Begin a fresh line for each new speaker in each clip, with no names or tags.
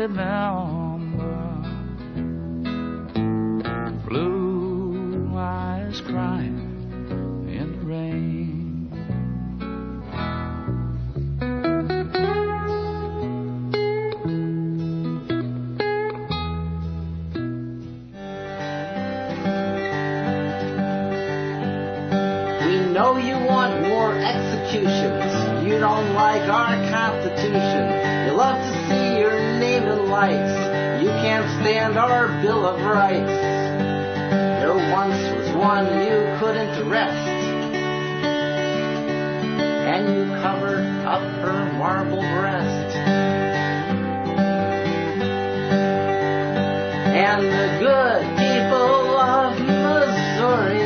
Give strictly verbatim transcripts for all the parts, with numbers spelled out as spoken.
remember blue eyes crying in the rain.
We know you want more executions. You don't like our Constitution. You love to see your name in lights. You can't stand our Bill of Rights. There once was one you couldn't arrest, and you covered up her marble breast. And the good people of Missouri.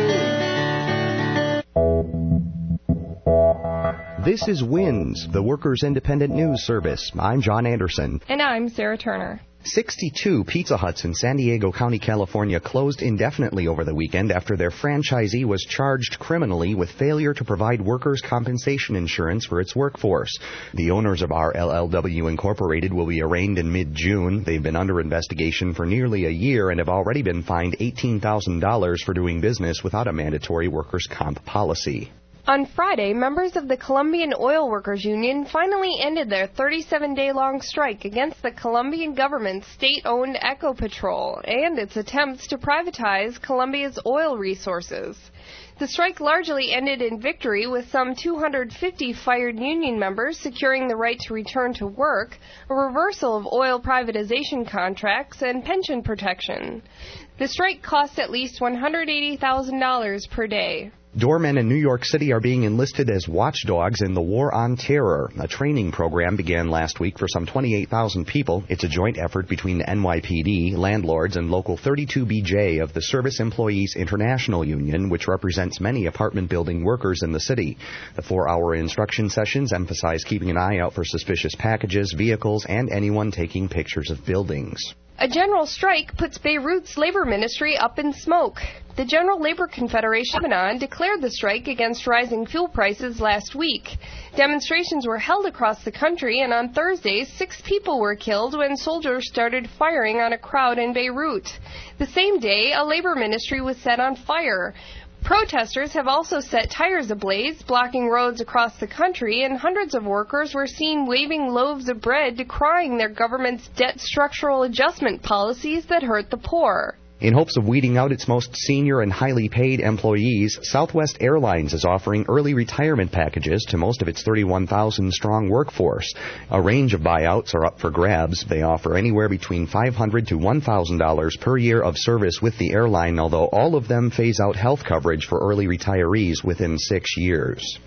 This is WINS, the Workers' Independent News Service. I'm John Anderson.
And I'm Sarah Turner.
sixty-two Pizza Huts in San Diego County, California closed indefinitely over the weekend after their franchisee was charged criminally with failure to provide workers' compensation insurance for its workforce. The owners of R L L W Incorporated will be arraigned in mid-June. They've been under investigation for nearly a year and have already been fined eighteen thousand dollars for doing business without a mandatory workers' comp policy.
On Friday, members of the Colombian Oil Workers Union finally ended their thirty-seven day long strike against the Colombian government's state-owned Ecopetrol and its attempts to privatize Colombia's oil resources. The strike largely ended in victory, with some two hundred fifty fired union members securing the right to return to work, a reversal of oil privatization contracts, and pension protection. The strike cost at least one hundred eighty thousand dollars per day.
Doormen in New York City are being enlisted as watchdogs in the War on Terror. A training program began last week for some twenty-eight thousand people. It's a joint effort between the N Y P D, landlords, and Local thirty-two B J of the Service Employees International Union, which represents many apartment building workers in the city. The four-hour instruction sessions emphasize keeping an eye out for suspicious packages, vehicles, and anyone taking pictures of buildings.
A general strike puts Beirut's labor ministry up in smoke. The General Labor Confederation of Lebanon declared the strike against rising fuel prices last week. Demonstrations were held across the country, and on Thursday, six people were killed when soldiers started firing on a crowd in Beirut. The same day, a labor ministry was set on fire. Protesters have also set tires ablaze, blocking roads across the country, and hundreds of workers were seen waving loaves of bread, decrying their government's debt structural adjustment policies that hurt the poor.
In hopes of weeding out its most senior and highly paid employees, Southwest Airlines is offering early retirement packages to most of its thirty-one thousand strong workforce. A range of buyouts are up for grabs. They offer anywhere between five hundred dollars to one thousand dollars per year of service with the airline, although all of them phase out health coverage for early retirees within six years.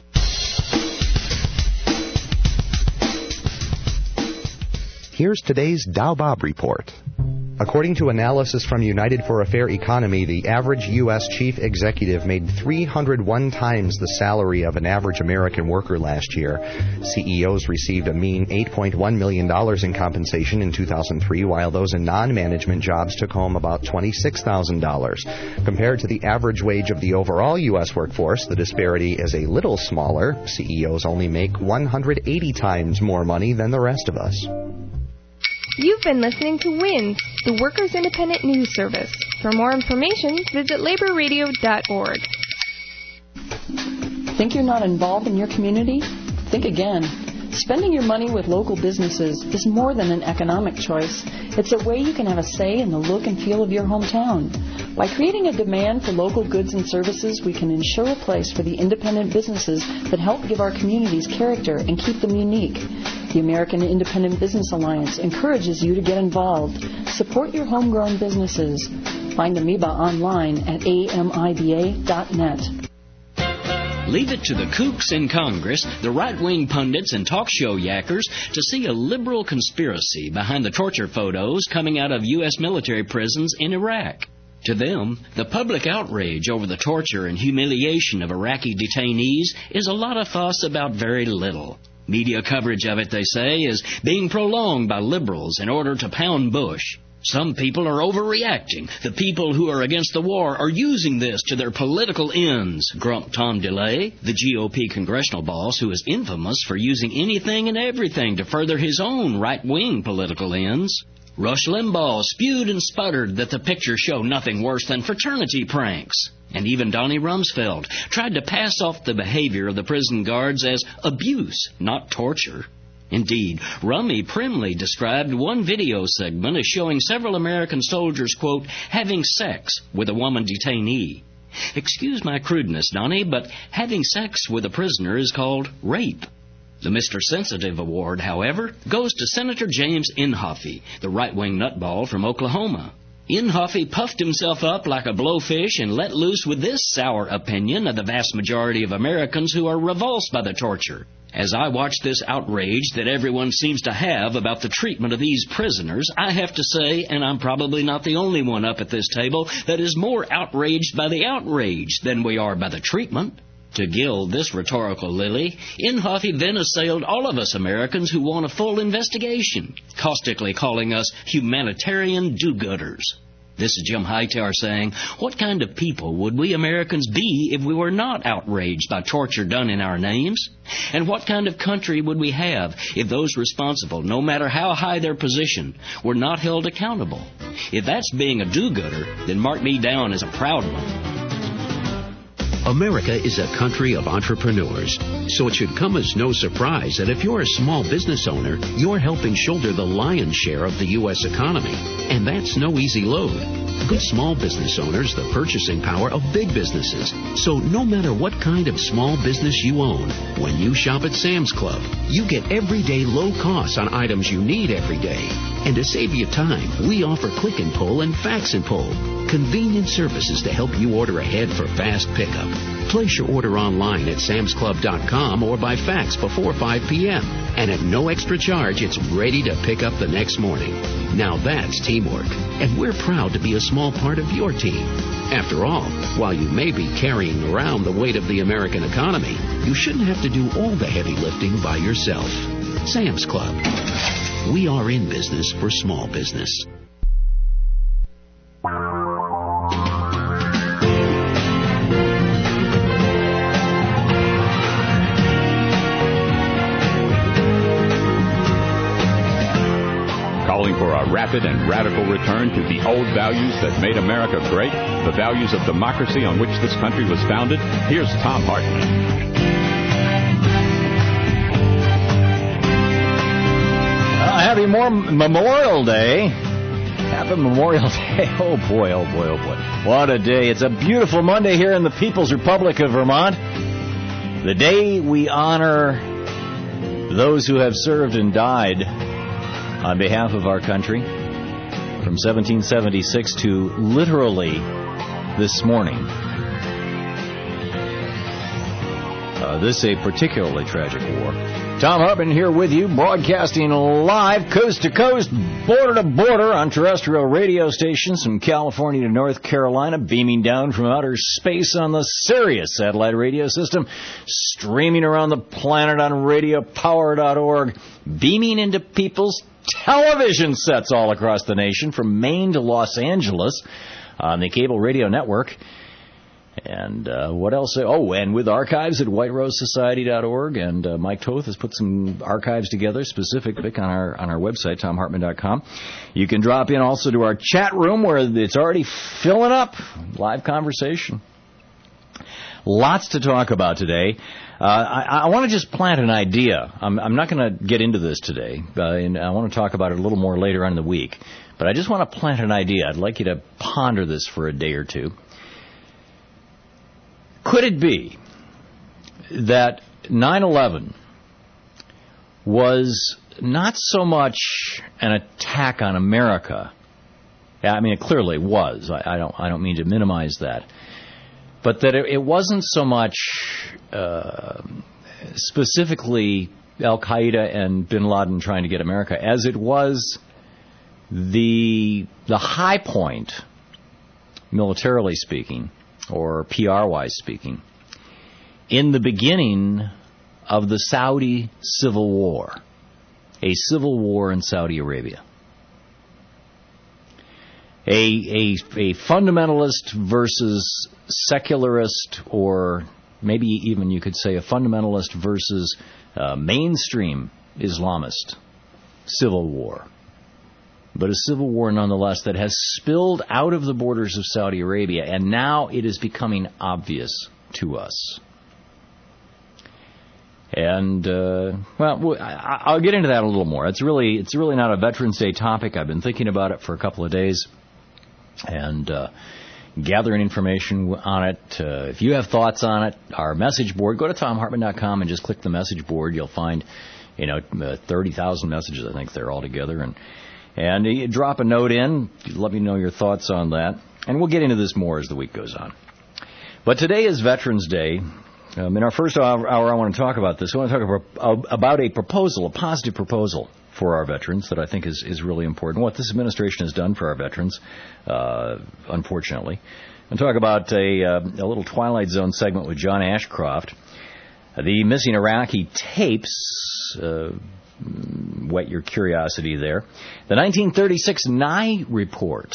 Here's today's Dow Bob Report. According to analysis from United for a Fair Economy, the average U S chief executive made three hundred one times the salary of an average American worker last year. C E Os received a mean eight point one million dollars in compensation in two thousand three, while those in non-management jobs took home about twenty-six thousand dollars. Compared to the average wage of the overall U S workforce, the disparity is a little smaller. C E Os only make one hundred eighty times more money than the rest of us.
You've been listening to WINS, the Workers' Independent News Service. For more information, visit labor radio dot org.
Think you're not involved in your community? Think again. Spending your money with local businesses is more than an economic choice. It's a way you can have a say in the look and feel of your hometown. By creating a demand for local goods and services, we can ensure a place for the independent businesses that help give our communities character and keep them unique. The American Independent Business Alliance encourages you to get involved. Support your homegrown businesses. Find Amoeba online at A M I B A dot net.
Leave it to the kooks in Congress, the right-wing pundits and talk show yackers to see a liberal conspiracy behind the torture photos coming out of U S military prisons in Iraq. To them, the public outrage over the torture and humiliation of Iraqi detainees is a lot of fuss about very little. Media coverage of it, they say, is being prolonged by liberals in order to pound Bush. Some people are overreacting. The people who are against the war are using this to their political ends, grumped Tom DeLay, the G O P congressional boss who is infamous for using anything and everything to further his own right-wing political ends. Rush Limbaugh spewed and sputtered that the pictures show nothing worse than fraternity pranks. And even Donnie Rumsfeld tried to pass off the behavior of the prison guards as abuse, not torture. Indeed, Rummy primly described one video segment as showing several American soldiers, quote, having sex with a woman detainee. Excuse my crudeness, Donnie, but having sex with a prisoner is called rape. The Mister Sensitive Award, however, goes to Senator James Inhofe, the right-wing nutball from Oklahoma. Inhofe puffed himself up like a blowfish and let loose with this sour opinion of the vast majority of Americans who are revulsed by the torture. As I watch this outrage that everyone seems to have about the treatment of these prisoners, I have to say, and I'm probably not the only one up at this table, that is more outraged by the outrage than we are by the treatment. To gild this rhetorical lily, Inhofe then assailed all of us Americans who want a full investigation, caustically calling us humanitarian do-gooders. This is Jim Hightower saying, what kind of people would we Americans be if we were not outraged by torture done in our names? And what kind of country would we have if those responsible, no matter how high their position, were not held accountable? If that's being a do-gooder, then mark me down as a proud one.
America is a country of entrepreneurs, so it should come as no surprise that if you're a small business owner, you're helping shoulder the lion's share of the U S economy. And that's no easy load. Good small business owners, the purchasing power of big businesses. So no matter what kind of small business you own, when you shop at Sam's Club, you get everyday low costs on items you need every day. And to save you time, we offer click and pull and fax and pull. Convenient services to help you order ahead for fast pickup. Place your order online at sams club dot com or by fax before five p.m. And at no extra charge, it's ready to pick up the next morning. Now that's teamwork. And we're proud to be a small part of your team. After all, while you may be carrying around the weight of the American economy, you shouldn't have to do all the heavy lifting by yourself. Sam's Club. We are in business for small business.
Calling for a rapid and radical return to the old values that made America great, the values of democracy on which this country was founded, here's Thom Hartmann.
Uh, happy more Memorial Day. Happy Memorial Day. Oh, boy, oh, boy, oh, boy. What a day. It's a beautiful Monday here in the People's Republic of Vermont. The day we honor those who have served and died on behalf of our country from seventeen seventy-six to literally this morning. Uh, this is a particularly tragic war. Thom Hartmann here with you, broadcasting live, coast to coast, border to border on terrestrial radio stations from California to North Carolina, beaming down from outer space on the Sirius satellite radio system, streaming around the planet on radio power dot org, beaming into people's television sets all across the nation, from Maine to Los Angeles on the cable radio network. And uh, what else? Oh, and with archives at white rose society dot org, and uh, Mike Toth has put some archives together, specific on our on our website, thom hartmann dot com. You can drop in also to our chat room, where it's already filling up. Live conversation. Lots to talk about today. Uh, I, I want to just plant an idea. I'm, I'm not going to get into this today, uh, and I want to talk about it a little more later on in the week. But I just want to plant an idea. I'd like you to ponder this for a day or two. Could it be that nine eleven was not so much an attack on America? I mean, it clearly was. I, I don't. I don't mean to minimize that, but that it, it wasn't so much uh, specifically Al Qaeda and Bin Laden trying to get America, as it was the the high point, militarily speaking, or P R-wise speaking, in the beginning of the Saudi Civil War, a civil war in Saudi Arabia. A, a, a fundamentalist versus secularist, or maybe even you could say a fundamentalist versus uh, mainstream Islamist civil war. but a civil war nonetheless that has spilled out of the borders of Saudi Arabia, and now it is becoming obvious to us. And, uh, well, I'll get into that a little more. It's really, it's really not a Veterans Day topic. I've been thinking about it for a couple of days and uh, gathering information on it. Uh, if you have thoughts on it, our message board, go to tom hartman dot com and just click the message board. You'll find, you know, uh, thirty thousand messages, I think, there all together. And, and you drop a note in. Let me know your thoughts on that. And we'll get into this more as the week goes on. But today is Veterans Day. Um, in our first hour, hour, I want to talk about this. I want to talk about, about a proposal, a positive proposal for our veterans that I think is, is really important. What this administration has done for our veterans, uh, unfortunately. I'm talk about a, uh, a little Twilight Zone segment with John Ashcroft. Uh, the missing Iraqi tapes, uh, whet your curiosity there. The nineteen thirty-six Nye report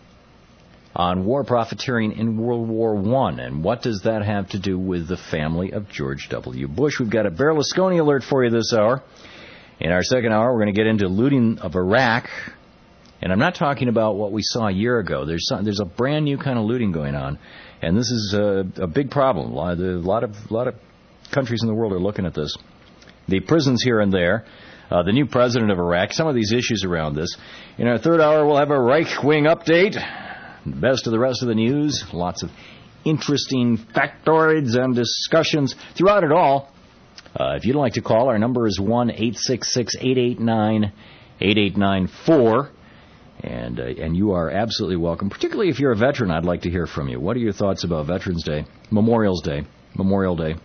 on war profiteering in World War One, and what does that have to do with the family of George W. Bush? We've got a Berlusconi alert for you this hour. In our second hour, we're going to get into looting of Iraq, and I'm not talking about what we saw a year ago. There's some, there's a brand new kind of looting going on, and this is a, a big problem. A lot of, a lot of a lot of countries in the world are looking at this. The prisons here and there, uh, the new president of Iraq, some of these issues around this. In our third hour, we'll have a right-wing update. The best of the rest of the news, lots of interesting factoids and discussions throughout it all. Uh, if you'd like to call, our number is one eight six six, eight eight nine, eight eight nine four, and uh, and you are absolutely welcome. Particularly if you're a veteran, I'd like to hear from you. What are your thoughts about Veterans Day, Memorial's Day, Memorial Day,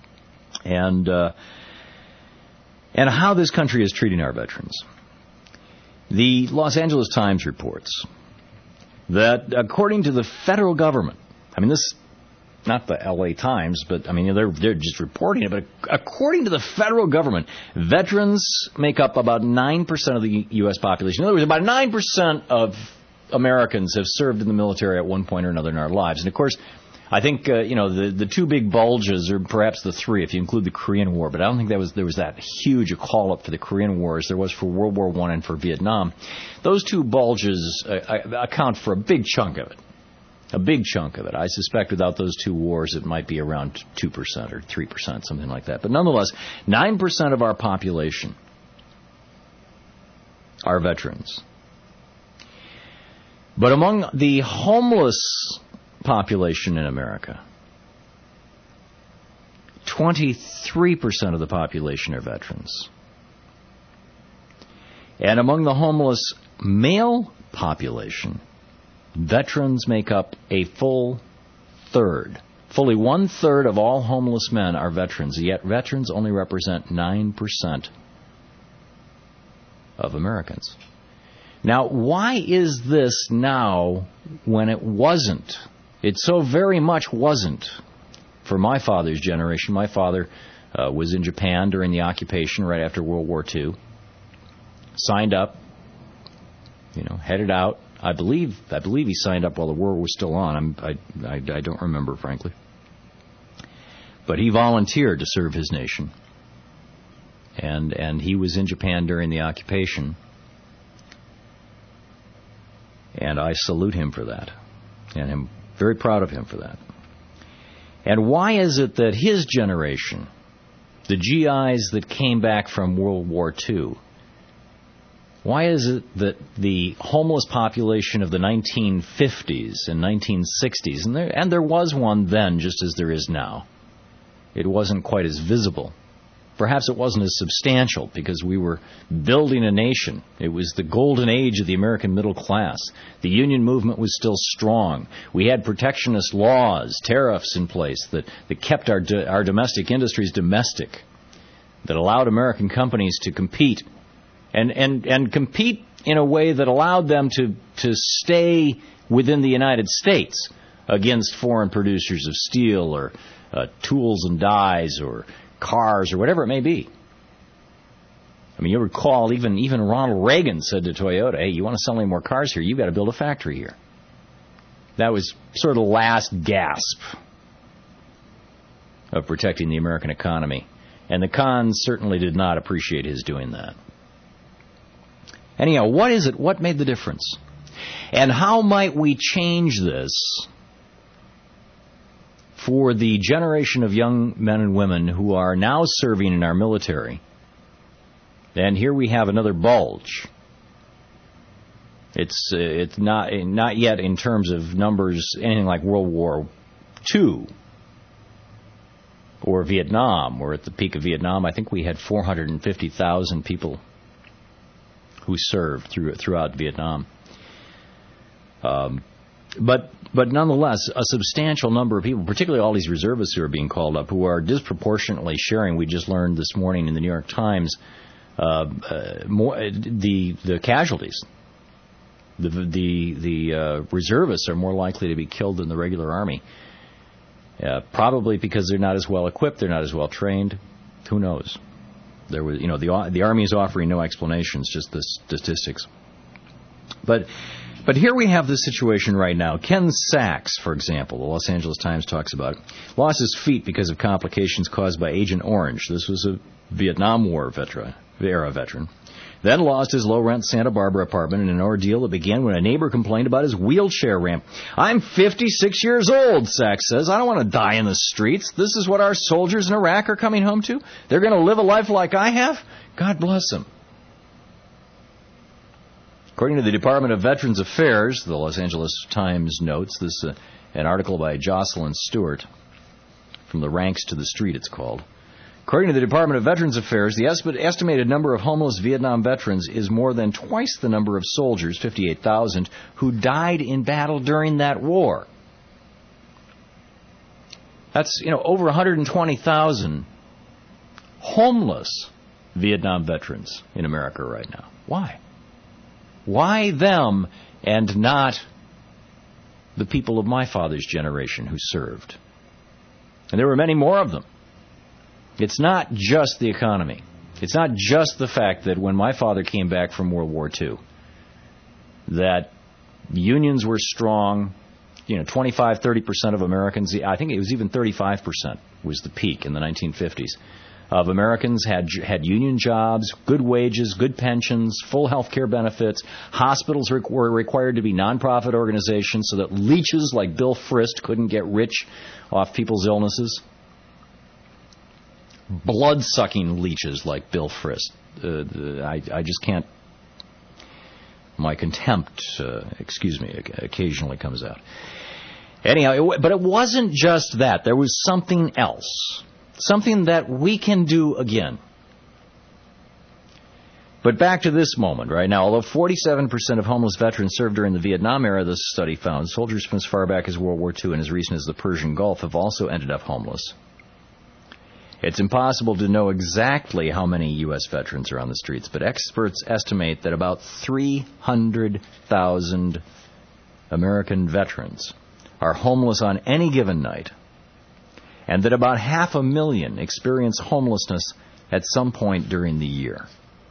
and uh, and how this country is treating our veterans? The Los Angeles Times reports that according to the federal government, I mean, this, not the L A Times, but, I mean, they're, they're just reporting it, but according to the federal government, veterans make up about nine percent of the U S population. In other words, about nine percent of Americans have served in the military at one point or another in our lives. And, of course, I think, uh, you know, the, the two big bulges, or perhaps the three, if you include the Korean War, but I don't think that was there was that huge a call-up for the Korean War as there was for World War One and for Vietnam. Those two bulges uh, account for a big chunk of it, a big chunk of it. I suspect without those two wars, it might be around two percent or three percent, something like that. But nonetheless, nine percent of our population are veterans. But among the homeless population in America, twenty-three percent of the population are veterans. And among the homeless male population, veterans make up a full third. Fully one-third of all homeless men are veterans, yet veterans only represent nine percent of Americans. Now, why is this now when it wasn't? It so very much wasn't for my father's generation. My father uh, was in Japan during the occupation right after World War Two. Signed up, you know, headed out. I believe I believe he signed up while the war was still on. I'm, I, I, I don't remember, frankly. But he volunteered to serve his nation. And, and he was in Japan during the occupation. And I salute him for that. And I'm very proud of him for that. And why is it that his generation, the G Is that came back from World War Two, why is it that the homeless population of the nineteen fifties and nineteen sixties, and there, and there was one then just as there is now, it wasn't quite as visible? Perhaps it wasn't as substantial because we were building a nation. It was the golden age of the American middle class. The union movement was still strong. We had protectionist laws, tariffs in place that, that kept our, do, our domestic industries domestic, that allowed American companies to compete and, and, and compete in a way that allowed them to, to stay within the United States against foreign producers of steel or uh, tools and dyes or cars or whatever it may be. I mean, you recall even even Ronald Reagan said to Toyota, hey, you want to sell any more cars here, you've got to build a factory here. That was sort of the last gasp of protecting the American economy. And the cons certainly did not appreciate his doing that. Anyhow, what is it? What made the difference? And how might we change this for the generation of young men and women who are now serving in our military? And here we have another bulge. It's uh, it's not not yet in terms of numbers anything like World War Two or Vietnam. We're at the peak of Vietnam. I think we had four hundred fifty thousand people who served through, throughout Vietnam. Um, but but nonetheless, a substantial number of people, particularly all these reservists who are being called up, who are disproportionately sharing. We just learned this morning in the New York Times uh, uh, more the the casualties. The the the uh, reservists are more likely to be killed than the regular army. Uh, probably because they're not as well equipped, they're not as well trained. Who knows? There was, you know, the the army is offering no explanations, just the statistics. But but here we have this situation right now. Ken Sachs, for example, the Los Angeles Times talks about, lost his feet because of complications caused by Agent Orange. This was a Vietnam War veteran, era veteran. Then lost his low-rent Santa Barbara apartment in an ordeal that began when a neighbor complained about his wheelchair ramp. I'm fifty-six years old, Sachs says. I don't want to die in the streets. This is what our soldiers in Iraq are coming home to? They're going to live a life like I have? God bless them. According to the Department of Veterans Affairs, the Los Angeles Times notes, this uh, an article by Jocelyn Stewart, From the Ranks to the Street it's called. According to the Department of Veterans Affairs, the estimated number of homeless Vietnam veterans is more than twice the number of soldiers, fifty-eight thousand, who died in battle during that war. That's, you know, over one hundred twenty thousand homeless Vietnam veterans in America right now. Why? Why them and not the people of my father's generation who served? And there were many more of them. It's not just the economy. It's not just the fact that when my father came back from World War Two, that unions were strong, you know, twenty-five, thirty percent of Americans, I think it was even thirty-five percent was the peak in the nineteen fifties, of Americans had had union jobs, good wages, good pensions, full health care benefits. Hospitals were required to be nonprofit organizations so that leeches like Bill Frist couldn't get rich off people's illnesses. Blood-sucking leeches like Bill Frist. Uh, I, I just can't... My contempt, uh, excuse me, occasionally comes out. Anyhow, it, but it wasn't just that. There was something else. Something that we can do again. But back to this moment right now. Although forty-seven percent of homeless veterans served during the Vietnam era, this study found, soldiers from as far back as World War Two and as recent as the Persian Gulf have also ended up homeless. It's impossible to know exactly how many U S veterans are on the streets, but experts estimate that about three hundred thousand American veterans are homeless on any given night, and that about half a million experience homelessness at some point during the year.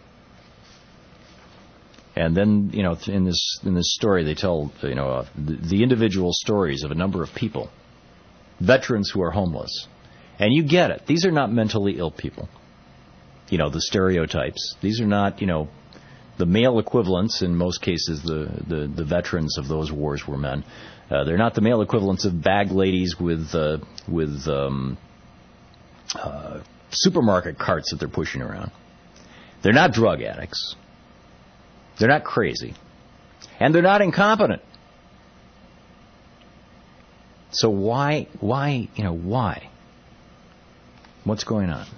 And then, you know, in this in this story, they tell, you know, uh, the, the individual stories of a number of people, veterans who are homeless. And you get it. These are not mentally ill people. You know, the stereotypes. These are not, you know, the male equivalents. In most cases, the, the, the veterans of those wars were men. Uh, they're not the male equivalents of bag ladies with uh, with um, uh, supermarket carts that they're pushing around. They're not drug addicts. They're not crazy. And they're not incompetent. So why, why, you know, why? What's going on?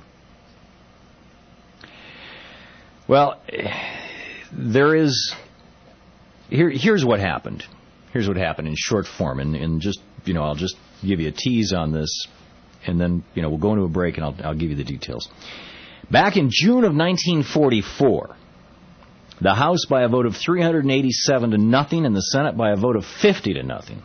Well, there is... Here, here's what happened. Here's what happened in short form. And, and just, you know, I'll just give you a tease on this. And then, you know, we'll go into a break and I'll, I'll give you the details. Back in June of nineteen forty-four, the House, by a vote of three hundred eighty-seven to nothing, and the Senate by a vote of fifty to nothing,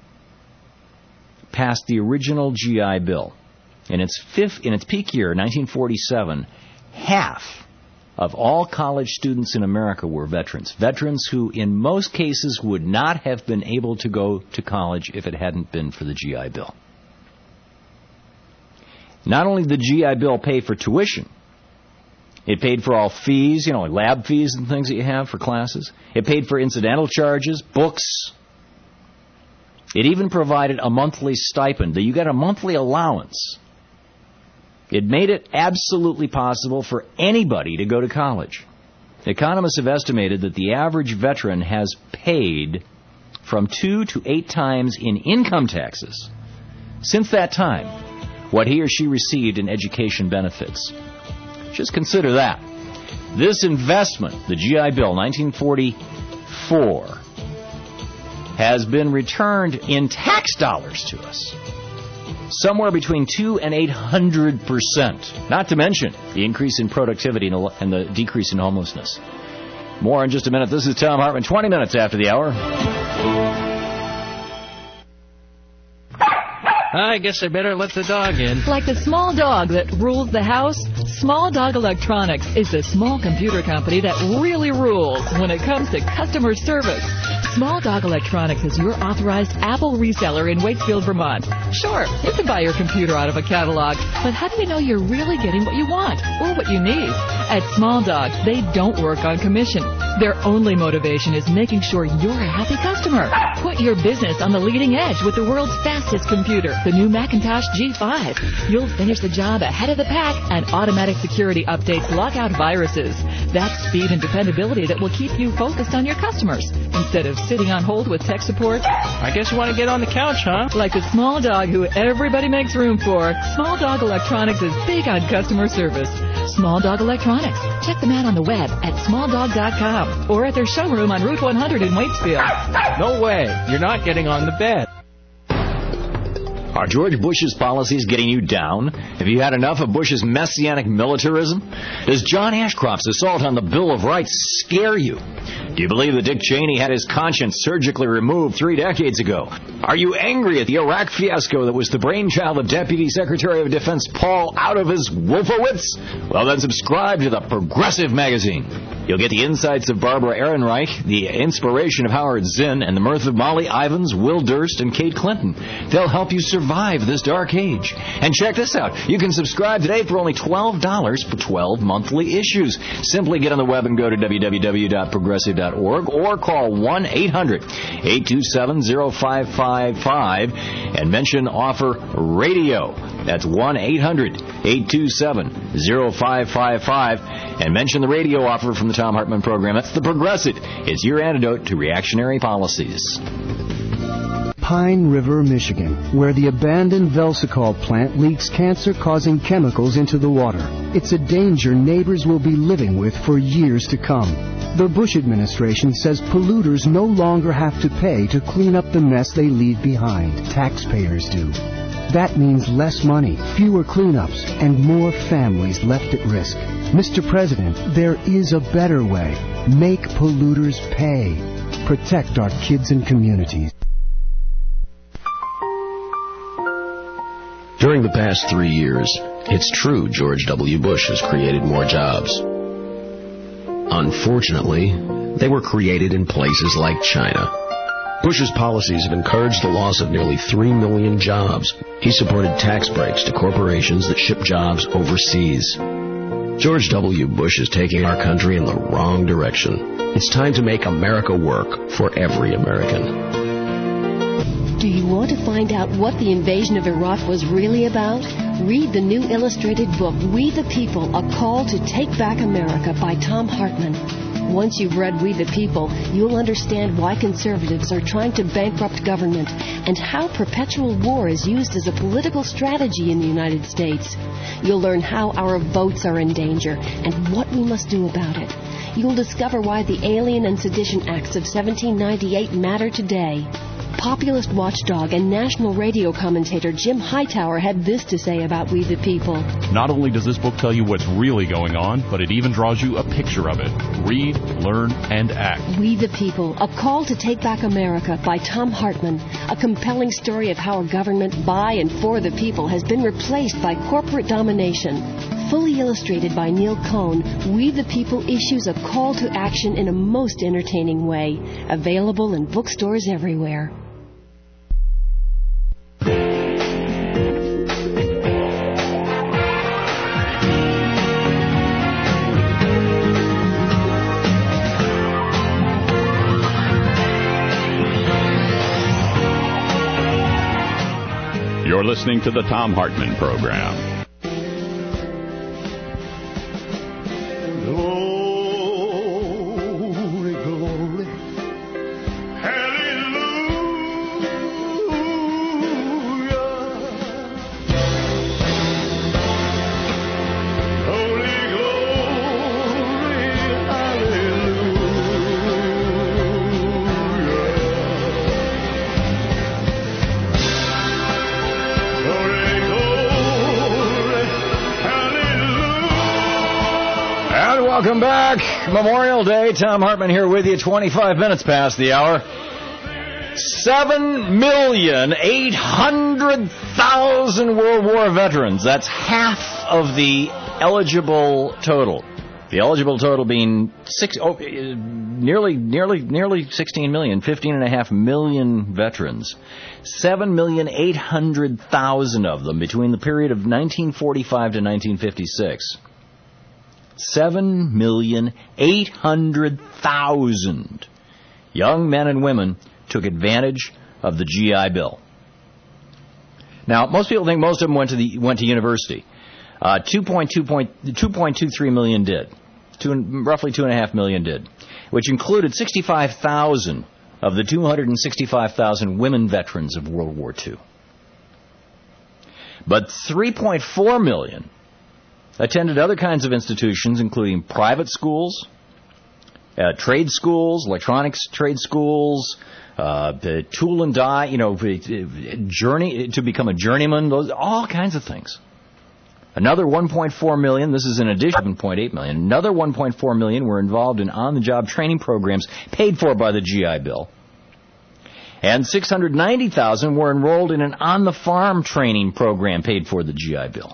passed the original G I Bill. In its fifth, in its peak year, nineteen forty-seven, half of all college students in America were veterans. Veterans who, in most cases, would not have been able to go to college if it hadn't been for the G I Bill. Not only did the G I Bill pay for tuition, It paid for all fees, you know, like lab fees and things that you have for classes. It paid for incidental charges, books. It even provided a monthly stipend. You got a monthly allowance. It made it absolutely possible for anybody to go to college. Economists have estimated that the average veteran has paid from two to eight times in income taxes since that time what he or she received in education benefits. Just consider that. This investment, the G I Bill, nineteen forty-four, has been returned in tax dollars to us somewhere between two and eight hundred percent. Not to mention the increase in productivity and the decrease in homelessness. More in just a minute. This is Tom Hartman, twenty minutes after the hour.
I guess I better let the dog in.
Like the small dog that rules the house, Small Dog Electronics is the small computer company that really rules when it comes to customer service. Small Dog Electronics is your authorized Apple reseller in Waitsfield, Vermont. Sure, you can buy your computer out of a catalog, but how do you know you're really getting what you want or what you need? At Small Dog, they don't work on commission. Their only motivation is making sure you're a happy customer. Put your business on the leading edge with the world's fastest computer, the new Macintosh G five. You'll finish the job ahead of the pack, and automatic security updates lock out viruses. That's speed and dependability that will keep you focused on your customers instead of sitting on hold with tech support.
I guess you want to get on the couch, huh?
Like the small dog who everybody makes room for, Small Dog Electronics is big on customer service. Small Dog Electronics. Check them out on the web at small dog dot com or at their showroom on Route one hundred in Waitsfield.
No way. You're not getting on the bed.
Are George Bush's policies getting you down? Have you had enough of Bush's messianic militarism? Does John Ashcroft's assault on the Bill of Rights scare you? Do you believe that Dick Cheney had his conscience surgically removed three decades ago? Are you angry at the Iraq fiasco that was the brainchild of Deputy Secretary of Defense Paul out of his Wolfowitz? Well, then subscribe to the Progressive magazine. You'll get the insights of Barbara Ehrenreich, the inspiration of Howard Zinn, and the mirth of Molly Ivins, Will Durst, and Kate Clinton. They'll help you survive this dark age. And check this out. You can subscribe today for only twelve dollars for twelve monthly issues. Simply get on the web and go to w w w dot progressive dot org or call one eight hundred eight two seven zero five five five and mention offer radio. That's one eight hundred eight two seven zero five five five and mention the radio offer from the Tom Hartman program. That's the Progressive. It's your antidote to reactionary policies.
Pine River, Michigan, where the abandoned Velsicol plant leaks cancer-causing chemicals into the water. It's a danger neighbors will be living with for years to come. The Bush administration says polluters no longer have to pay to clean up the mess they leave behind. Taxpayers do. That means less money, fewer cleanups, and more families left at risk. Mister President, there is a better way. Make polluters pay. Protect our kids and communities.
During the past three years, it's true George W. Bush has created more jobs. Unfortunately, they were created in places like China. Bush's policies have encouraged the loss of nearly three million jobs. He supported tax breaks to corporations that ship jobs overseas. George W. Bush is taking our country in the wrong direction. It's time to make America work for every American.
Do you want to find out what the invasion of Iraq was really about? Read the new illustrated book, We the People, A Call to Take Back America by Tom Hartman. Once you've read We the People, you'll understand why conservatives are trying to bankrupt government and how perpetual war is used as a political strategy in the United States. You'll learn how our votes are in danger and what we must do about it. You'll discover why the Alien and Sedition Acts of seventeen ninety-eight matter today. Populist watchdog and national radio commentator Jim Hightower had this to say about We the People.
Not only does this book tell you what's really going on, but it even draws you a picture of it. Read, learn, and act.
We the People, A Call to Take Back America by Tom Hartman. A compelling story of how a government by and for the people has been replaced by corporate domination. Fully illustrated by Neil Cohn, We the People issues a call to action in a most entertaining way. Available in bookstores everywhere.
You're listening to the Thom Hartmann Program.
Glory, glory,
Welcome back. Memorial Day. Thom Hartmann here with you. twenty-five minutes past the hour. Seven million eight hundred thousand World War veterans. That's half of the eligible total. The eligible total being six, oh, nearly, nearly, nearly sixteen million, fifteen and a half million veterans. Seven million eight hundred thousand of them between the period of nineteen forty-five to nineteen fifty-six. Seven million eight hundred thousand young men and women took advantage of the G I Bill. Now, most people think most of them went to the went to university. Uh, two point two three million did. Two, roughly two and a half million did, which included sixty-five thousand of the two hundred sixty-five thousand women veterans of World War Two. But three point four million attended other kinds of institutions, including private schools, uh, trade schools, electronics trade schools, uh, the tool and die, you know, journey to become a journeyman, those, all kinds of things. Another one point four million, this is in addition to seven point eight million, another one point four million were involved in on-the-job training programs paid for by the G I Bill. And six hundred ninety thousand were enrolled in an on-the-farm training program paid for the G I Bill.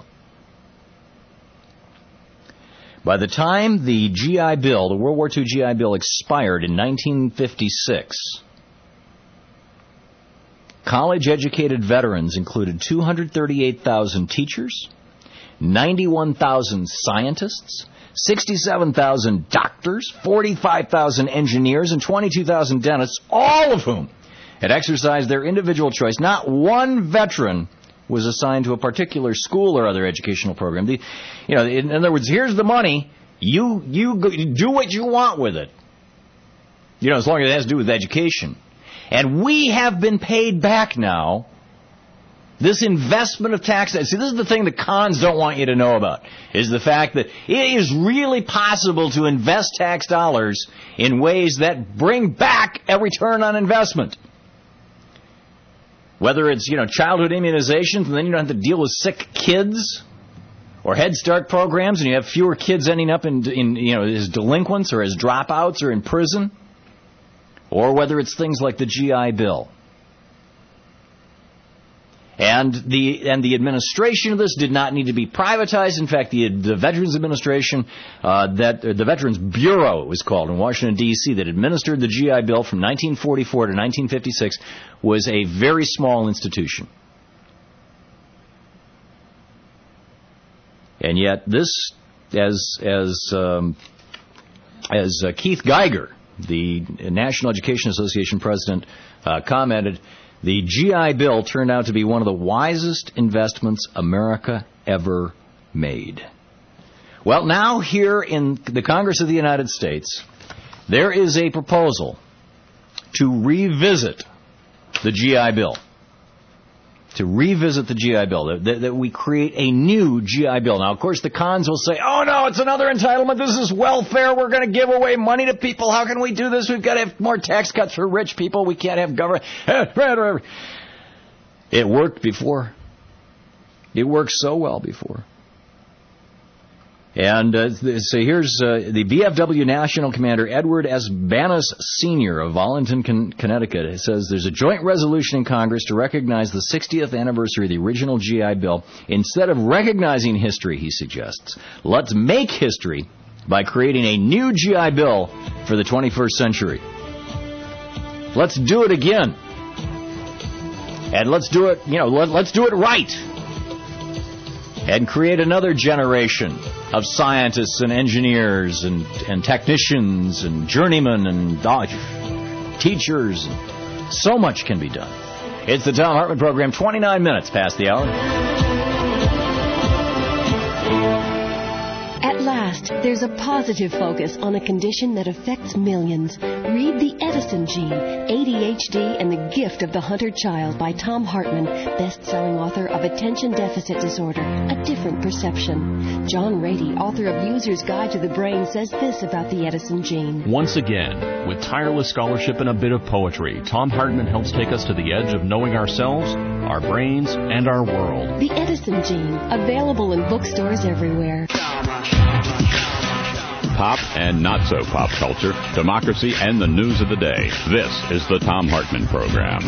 By the time the G I Bill, the World War Two G I Bill, expired in nineteen fifty-six, college-educated veterans included two hundred thirty-eight thousand teachers, ninety-one thousand scientists, sixty-seven thousand doctors, forty-five thousand engineers, and twenty-two thousand dentists, all of whom had exercised their individual choice. Not one veteran was assigned to a particular school or other educational program. The, you know, in other words, here's the money. You you go, do what you want with it. You know, as long as it has to do with education. And we have been paid back now. This investment of tax. See, this is the thing the cons don't want you to know about, is the fact that it is really possible to invest tax dollars in ways that bring back a return on investment. Whether it's, you know, childhood immunizations, and then you don't have to deal with sick kids, or Head Start programs, and you have fewer kids ending up in, in you know, as delinquents or as dropouts or in prison, or whether it's things like the G I Bill. And the and the administration of this did not need to be privatized. In fact, the the Veterans Administration, uh, that uh, the Veterans Bureau, it was called, in Washington, D C, that administered the G I Bill from nineteen forty-four to nineteen fifty-six, was a very small institution. And yet, this, as as um, as uh, Keith Geiger, the National Education Association president, uh, commented, the G I Bill turned out to be one of the wisest investments America ever made. Well, now here in the Congress of the United States, there is a proposal to revisit the G I Bill. To revisit the G I Bill, that, that we create a new G I Bill. Now, of course, the cons will say, oh, no, it's another entitlement. This is welfare. We're going to give away money to people. How can we do this? We've got to have more tax cuts for rich people. We can't have government. It worked before. It worked so well before. And uh, so here's uh, the V F W National Commander Edward S. Banas, Senior of Volunton, Con- Connecticut. It says there's a joint resolution in Congress to recognize the sixtieth anniversary of the original G I Bill. Instead of recognizing history, he suggests, let's make history by creating a new G I Bill for the twenty-first century. Let's do it again. And let's do it, you know, let, let's do it right. And create another generation of scientists and engineers and, and technicians and journeymen and uh, teachers. So much can be done. It's the Thom Hartmann Program, twenty-nine minutes past the hour.
At last, there's a positive focus on a condition that affects millions. Read The Edison Gene, A D H D and the Gift of the Hunter Child by Thom Hartmann, best-selling author of Attention Deficit Disorder, A Different Perception. John Rady, author of User's Guide to the Brain, says this about the Edison Gene.
Once again, with tireless scholarship and a bit of poetry, Thom Hartmann helps take us to the edge of knowing ourselves, our brains, and our world.
The Edison Gene, available in bookstores everywhere.
Pop and not so pop culture, democracy, and the news of the day. This is the Thom Hartmann Program.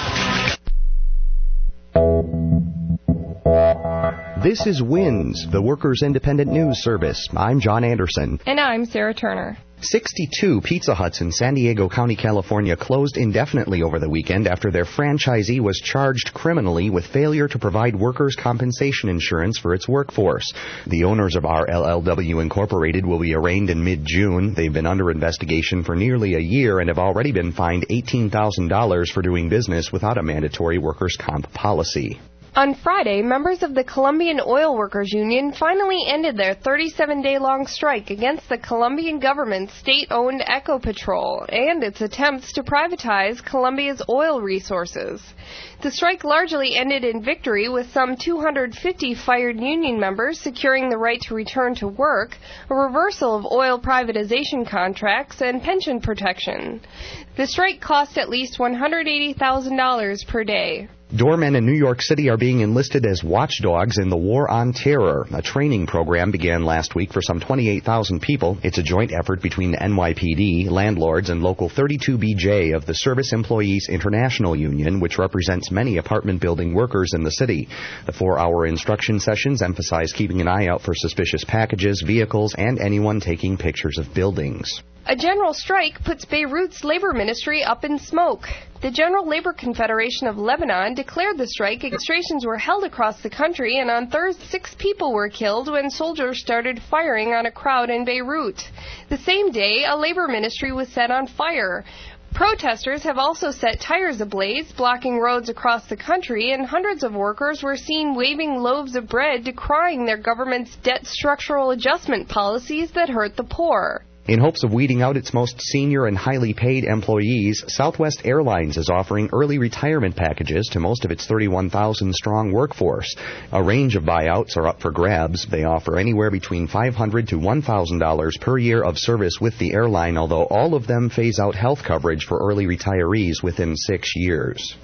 This is WINS, the Workers' Independent News Service. I'm John Anderson.
And I'm Sarah Turner.
sixty-two Pizza Huts in San Diego County, California closed indefinitely over the weekend after their franchisee was charged criminally with failure to provide workers' compensation insurance for its workforce. The owners of R L L W Incorporated will be arraigned in mid-June. They've been under investigation for nearly a year and have already been fined eighteen thousand dollars for doing business without a mandatory workers' comp policy.
On Friday, members of the Colombian Oil Workers Union finally ended their thirty-seven day long strike against the Colombian government's state-owned Ecopetrol and its attempts to privatize Colombia's oil resources. The strike largely ended in victory, with some two hundred fifty fired union members securing the right to return to work, a reversal of oil privatization contracts, and pension protection. The strike cost at least one hundred eighty thousand dollars per day.
Doormen in New York City are being enlisted as watchdogs in the War on Terror. A training program began last week for some twenty-eight thousand people. It's a joint effort between the N Y P D, landlords, and Local thirty-two B J of the Service Employees International Union, which represents many apartment building workers in the city. The four-hour instruction sessions emphasize keeping an eye out for suspicious packages, vehicles, and anyone taking pictures of buildings.
A general strike puts Beirut's labor ministry up in smoke. The General Labor Confederation of Lebanon declared the strike. Demonstrations were held across the country, and on Thursday, six people were killed when soldiers started firing on a crowd in Beirut. The same day, a labor ministry was set on fire. Protesters have also set tires ablaze, blocking roads across the country, and hundreds of workers were seen waving loaves of bread, decrying their government's debt structural adjustment policies that hurt the poor.
In hopes of weeding out its most senior and highly paid employees, Southwest Airlines is offering early retirement packages to most of its thirty-one thousand strong workforce. A range of buyouts are up for grabs. They offer anywhere between five hundred dollars to one thousand dollars per year of service with the airline, although all of them phase out health coverage for early retirees within six years.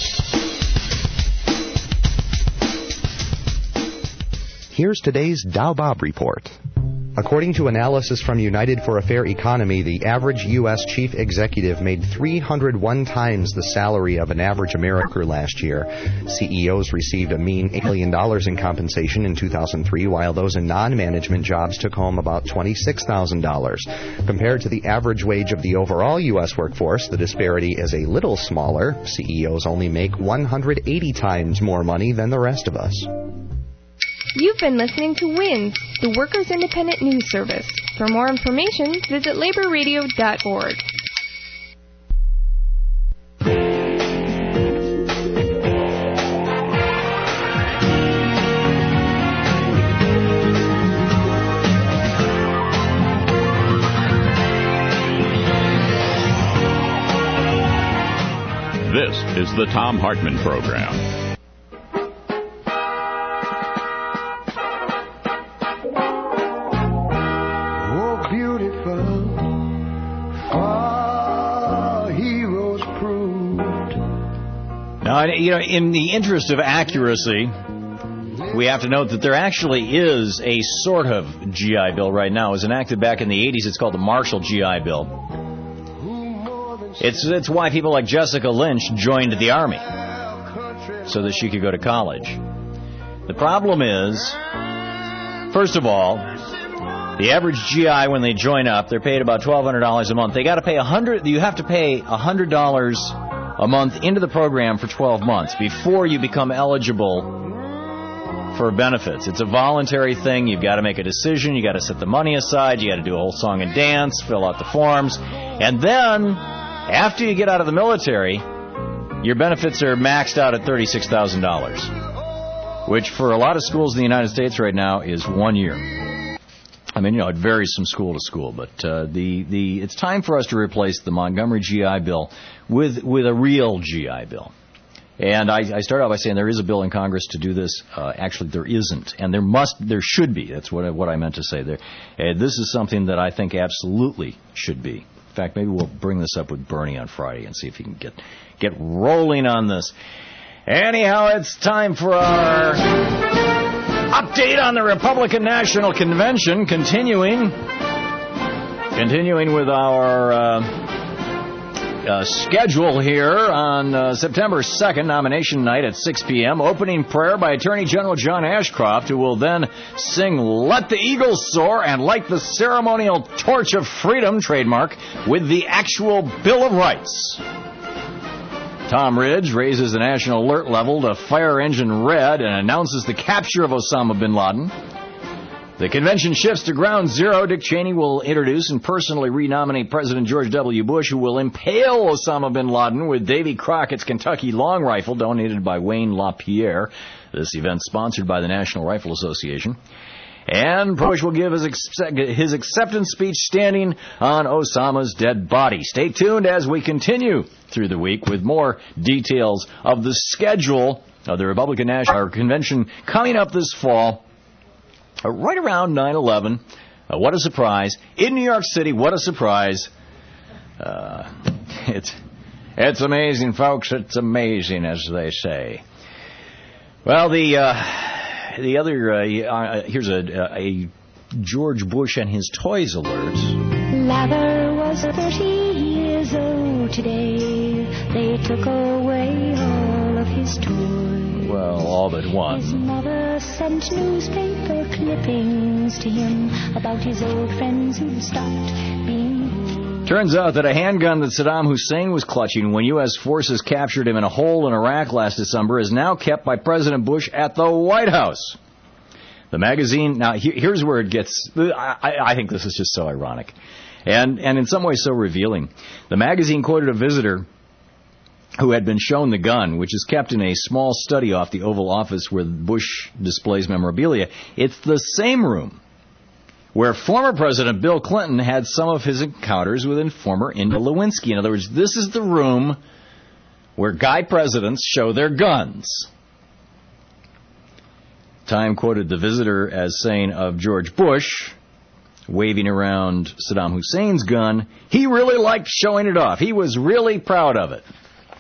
Here's today's Dow Bob Report. According to analysis from United for a Fair Economy, the average U S chief executive made three hundred one times the salary of an average American last year. C E Os received a mean eight million dollars in compensation in two thousand three, while those in non-management jobs took home about twenty-six thousand dollars. Compared to the average wage of the overall U S workforce, the disparity is a little smaller. C E Os only make one hundred eighty times more money than the rest of us.
You've been listening to WINS, the Workers' Independent News Service. For more information, visit labor radio dot org.
This is the Thom Hartmann Program.
Now, you know, in the interest of accuracy, we have to note that there actually is a sort of G I Bill right now. It was enacted back in the eighties. It's called the Marshall G I Bill. It's, it's why people like Jessica Lynch joined the Army, so that she could go to college. The problem is, first of all, the average G I, when they join up, they're paid about twelve hundred dollars a month. They got to pay a hundred. You have to pay a hundred dollars a month into the program for twelve months before you become eligible for benefits. It's a voluntary thing. You've got to make a decision. You got to set the money aside. You got to do a whole song and dance, fill out the forms, and then after you get out of the military, your benefits are maxed out at thirty-six thousand dollars, which for a lot of schools in the United States right now is one year. I mean, you know, it varies from school to school, but uh, the, the it's time for us to replace the Montgomery G I Bill with with a real G I Bill. And I, I start out by saying there is a bill in Congress to do this. Uh, actually, there isn't, and there must, there should be. That's what I, what I meant to say there. Uh, this is something that I think absolutely should be. In fact, maybe we'll bring this up with Bernie on Friday and see if he can get get rolling on this. Anyhow, it's time for our update on the Republican National Convention. Continuing, continuing with our. Uh, Uh, schedule here on uh, September second, nomination night at six p.m. Opening prayer by Attorney General John Ashcroft, who will then sing Let the Eagles Soar and light the ceremonial torch of freedom, trademark, with the actual Bill of Rights. Tom Ridge raises the national alert level to fire engine red and announces the capture of Osama bin Laden. The convention shifts to ground zero. Dick Cheney will introduce and personally renominate President George W. Bush, who will impale Osama bin Laden with Davy Crockett's Kentucky long rifle, donated by Wayne LaPierre. This event sponsored by the National Rifle Association. And Bush will give his, ex- his acceptance speech standing on Osama's dead body. Stay tuned as we continue through the week with more details of the schedule of the Republican National Convention coming up this fall. Uh, right around nine eleven. Uh, what a surprise. In New York City, what a surprise. Uh, it's, it's amazing, folks. It's amazing, as they say. Well, the uh, the other, uh, uh, here's a, a George Bush and his toys alert.
Lather was thirty years old today. They took away all of his toys.
Well, all but one.
His mother sent newspaper clippings to him about his old friends who stopped being.
Turns out that a handgun that Saddam Hussein was clutching when U S forces captured him in a hole in Iraq last December is now kept by President Bush at the White House. The magazine, now he, here's where it gets, I, I think this is just so ironic, and, and in some ways so revealing. The magazine quoted a visitor who had been shown the gun, which is kept in a small study off the Oval Office where Bush displays memorabilia. It's the same room where former President Bill Clinton had some of his encounters with informer Enda Lewinsky. In other words, this is the room where guy presidents show their guns. Time quoted the visitor as saying of George Bush, waving around Saddam Hussein's gun, he really liked showing it off. He was really proud of it.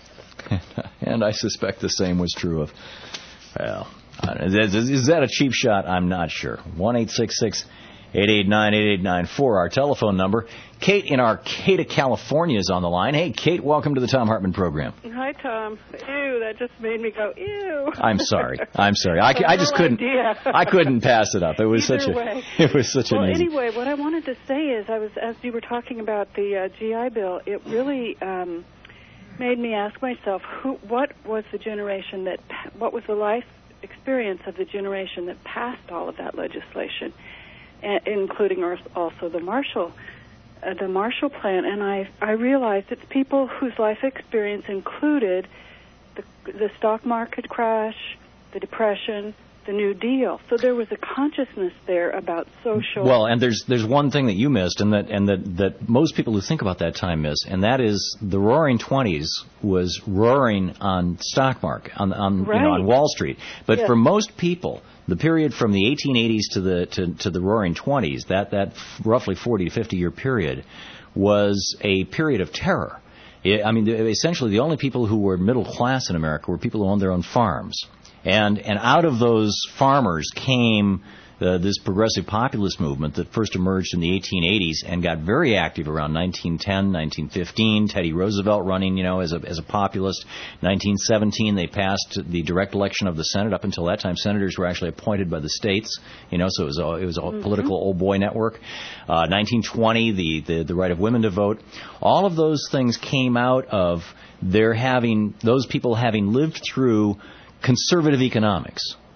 And I suspect the same was true of, well, is, is that a cheap shot? I'm not sure. one eight six six, eight eight nine, eight eight nine four, our telephone number. Kate in Arcata, California is on the line. Hey, Kate, welcome to the Tom Hartman program.
Hi, Tom. Ew, that just made me go, ew.
I'm sorry. I'm sorry. I, I just couldn't, I couldn't pass it up. It was
Either
such a,
way.
it was such
well,
an easy.
Well, anyway, what I wanted to say is, I was, as you were talking about the uh, G I Bill, it really, um, made me ask myself, who, what was the generation that, what was the life experience of the generation that passed all of that legislation, a- including also the Marshall, uh, the Marshall Plan. And I, I realized it's people whose life experience included the, the stock market crash, the Depression, the New Deal. So there was a consciousness there about social.
Well, and there's there's one thing that you missed, and that and that, that most people who think about that time miss, and that is the Roaring Twenties was roaring on stock market, on on
right.
you know, on Wall Street. But
yes.
for most people, the period from the eighteen eighties to the to, to the Roaring Twenties, that that roughly forty to fifty year period, was a period of terror. It, I mean, essentially, the only people who were middle class in America were people who owned their own farms. And and out of those farmers came uh, this progressive populist movement that first emerged in the eighteen eighties and got very active around nineteen ten, nineteen fifteen. Teddy Roosevelt running, you know, as a as a populist. nineteen seventeen, they passed the direct election of the Senate. Up until that time, senators were actually appointed by the states. You know, so it was a, it was a mm-hmm. political old boy network. Uh, nineteen twenty, the, the the right of women to vote. All of those things came out of their having those people having lived through conservative economics.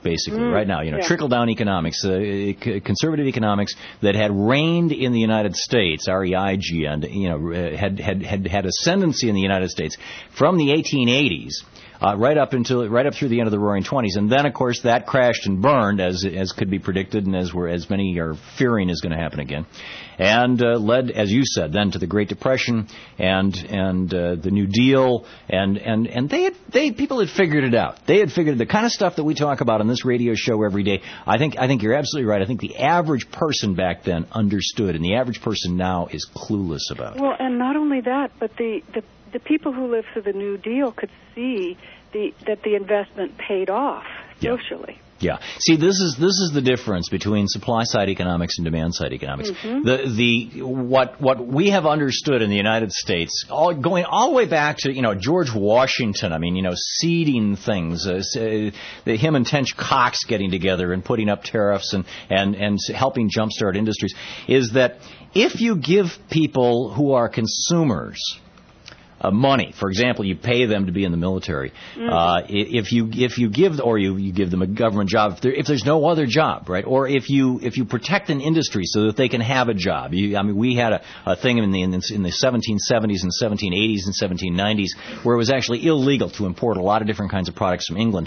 basically,
Mm,
right now. You know,
yeah.
trickle-down economics, uh, c- conservative economics that had reigned in the United States, R E I G, and, you know, uh, had, had, had, had ascendancy in the United States from the eighteen eighties. Uh, right up until right up through the end of the Roaring Twenties, and then of course that crashed and burned, as as could be predicted, and as we're as many are fearing is going to happen again, and uh, led, as you said, then to the Great Depression and and uh, the New Deal, and and and they had, they people had figured it out. They had figured the kind of stuff that we talk about on this radio show every day. I think I think you're absolutely right. I think the average person back then understood, and the average person now is clueless about it.
Well, and not only that, but the the, the people who lived through the New Deal could see the that the investment paid off socially.
Yeah. See, this is this is the difference between supply side economics and demand side economics.
Mm-hmm.
The the what what we have understood in the United States, all going all the way back to, you know, George Washington. I mean, you know, seeding things, uh, the him and Tench Cox getting together and putting up tariffs and and and helping jumpstart industries, is that if you give people who are consumers Uh, money, for example, you pay them to be in the military. Mm-hmm. Uh, if you if you give or you, you give them a government job, if, there, if there's no other job, right? Or if you if you protect an industry so that they can have a job. You, I mean, we had a, a thing in the in the, in the seventeen seventies and seventeen eighties and seventeen nineties where it was actually illegal to import a lot of different kinds of products from England,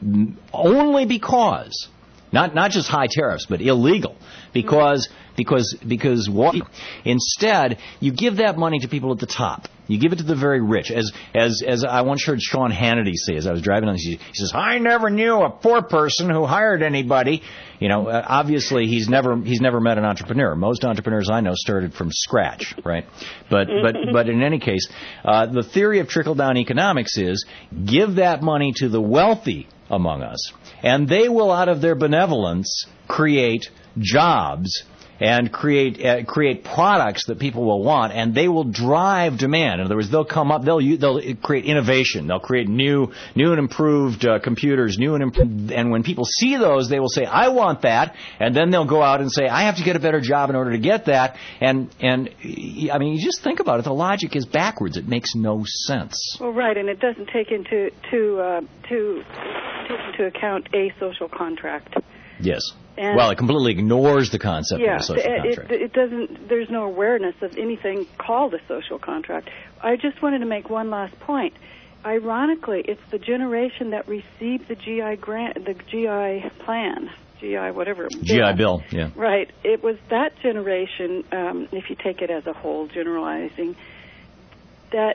only because not not just high tariffs, but illegal because because because what, instead you give that money to people at the top. You give it to the very rich. As as as I once heard Sean Hannity say as I was driving on this, he says, "I never knew a poor person who hired anybody." You know, uh, obviously he's never he's never met an entrepreneur. Most entrepreneurs I know started from scratch, right? But but but in any case, uh, the theory of trickle down economics is give that money to the wealthy among us, and they will, out of their benevolence, create jobs and create uh, create products that people will want, and they will drive demand. In other words, they'll come up, they'll they'll create innovation, they'll create new new and improved uh, computers, new and imp- and when people see those, they will say, "I want that," and then they'll go out and say, "I have to get a better job in order to get that." And and I mean, you just think about it, the logic is backwards. It makes no sense.
Well, right, and it doesn't take into to uh, to take into account a social contract.
Yes.
And
well, it completely ignores the concept
yeah,
of a social
it,
contract.
It, it doesn't. There's no awareness of anything called a social contract. I just wanted to make one last point. Ironically, it's the generation that received the G I grant, the G I plan, G I whatever.
G I Bill, yeah.
Right. It was that generation, um, if you take it as a whole, generalizing, that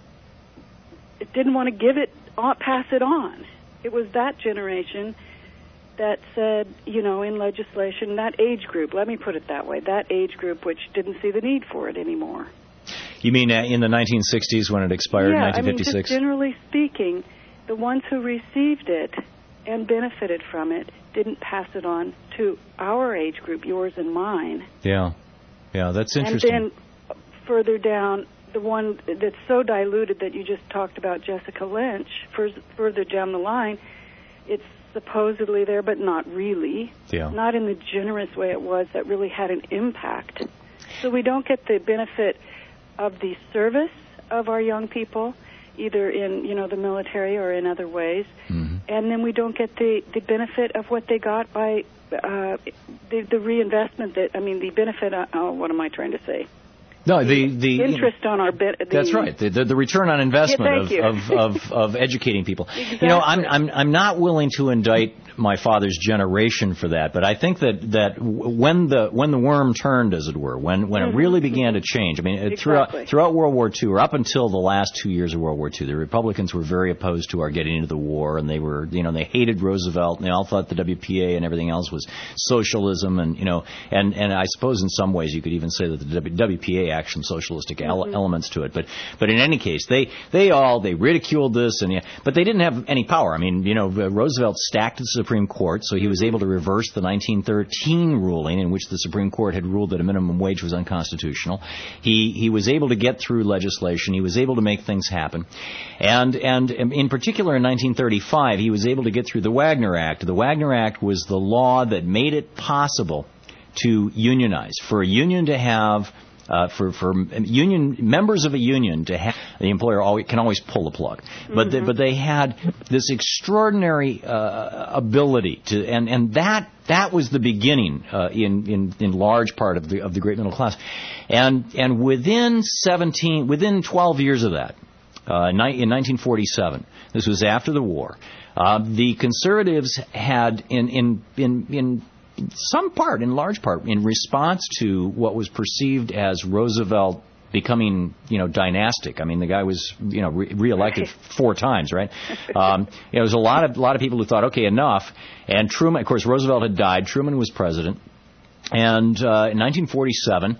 it didn't want to give it, pass it on. It was that generation that said, you know, in legislation, that age group, let me put it that way, that age group which didn't see the need for it anymore.
You mean uh, in the nineteen sixties when it expired
yeah,
in nineteen fifty-six?
I mean, just generally speaking, the ones who received it and benefited from it didn't pass it on to our age group, yours and mine.
Yeah, yeah, that's interesting.
And then further down, the one that's so diluted that you just talked about, Jessica Lynch, further down the line, it's supposedly there, but not really.
Yeah.
Not in the generous way it was that really had an impact. So we don't get the benefit of the service of our young people, either in, you know, the military or in other ways. Mm-hmm. And then we don't get the, the benefit of what they got by uh, the, the reinvestment that, I mean, the benefit, uh, oh, what am I trying to say?
No, the the
interest
you know,
on our bit.
That's right. The, the the return on investment
yeah,
of, of, of of educating people.
Exactly.
You know, I'm I'm I'm not willing to indict my father's generation for that, but I think that that when the when the worm turned, as it were, when when mm-hmm. it really began to change. I mean,
exactly.
throughout throughout World War Two, or up until the last two years of World War Two, the Republicans were very opposed to our getting into the war, and they were, you know, they hated Roosevelt, and they all thought the W P A and everything else was socialism, and you know, and and I suppose in some ways you could even say that the W P A acted socialistic mm-hmm. elements to it, but but in any case, they they all they ridiculed this, and but they didn't have any power. I mean, you know, Roosevelt stacked the Supreme Court, so he was able to reverse the nineteen thirteen ruling in which the Supreme Court had ruled that a minimum wage was unconstitutional. He he was able to get through legislation. He was able to make things happen, and and in particular in nineteen thirty-five, he was able to get through the Wagner Act. The Wagner Act was the law that made it possible to unionize, for a union to have Uh, for for union members of a union to have the employer always, can always pull the plug, but
Mm-hmm.
they, but they had this extraordinary uh, ability to, and and that that was the beginning uh, in in in large part of the of the great middle class, and and within seventeen within twelve years of that, uh, in nineteen forty-seven, this was after the war, uh, the conservatives had in in in in some part, in large part, in response to what was perceived as Roosevelt becoming, you know, dynastic. I mean, the guy was, you know, re- reelected right. four times, right? Um, you know, there was a lot of a lot of people who thought, okay, enough. And Truman, of course, Roosevelt had died. Truman was president, and uh, in nineteen forty-seven.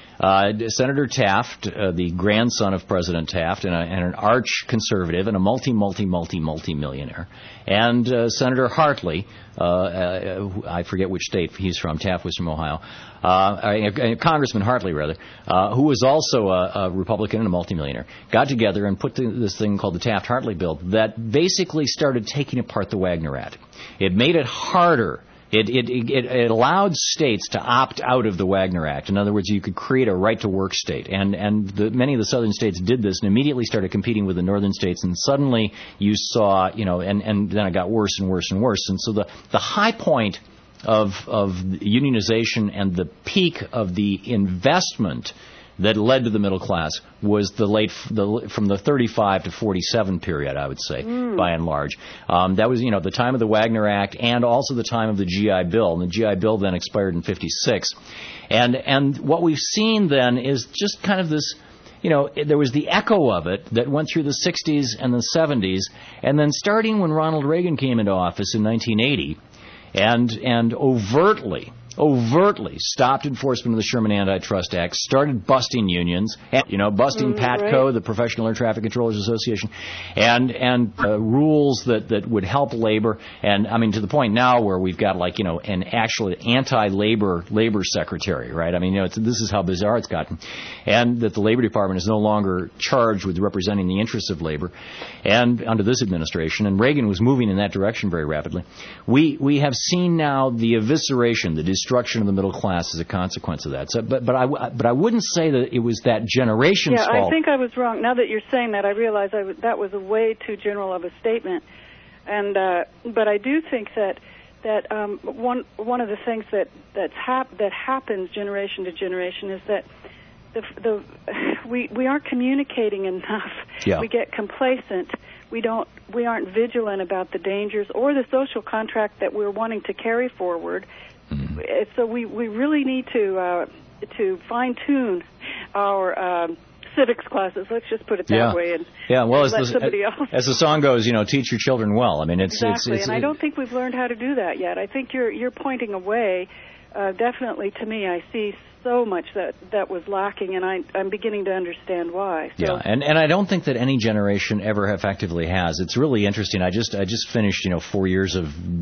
Uh, Senator Taft, uh, the grandson of President Taft, and, a, and an arch conservative and a multi, multi, multi, multi millionaire, and uh, Senator Hartley, uh, uh, I forget which state he's from. Taft was from Ohio. Uh, uh, Congressman Hartley, rather, uh, who was also a, a Republican and a multimillionaire, got together and put the, this thing called the Taft-Hartley bill that basically started taking apart the Wagner Act. It made it harder. It, it, it, it allowed states to opt out of the Wagner Act. In other words, you could create a right-to-work state. And, and the, many of the southern states did this and immediately started competing with the northern states. And suddenly you saw, you know, and, and then it got worse and worse and worse. And so the, the high point of, of unionization and the peak of the investment that led to the middle class was the late the, from the thirty-five to forty-seven period, I would say, mm. by and large. Um, that was, you know, the time of the Wagner Act and also the time of the G I Bill. And the G I Bill then expired in fifty-six. And and what we've seen then is just kind of this, you know, there was the echo of it that went through the sixties and the seventies, and then starting when Ronald Reagan came into office in nineteen eighty, and and overtly overtly stopped enforcement of the Sherman Antitrust Act, started busting unions, and, you know, busting mm, PATCO, right. the Professional Air Traffic Controllers Association, and and uh, rules that, that would help labor. And, I mean, to the point now where we've got, like, you know, an actually anti-labor labor secretary, right? I mean, you know, it's, this is how bizarre it's gotten. And that the Labor Department is no longer charged with representing the interests of labor, and under this administration, and Reagan was moving in that direction very rapidly. We we have seen now the evisceration, the destruction of the middle class as a consequence of that. So, but but I but I wouldn't say that it was that generation's
yeah,
fault.
I think I was wrong. Now that you're saying that, I realize I w- that was a way too general of a statement. And uh, but I do think that that um, one one of the things that that's hap- that happens generation to generation is that the the we we aren't communicating enough.
Yeah.
We get complacent. We don't. We aren't vigilant about the dangers or the social contract that we're wanting to carry forward. Mm-hmm. So we, we really need to uh, to fine tune our um, civics classes. Let's just put it that
yeah.
way. And,
yeah. Well,
and
as
let
the,
somebody else.
as the song goes, you know, teach your children well. I mean, it's
exactly.
It's, it's,
and I
it,
don't think we've learned how to do that yet. I think you're you're pointing a way. Uh, definitely, to me, I see so much that, that was lacking, and I, I'm beginning to understand why. So.
Yeah, and and I don't think that any generation ever effectively has. It's really interesting. I just I just finished, you know, four years of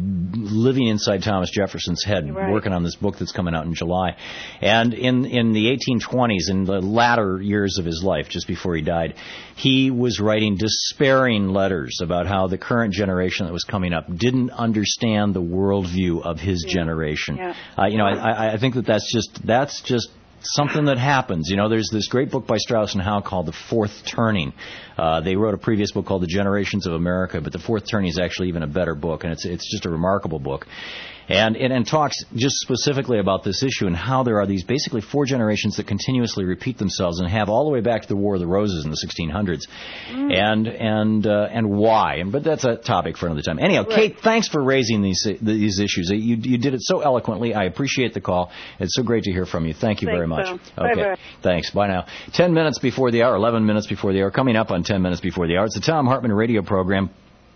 living inside Thomas Jefferson's head,
right.
working on this book that's coming out in July. And in in the eighteen twenties, in the latter years of his life, just before he died, he was writing despairing letters about how the current generation that was coming up didn't understand the worldview of his yeah. generation.
Yeah.
Uh, you know, I, I think that that's just that's just something that happens. You know, there's this great book by Strauss and Howe called The Fourth Turning. Uh, they wrote a previous book called The Generations of America, but The Fourth Turning is actually even a better book, and it's it's just a remarkable book. And, and and talks just specifically about this issue and how there are these basically four generations that continuously repeat themselves and have all the way back to the War of the Roses in the sixteen hundreds, mm. and and uh, and why. And but that's a topic for another time. Anyhow, right. Kate, thanks for raising these these issues. You you did it so eloquently. I appreciate the call. It's so great to hear from you. Thank you
Thanks,
very much.
So.
Okay,
Bye-bye.
Thanks. Bye now. Ten minutes before the hour, eleven minutes before the hour. Coming up on ten minutes before the hour. It's the Thom Hartmann radio program.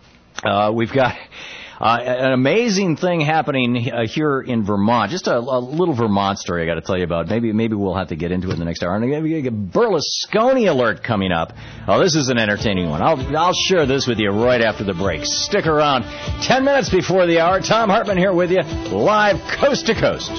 Uh, we've got. Uh, an amazing thing happening uh, here in Vermont. Just a, a little Vermont story I got to tell you about. Maybe maybe we'll have to get into it in the next hour. And I'm going to get a Berlusconi alert coming up. Oh, this is an entertaining one. I'll I'll share this with you right after the break. Stick around. Ten minutes before the hour. Thom Hartmann here with you, live coast to coast.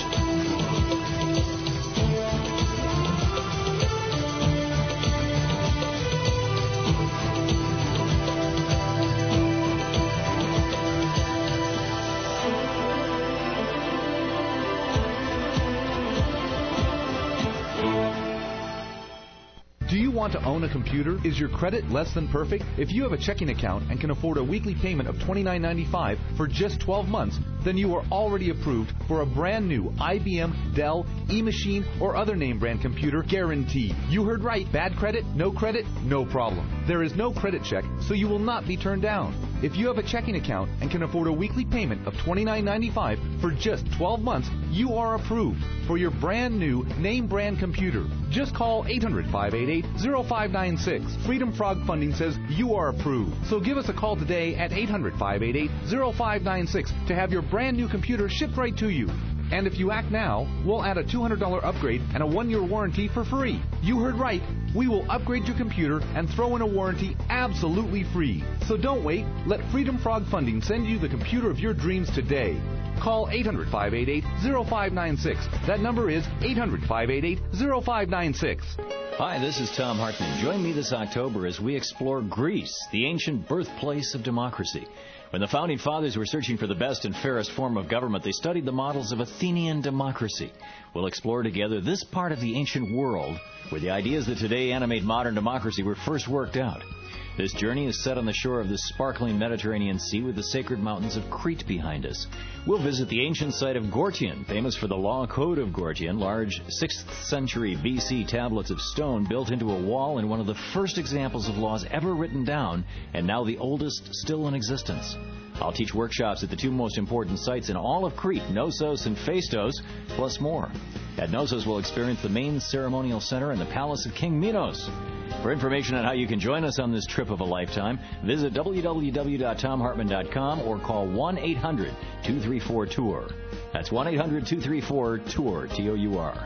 you want to own a computer? Is your credit less than perfect? If you have a checking account and can afford a weekly payment of twenty-nine ninety-five for just twelve months, then you are already approved for a brand new I B M, Dell, E-Machine, or other name brand computer guaranteed. You heard right. Bad credit? No credit? No problem. There is no credit check, so you will not be turned down. If you have a checking account and can afford a weekly payment of twenty-nine ninety-five for just twelve months, you are approved for your brand new name brand computer. Just call eight hundred, five eight eight, zero five nine six. Freedom Frog Funding says you are approved. So give us a call today at eight hundred, five eight eight, zero five nine six to have your brand new computer shipped right to you. And if you act now, we'll add a two hundred dollars upgrade and a one-year warranty for free. You heard right. We will upgrade your computer and throw in a warranty absolutely free. So don't wait. Let Freedom Frog Funding send you the computer of your dreams today. Call eight hundred, five eight eight, zero five nine six. That number is eight hundred, five eight eight, zero five nine six.
Hi, this is Tom Hartman. Join me this October as we explore Greece, the ancient birthplace of democracy. When the Founding Fathers were searching for the best and fairest form of government, they studied the models of Athenian democracy. We'll explore together this part of the ancient world where the ideas that today animate modern democracy were first worked out. This journey is set on the shore of the sparkling Mediterranean Sea with the sacred mountains of Crete behind us. We'll visit the ancient site of Gortyon, famous for the Law Code of Gortyon, large sixth century B C tablets of stone built into a wall and one of the first examples of laws ever written down, and now the oldest still in existence. I'll teach workshops at the two most important sites in all of Crete, Knossos and Phaistos, plus more. At Knossos, we'll experience the main ceremonial center and the palace of King Minos. For information on how you can join us on this trip of a lifetime, visit w w w dot tom hartman dot com or call one eight hundred, two three four, tour. That's one eight hundred, two three four, tour, T O U R.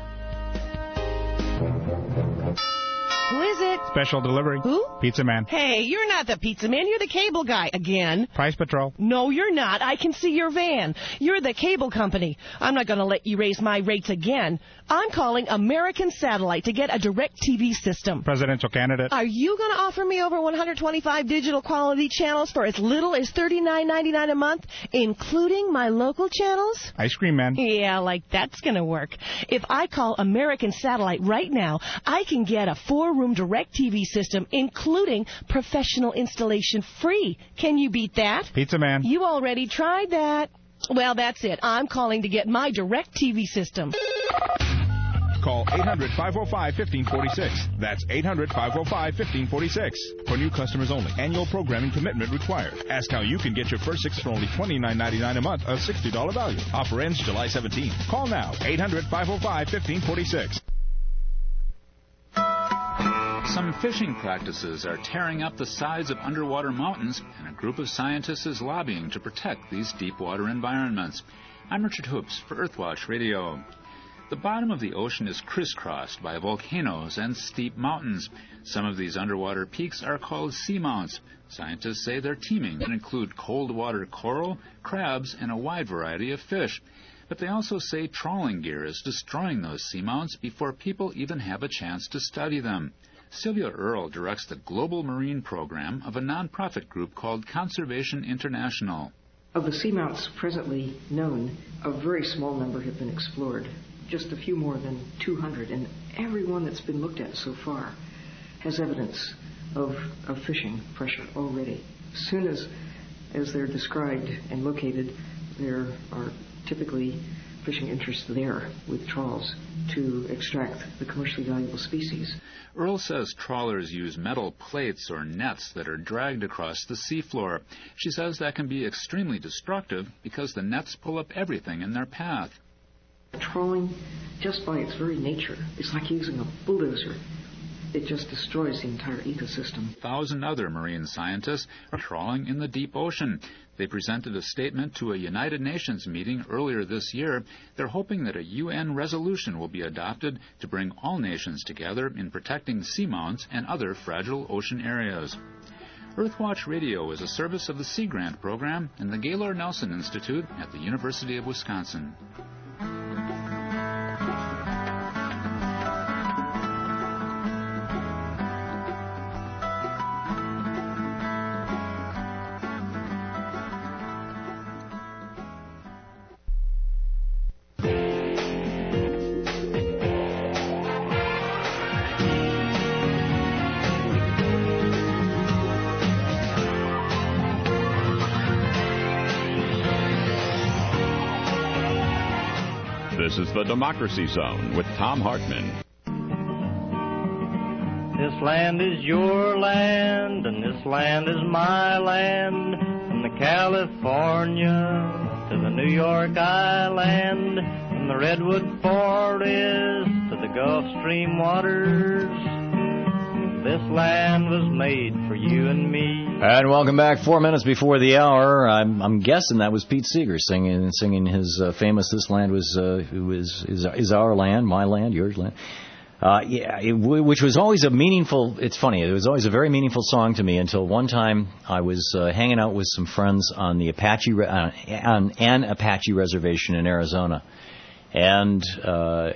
Who is it?
Special delivery.
Who?
Pizza Man.
Hey, you're not the pizza man. You're the cable guy again.
Price Patrol.
No, you're not. I can see your van. You're the cable company. I'm not going to let you raise my rates again. I'm calling American Satellite to get a direct T V system.
Presidential candidate.
Are you going to offer me over one hundred twenty-five digital quality channels for as little as thirty-nine ninety-nine a month, including my local channels?
Ice Cream Man.
Yeah, like that's going to work. If I call American Satellite right now, I can get a four-room direct T V system, including professional installation free. Can you beat that?
Pizza Man.
You already tried that. Well, that's it. I'm calling to get my direct T V system.
Call eight hundred, five oh five, one five four six. That's eight hundred, five oh five, one five four six. For new customers only. Annual programming commitment required. Ask how you can get your first six for only twenty-nine ninety-nine a month, a sixty dollars value. Offer ends July seventeenth. Call now. eight hundred, five oh five, one five four six.
Some fishing practices are tearing up the sides of underwater mountains, and a group of scientists is lobbying to protect these deep water environments. I'm Richard Hoops for Earthwatch Radio. The bottom of the ocean is crisscrossed by volcanoes and steep mountains. Some of these underwater peaks are called seamounts. Scientists say they're teeming and include cold water coral, crabs, and a wide variety of fish. But they also say trawling gear is destroying those seamounts before people even have a chance to study them. Sylvia Earle directs the Global Marine Program of a nonprofit group called Conservation International.
Of the seamounts presently known, a very small number have been explored, just a few more than two hundred, and every one that's been looked at so far has evidence of, of fishing pressure already. As soon as, as they're described and located, there are typically fishing interests there with trawls to extract the commercially valuable species.
Earl says trawlers use metal plates or nets that are dragged across the seafloor. She says that can be extremely destructive because the nets pull up everything in their path.
Trawling, just by its very nature, is like using a bulldozer. It just destroys the entire ecosystem.
A thousand other marine scientists are trawling in the deep ocean. They presented a statement to a United Nations meeting earlier this year. They're hoping that a U N resolution will be adopted to bring all nations together in protecting seamounts and other fragile ocean areas. Earthwatch Radio is a service of the Sea Grant Program and the Gaylord Nelson Institute at the University of Wisconsin.
This is the Democracy Zone with Thom Hartmann.
This land is your land, and this land is my land. From the California to the New York Island, from the Redwood Forest to the Gulf Stream waters, this land was made for you and me.
And welcome back. Four minutes before the hour. I'm, I'm guessing that was Pete Seeger singing singing his uh, famous "This land was uh, was is, is our land, my land, yours land." Uh, yeah, it, which was always a meaningful. It's funny. It was always a very meaningful song to me until one time I was uh, hanging out with some friends on the Apache uh, on an Apache reservation in Arizona, and uh,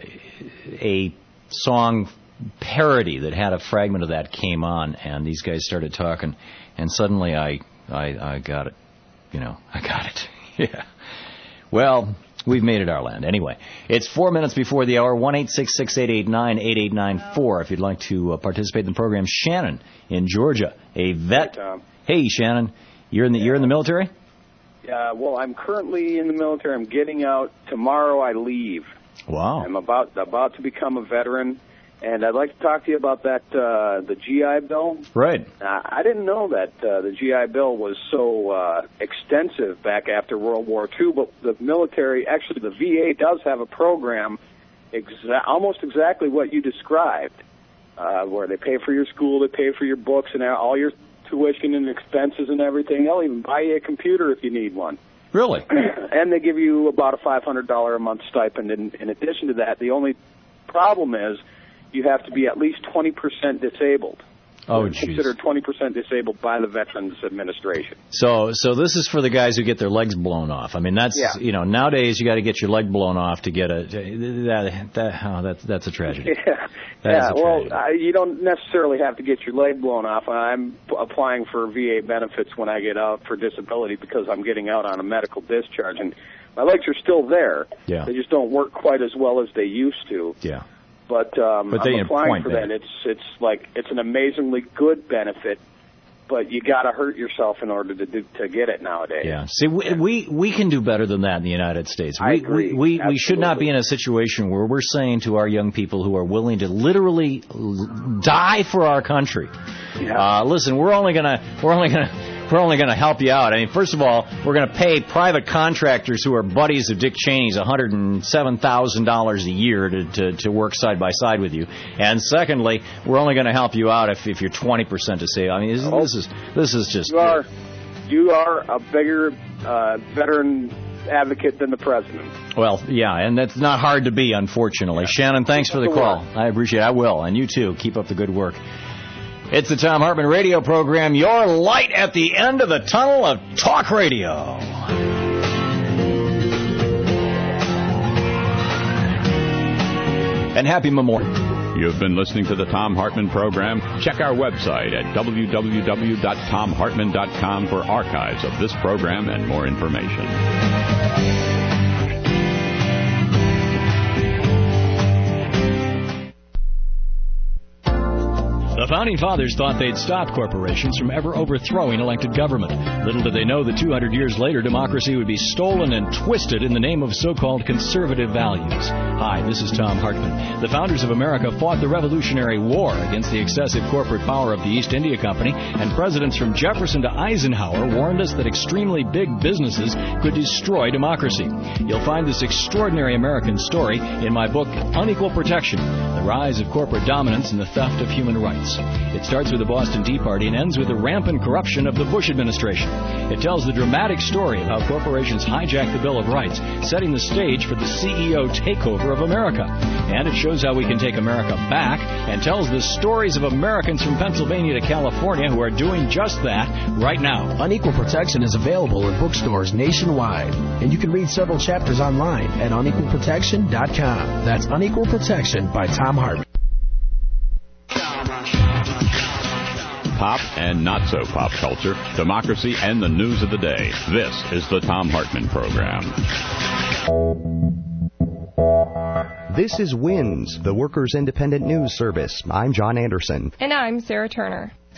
a song parody that had a fragment of that came on, and these guys started talking, and suddenly I, I, I got it. You know, I got it. Yeah. Well, we've made it our land. Anyway, it's four minutes before the hour. One eight six six eight eight nine eight eight nine four. If you'd like to uh, participate in the program, Shannon in Georgia, a vet.
Hey, Tom.
Hey, Shannon, you're in the you're in the military.
Yeah. Well, I'm currently in the military. I'm getting out tomorrow. I leave.
Wow.
I'm about about to become a veteran. And I'd like to talk to you about that, uh, the G I Bill.
Right.
Uh, I didn't know that uh, the G I Bill was so uh, extensive back after World War Two, but the military, actually the V A does have a program exa- almost exactly what you described, uh, where they pay for your school, they pay for your books and all your tuition and expenses and everything. They'll even buy you a computer if you need one.
Really?
And they give you about a five hundred dollars a month stipend. In, in addition to that, the only problem is you have to be at least twenty percent disabled.
Oh,
geez. Considered twenty percent disabled by the Veterans Administration.
So, so this is for the guys who get their legs blown off. I mean, that's
yeah.
you know, nowadays you got to get your leg blown off to get a that that oh, that's that's a tragedy.
Yeah,
that
yeah.
Is a
well,
tragedy.
I, you don't necessarily have to get your leg blown off. I'm p- applying for V A benefits when I get out for disability because I'm getting out on a medical discharge, and my legs are still there.
Yeah.
They just don't work quite as well as they used to.
Yeah.
But, um,
but
I'm applying
point
for
there.
that. It's it's like it's an amazingly good benefit, but you got to hurt yourself in order to do, to get it nowadays.
Yeah. See, we, we we can do better than that in the United States. We,
I agree.
We we, we should not
Absolutely.
be in a situation where we're saying to our young people who are willing to literally l- die for our country,
Yeah.
uh, listen, we're only gonna we're only gonna. We're only going to help you out. I mean, first of all, we're going to pay private contractors who are buddies of Dick Cheney's one hundred seven thousand dollars a year to, to, to work side by side with you. And secondly, we're only going to help you out if, if you're twenty percent disabled. I mean, this, this is this is just...
You are, you are a bigger uh, veteran advocate than the president.
Well, yeah, and that's not hard to be, unfortunately. Yeah. Shannon, thanks for the call. I appreciate it. I will. And you, too. Keep up the good work. It's the Thom Hartmann radio program, your light at the end of the tunnel of talk radio. And happy Memorial.
You've been listening to the Thom Hartmann program. Check our website at w w w dot thom hartmann dot com for archives of this program and more information.
The Founding Fathers thought they'd stop corporations from ever overthrowing elected government. Little did they know that two hundred years later, democracy would be stolen and twisted in the name of so-called conservative values. Hi, this is Thom Hartmann. The founders of America fought the Revolutionary War against the excessive corporate power of the East India Company, and presidents from Jefferson to Eisenhower warned us that extremely big businesses could destroy democracy. You'll find this extraordinary American story in my book, Unequal Protection, The Rise of Corporate Dominance and the Theft of Human Rights. It starts with the Boston Tea Party and ends with the rampant corruption of the Bush administration. It tells the dramatic story of how corporations hijacked the Bill of Rights, setting the stage for the C E O takeover of America. And it shows how we can take America back and tells the stories of Americans from Pennsylvania to California who are doing just that right now.
Unequal Protection is available in bookstores nationwide, and you can read several chapters online at unequal protection dot com. That's Unequal Protection by Thom Hartmann.
Pop and not so pop culture, democracy and the news of the day. This is the Thom Hartmann program.
This is WINS, the Workers' Independent News Service. I'm John Anderson.
And I'm Sarah Turner.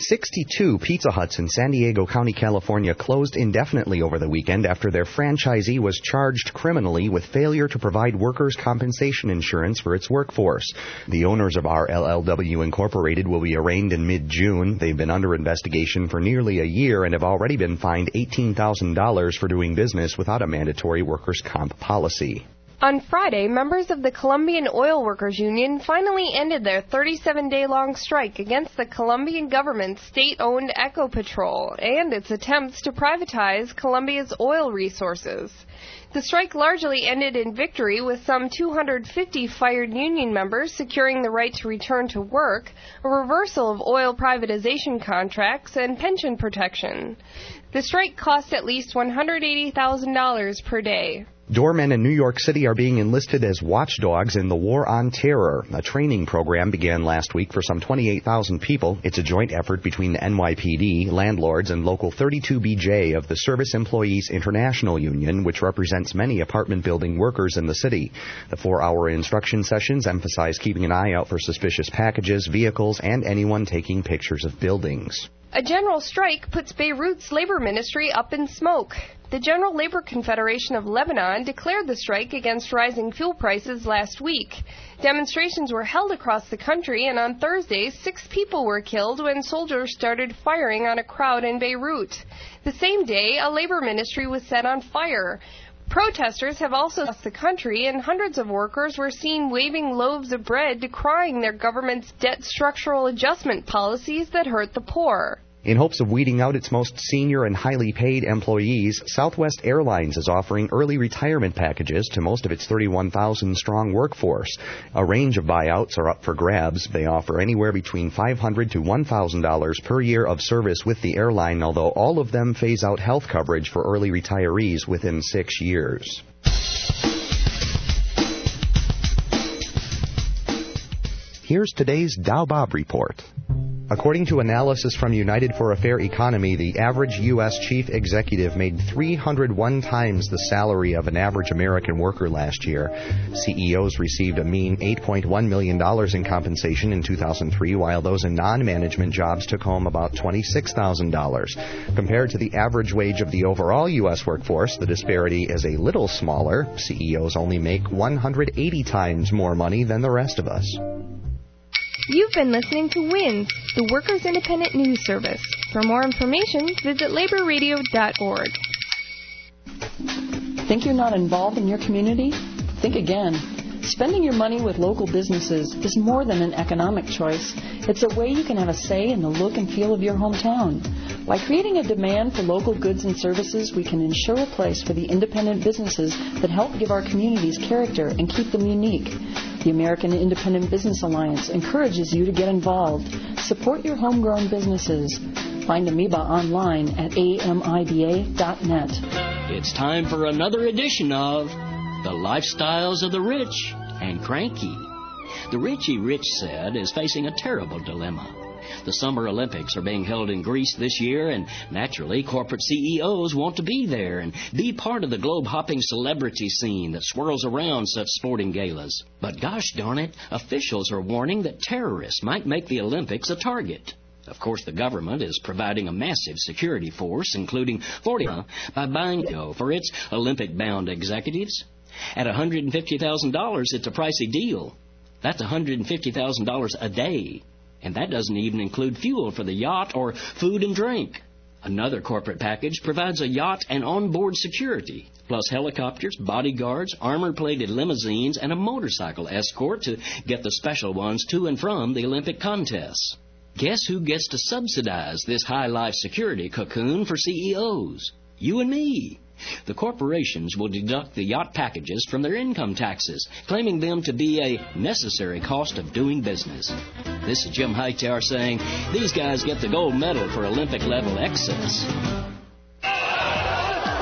sixty-two Pizza Huts in San Diego County, California closed indefinitely over the weekend after their franchisee was charged criminally with failure to provide workers' compensation insurance for its workforce. The owners of R L L W Incorporated will be arraigned in mid-June. They've been under investigation for nearly a year and have already been fined eighteen thousand dollars for doing business without a mandatory workers' comp policy.
On Friday, members of the Colombian Oil Workers Union finally ended their thirty-seven day long strike against the Colombian government's state-owned Ecopetrol and its attempts to privatize Colombia's oil resources. The strike largely ended in victory, with some two hundred fifty fired union members securing the right to return to work, a reversal of oil privatization contracts, and pension protection. The strike cost at least one hundred eighty thousand dollars per day.
Doormen in New York City are being enlisted as watchdogs in the War on Terror. A training program began last week for some twenty-eight thousand people. It's a joint effort between the N Y P D, landlords, and Local thirty-two B J of the Service Employees International Union, which represents many apartment building workers in the city. The four-hour instruction sessions emphasize keeping an eye out for suspicious packages, vehicles, and anyone taking pictures of buildings.
A general strike puts Beirut's labor ministry up in smoke. The General Labor Confederation of Lebanon declared the strike against rising fuel prices last week. Demonstrations were held across the country, and on Thursday, six people were killed when soldiers started firing on a crowd in Beirut. The same day, a labor ministry was set on fire. Protesters have also left the country, and hundreds of workers were seen waving loaves of bread, decrying their government's debt structural adjustment policies that hurt the poor.
In hopes of weeding out its most senior and highly paid employees, Southwest Airlines is offering early retirement packages to most of its thirty-one thousand strong workforce. A range of buyouts are up for grabs. They offer anywhere between five hundred dollars to one thousand dollars per year of service with the airline, although all of them phase out health coverage for early retirees within six years. Here's today's Dow Bob Report. According to analysis from United for a Fair Economy, the average U S chief executive made three hundred one times the salary of an average American worker last year. C E Os received a mean eight point one million dollars in compensation in two thousand three, while those in non-management jobs took home about twenty-six thousand dollars. Compared to the average wage of the overall U S workforce, the disparity is a little smaller. C E Os only make one hundred eighty times more money than the rest of us.
You've been listening to WINS, the Workers' Independent News Service. For more information, visit labor radio dot org.
Think you're not involved in your community? Think again. Spending your money with local businesses is more than an economic choice. It's a way you can have a say in the look and feel of your hometown. By creating a demand for local goods and services, we can ensure a place for the independent businesses that help give our communities character and keep them unique. The American Independent Business Alliance encourages you to get involved. Support your homegrown businesses. Find Amoeba online at A M I B A dot net.
It's time for another edition of The Lifestyles of the Rich and Cranky. The Richie Rich said is facing a terrible dilemma. The Summer Olympics are being held in Greece this year, and naturally, corporate C E Os want to be there and be part of the globe-hopping celebrity scene that swirls around such sporting galas. But gosh darn it, officials are warning that terrorists might make the Olympics a target. Of course, the government is providing a massive security force, including forty by buying for its Olympic-bound executives. At one hundred fifty thousand dollars, it's a pricey deal. That's one hundred fifty thousand dollars a day. And that doesn't even include fuel for the yacht or food and drink. Another corporate package provides a yacht and onboard security, plus helicopters, bodyguards, armor-plated limousines, and a motorcycle escort to get the special ones to and from the Olympic contests. Guess who gets to subsidize this high-life security cocoon for C E Os? You and me. The corporations will deduct the yacht packages from their income taxes, claiming them to be a necessary cost of doing business. This is Jim Hightower saying these guys get the gold medal for Olympic-level excess.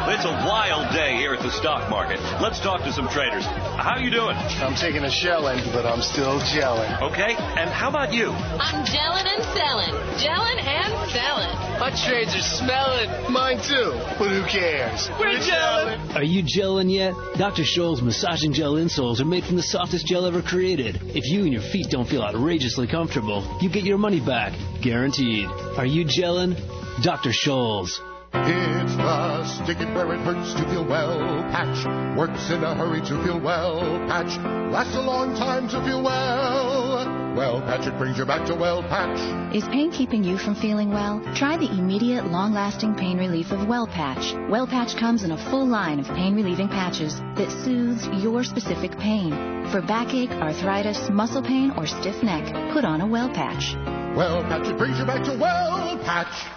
It's a wild day here at the stock market. Let's talk to some traders. How you doing?
I'm taking a shelling, but I'm still gelling.
Okay, and how about you?
I'm gelling and selling. Gelling and selling.
My trades are smelling. Mine too. But who cares?
We're gelling.
Are you gelling yet? Doctor Scholl's massaging gel insoles are made from the softest gel ever created. If you and your feet don't feel outrageously comfortable, you get your money back. Guaranteed. Are you gelling? Doctor Scholl's.
It's the stick it where it hurts to feel well patch. Works in a hurry to feel well patch. Lasts a long time to feel well. Well patch, it brings you back to well patch.
Is pain keeping you from feeling well? Try the immediate, long-lasting pain relief of Well Patch. Well Patch comes in a full line of pain-relieving patches that soothes your specific pain. For backache, arthritis, muscle pain, or stiff neck, put on a Well Patch.
Well Patch, it brings you back to well patch.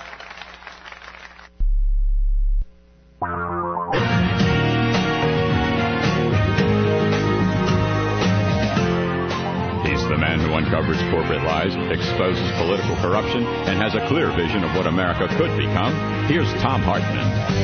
He's the man who uncovers corporate lies, exposes political corruption, and has a clear vision of what America could become. Here's Thom Hartmann.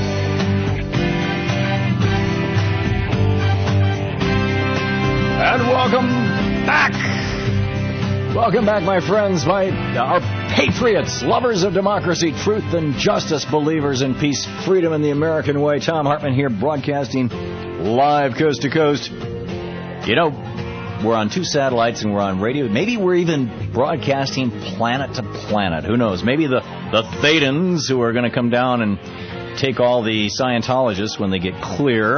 And welcome back. Welcome back, my friends, my our patriots, lovers of democracy, truth, and justice, believers in peace, freedom, and the American way. Thom Hartmann here, broadcasting live coast to coast. You know, we're on two satellites and we're on radio. Maybe we're even broadcasting planet to planet. Who knows? Maybe the, the Thetans, who are going to come down and take all the Scientologists when they get clear,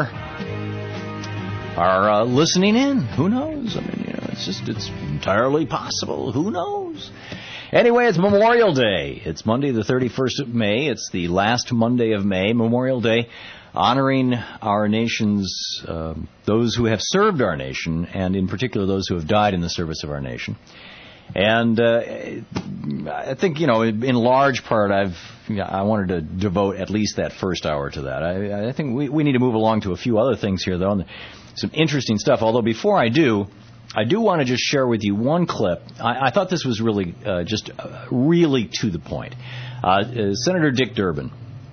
are uh, listening in. Who knows? I mean, you know, it's just, it's entirely possible. Who knows? Anyway, it's Memorial Day. It's Monday the thirty-first of May. It's the last Monday of May, Memorial Day, honoring our nation's, uh, those who have served our nation, and in particular those who have died in the service of our nation. And uh, I think, you know, in large part, I've I wanted to devote at least that first hour to that. I, I think we, we need to move along to a few other things here, though, and some interesting stuff. Although before I do, I do want to just share with you one clip. I, I thought this was really uh, just uh, really to the point. Uh, uh, Senator Dick Durbin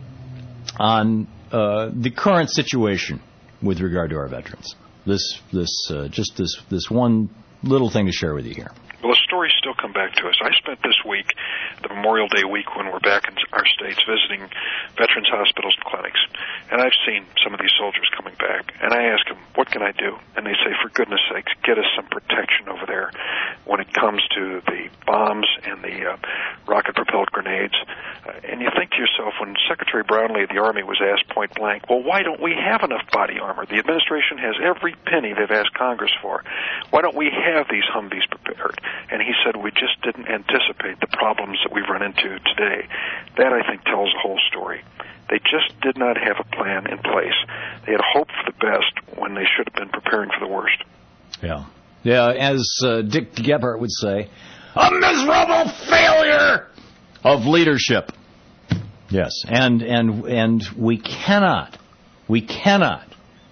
on uh, the current situation with regard to our veterans. This this uh, just this this one little thing to share with you here.
Well, the stories still come back to us. I spent this week, the Memorial Day week, when we're back in our states, visiting veterans' hospitals and clinics. And I've seen some of these soldiers coming back. And I ask them, what can I do? And they say, for goodness sakes, get us some protection over there when it comes to the bombs and the uh, rocket-propelled grenades. Uh, and you think to yourself, when Secretary Brownlee of the Army was asked point blank, well, why don't we have enough body armor? The administration has every penny they've asked Congress for. Why don't we have these Humvees prepared? And he said, we just didn't anticipate the problems that we've run into today. That, I think, tells the whole story. They just did not have a plan in place. They had hoped for the best when they should have been preparing for the worst.
Yeah. Yeah, as uh, Dick Gephardt would say, a miserable failure of leadership. Yes, and and and we cannot, we cannot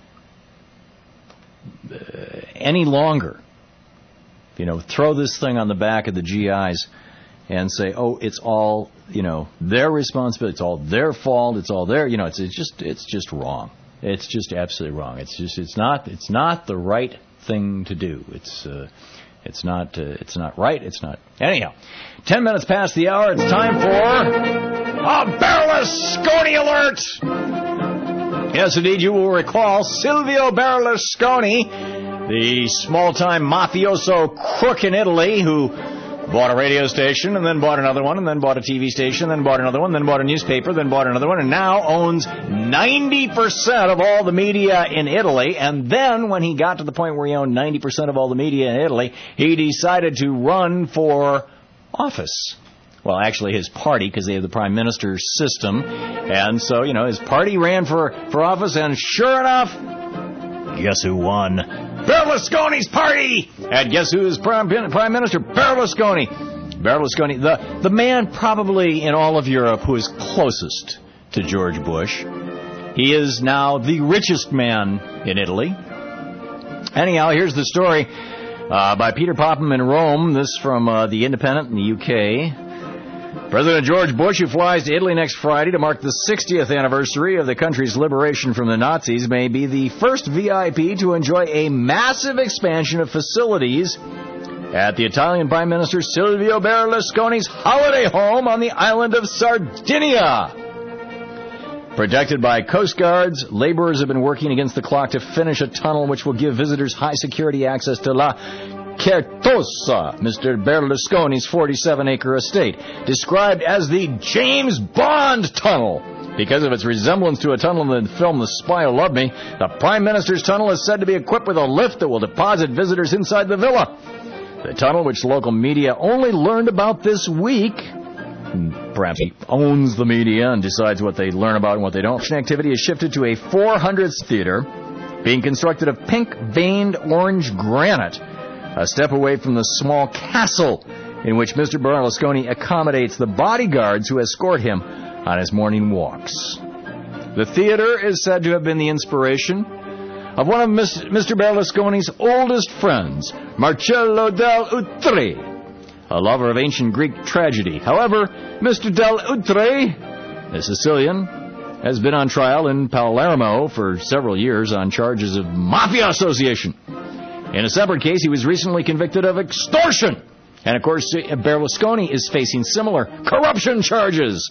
uh, any longer, you know, throw this thing on the back of the G Is and say, oh, it's all, you know, their responsibility, it's all their fault, it's all their, you know, it's, it's just, it's just wrong. It's just absolutely wrong. It's just, it's not, it's not the right thing to do. It's, uh, it's not, uh, it's not right. It's not. Anyhow, ten minutes past the hour. It's time for a Berlusconi alert. Yes, indeed, you will recall Silvio Berlusconi, the small-time mafioso crook in Italy who bought a radio station, and then bought another one, and then bought a T V station, then bought another one, then bought a newspaper, then bought another one, and now owns ninety percent of all the media in Italy. And then, when he got to the point where he owned ninety percent of all the media in Italy, he decided to run for office. Well, actually, his party, because they have the prime minister system. And so, you know, his party ran for, for office, and sure enough, guess who won? Berlusconi's party! And guess who is prime, prime minister? Berlusconi. Berlusconi, the, the man probably in all of Europe who is closest to George Bush. He is now the richest man in Italy. Anyhow, here's the story uh, by Peter Popham in Rome. This from uh, The Independent in the U K. President George Bush, who flies to Italy next Friday to mark the sixtieth anniversary of the country's liberation from the Nazis, may be the first V I P to enjoy a massive expansion of facilities at the Italian Prime Minister Silvio Berlusconi's holiday home on the island of Sardinia. Protected by Coast Guards, laborers have been working against the clock to finish a tunnel which will give visitors high-security access to La Certosa, Mister Berlusconi's forty-seven acre estate, described as the James Bond Tunnel. Because of its resemblance to a tunnel in the film The Spy Who Loved Me, the Prime Minister's tunnel is said to be equipped with a lift that will deposit visitors inside the villa. The tunnel, which local media only learned about this week, perhaps he owns the media and decides what they learn about and what they don't, activity is shifted to a four hundred theater being constructed of pink-veined orange granite, a step away from the small castle in which Mister Berlusconi accommodates the bodyguards who escort him on his morning walks. The theater is said to have been the inspiration of one of Mister Berlusconi's oldest friends, Marcello del Utri, a lover of ancient Greek tragedy. However, Mister del Utri, a Sicilian, has been on trial in Palermo for several years on charges of mafia association. In a separate case, he was recently convicted of extortion. And, of course, Berlusconi is facing similar corruption charges.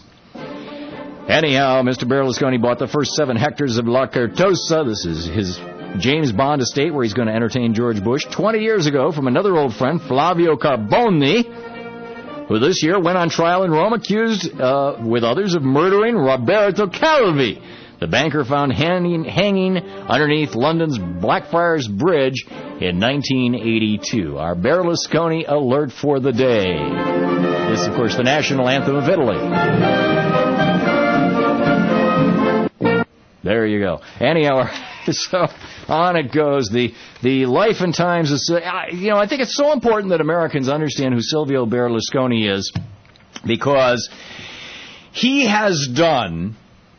Anyhow, Mister Berlusconi bought the first seven hectares of La Certosa. This is his James Bond estate where he's going to entertain George Bush twenty years ago from another old friend, Flavio Carboni, who this year went on trial in Rome accused, uh, with others, of murdering Roberto Calvi, the banker found hanging, hanging underneath London's Blackfriars Bridge in nineteen eighty-two. Our Berlusconi alert for the day. This is, of course, the national anthem of Italy. There you go. Anyhow, so on it goes. The the life and times of, you know, I think it's so important that Americans understand who Silvio Berlusconi is, because he has done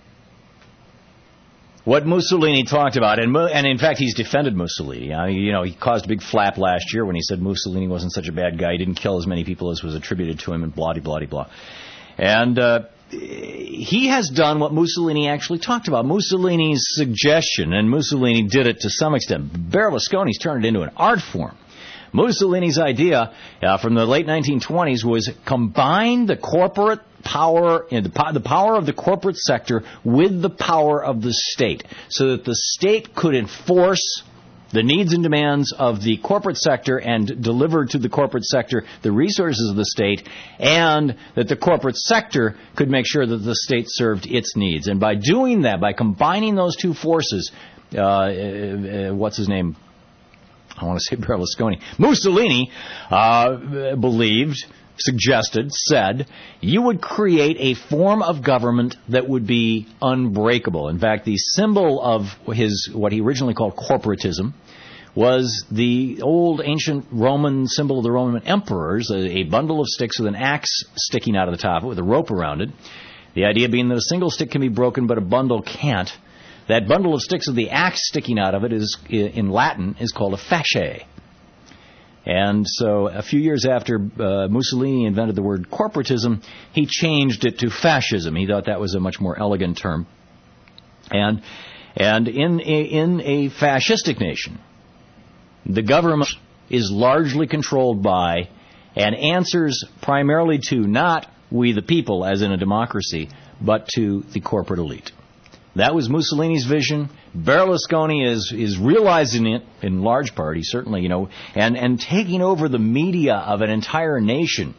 what Mussolini talked about, and and in fact he's defended Mussolini. I mean, you know, he caused a big flap last year when he said Mussolini wasn't such a bad guy. He didn't kill as many people as was attributed to him, and blah blah blah blah. And uh, he has done what Mussolini actually talked about. Mussolini's suggestion, and Mussolini did it to some extent. Berlusconi's turned it into an art form. Mussolini's idea uh, from the late nineteen twenties was combine the corporate power, you know, the, the power of the corporate sector with the power of the state, so that the state could enforce the needs and demands of the corporate sector and deliver to the corporate sector the resources of the state, and that the corporate sector could make sure that the state served its needs. And by doing that, by combining those two forces, uh, uh, what's his name? I want to say Berlusconi. Mussolini uh, believed, suggested, said, you would create a form of government that would be unbreakable. In fact, the symbol of his, what he originally called corporatism, was the old ancient Roman symbol of the Roman emperors, a, a bundle of sticks with an axe sticking out of the top of it with a rope around it. The idea being that a single stick can be broken, but a bundle can't. That bundle of sticks with the axe sticking out of it is, in Latin, is called a fasce. And so a few years after uh, Mussolini invented the word corporatism, he changed it to fascism. He thought that was a much more elegant term. And and in a, in a fascistic nation, the government is largely controlled by and answers primarily to not we the people, as in a democracy, but to the corporate elite. That was Mussolini's vision. Berlusconi is is realizing it in large part. He certainly, you know, and, and taking over the media of an entire nation.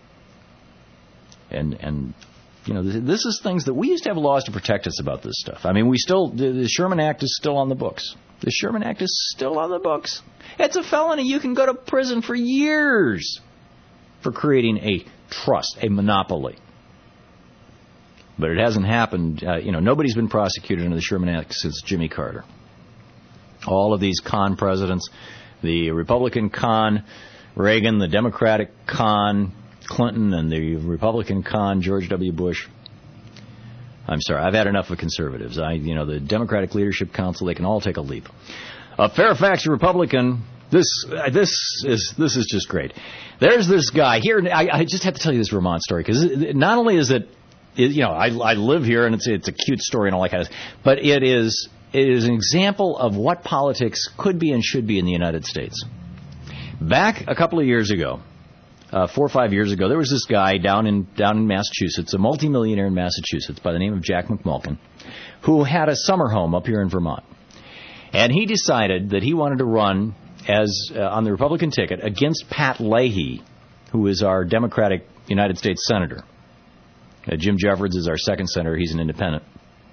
And, and you know, this is things that we used to have laws to protect us about this stuff. I mean, we still, the Sherman Act is still on the books. The Sherman Act is still on the books. It's a felony. You can go to prison for years for creating a trust, a monopoly. But it hasn't happened. Uh, you know, nobody's been prosecuted under the Sherman Act since Jimmy Carter. All of these con presidents, the Republican con Reagan, the Democratic con Clinton, and the Republican con George W. Bush. I'm sorry, I've had enough of conservatives. I, you know, the Democratic Leadership Council, they can all take a leap. A Fairfax Republican This uh, this is this is just great. There's this guy here. I, I just have to tell you this Vermont story because not only is it, it, you know, I, I live here and it's it's a cute story and all that kind of stuff, but it is it is an example of what politics could be and should be in the United States. Back a couple of years ago, uh, four or five years ago, there was this guy down in down in Massachusetts, a multimillionaire in Massachusetts by the name of Jack McMulkin, who had a summer home up here in Vermont, and he decided that he wanted to run as uh, on the Republican ticket against Pat Leahy, who is our Democratic United States Senator. Uh, Jim Jeffords is our second senator. He's an independent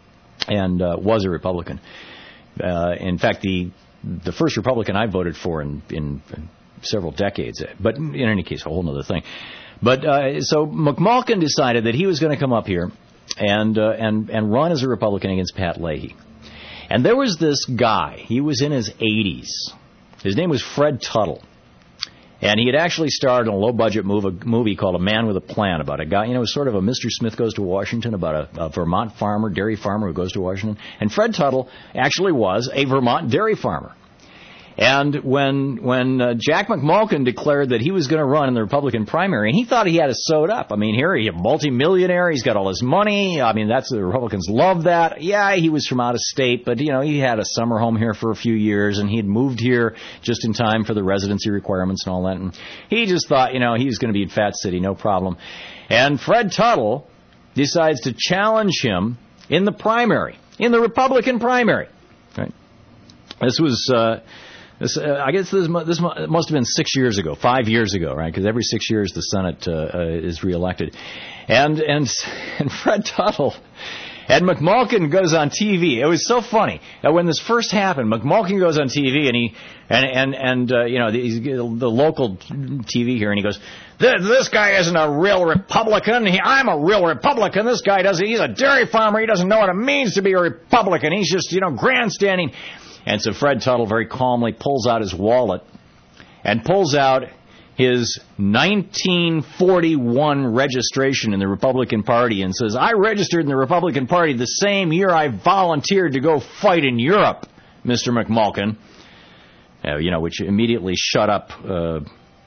and uh, was a Republican. Uh, in fact, the the first Republican I voted for in, in several decades. But in any case, a whole other thing. But uh, so McMulkin decided that he was going to come up here and uh, and and run as a Republican against Pat Leahy. And there was this guy. He was in his eighties. His name was Fred Tuttle. And he had actually starred in a low-budget movie, movie called A Man with a Plan about a guy, you know, sort of a Mister Smith Goes to Washington, about a, a Vermont farmer, dairy farmer who goes to Washington. And Fred Tuttle actually was a Vermont dairy farmer. And when when uh, Jack McMulkin declared that he was going to run in the Republican primary, and he thought he had it sewed up. I mean, here he's a multimillionaire, he's got all his money. I mean, that's the Republicans love that. Yeah, he was from out of state, but you know, he had a summer home here for a few years, and he had moved here just in time for the residency requirements and all that. And he just thought, you know, he was going to be in Fat City, no problem. And Fred Tuttle decides to challenge him in the primary, in the Republican primary. Right? This was. Uh, This, uh, I guess this, this must have been six years ago, five years ago, right? Because every six years the Senate uh, uh, is reelected. And, and and Fred Tuttle and McMulkin goes on T V. It was so funny. Now, when this first happened, McMulkin goes on T V and he and and and uh, you know the, the local T V here, and he goes, "This, this guy isn't a real Republican. He, I'm a real Republican. This guy doesn't. He's a dairy farmer. He doesn't know what it means to be a Republican. He's just you know grandstanding." And so Fred Tuttle very calmly pulls out his wallet and pulls out his nineteen forty-one registration in the Republican Party and says, "I registered in the Republican Party the same year I volunteered to go fight in Europe, Mister McMulkin." Uh, you know, which immediately shut up uh,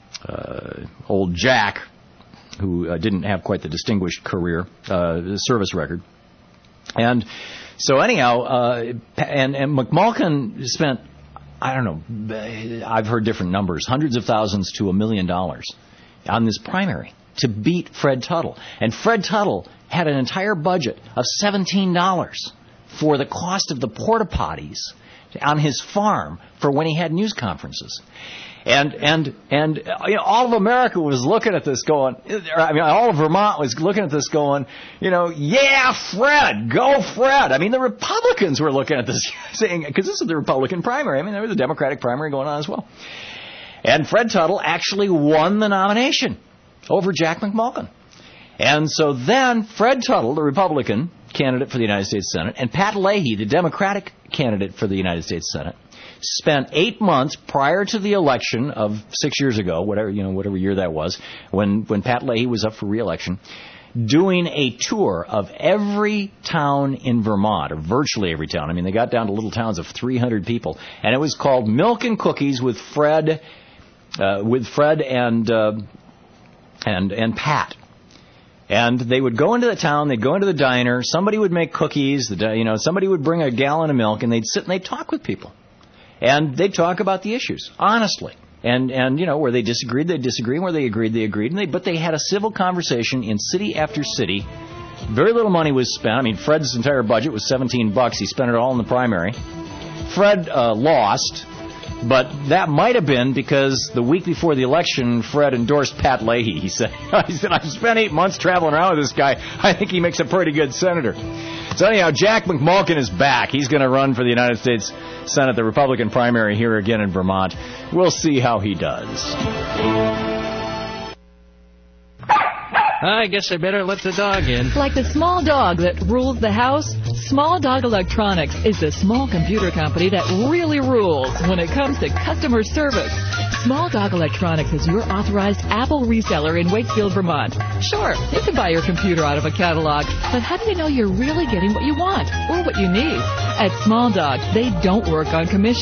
uh, old Jack, who uh, didn't have quite the distinguished career, uh, service record. And so anyhow, uh, and, and McMulkin spent, I don't know, I've heard different numbers, hundreds of thousands to a million dollars on this primary to beat Fred Tuttle. And Fred Tuttle had an entire budget of seventeen dollars for the cost of the porta potties on his farm for when he had news conferences. And and and you know, all of America was looking at this going, I mean, all of Vermont was looking at this going, you know, yeah, Fred, go Fred. I mean, the Republicans were looking at this saying, because this is the Republican primary. I mean, there was a Democratic primary going on as well. And Fred Tuttle actually won the nomination over Jack McMulkin. And so then Fred Tuttle, the Republican candidate for the United States Senate, and Pat Leahy, the Democratic candidate for the United States Senate, spent eight months prior to the election of six years ago, whatever you know, whatever year that was, when, when Pat Leahy was up for re-election, doing a tour of every town in Vermont, or virtually every town. I mean, they got down to little towns of three hundred people, and it was called Milk and Cookies with Fred, uh, with Fred and uh, and and Pat. And they would go into the town, they'd go into the diner, somebody would make cookies, the, you know, somebody would bring a gallon of milk, and they'd sit and they'd talk with people. And they'd talk about the issues, honestly. And, and you know, where they disagreed, they'd disagree, and where they agreed, they agreed. And they, but they had a civil conversation in city after city. Very little money was spent. I mean, Fred's entire budget was seventeen bucks. He spent it all in the primary. Fred uh, lost, but that might have been because the week before the election, Fred endorsed Pat Leahy. He said, he said, I've spent eight months traveling around with this guy. I think he makes a pretty good senator. So anyhow, Jack McMulkin is back. He's going to run for the United States Senate, the Republican primary here again in Vermont. We'll see how he does.
I guess I better let the dog in.
Like the small dog that rules the house, Small Dog Electronics is the small computer company that really rules when it comes to customer service. Small Dog Electronics is your authorized Apple reseller in Wakefield, Vermont. Sure, you can buy your computer out of a catalog, but how do you know you're really getting what you want or what you need? At Small Dog, they don't work on commission.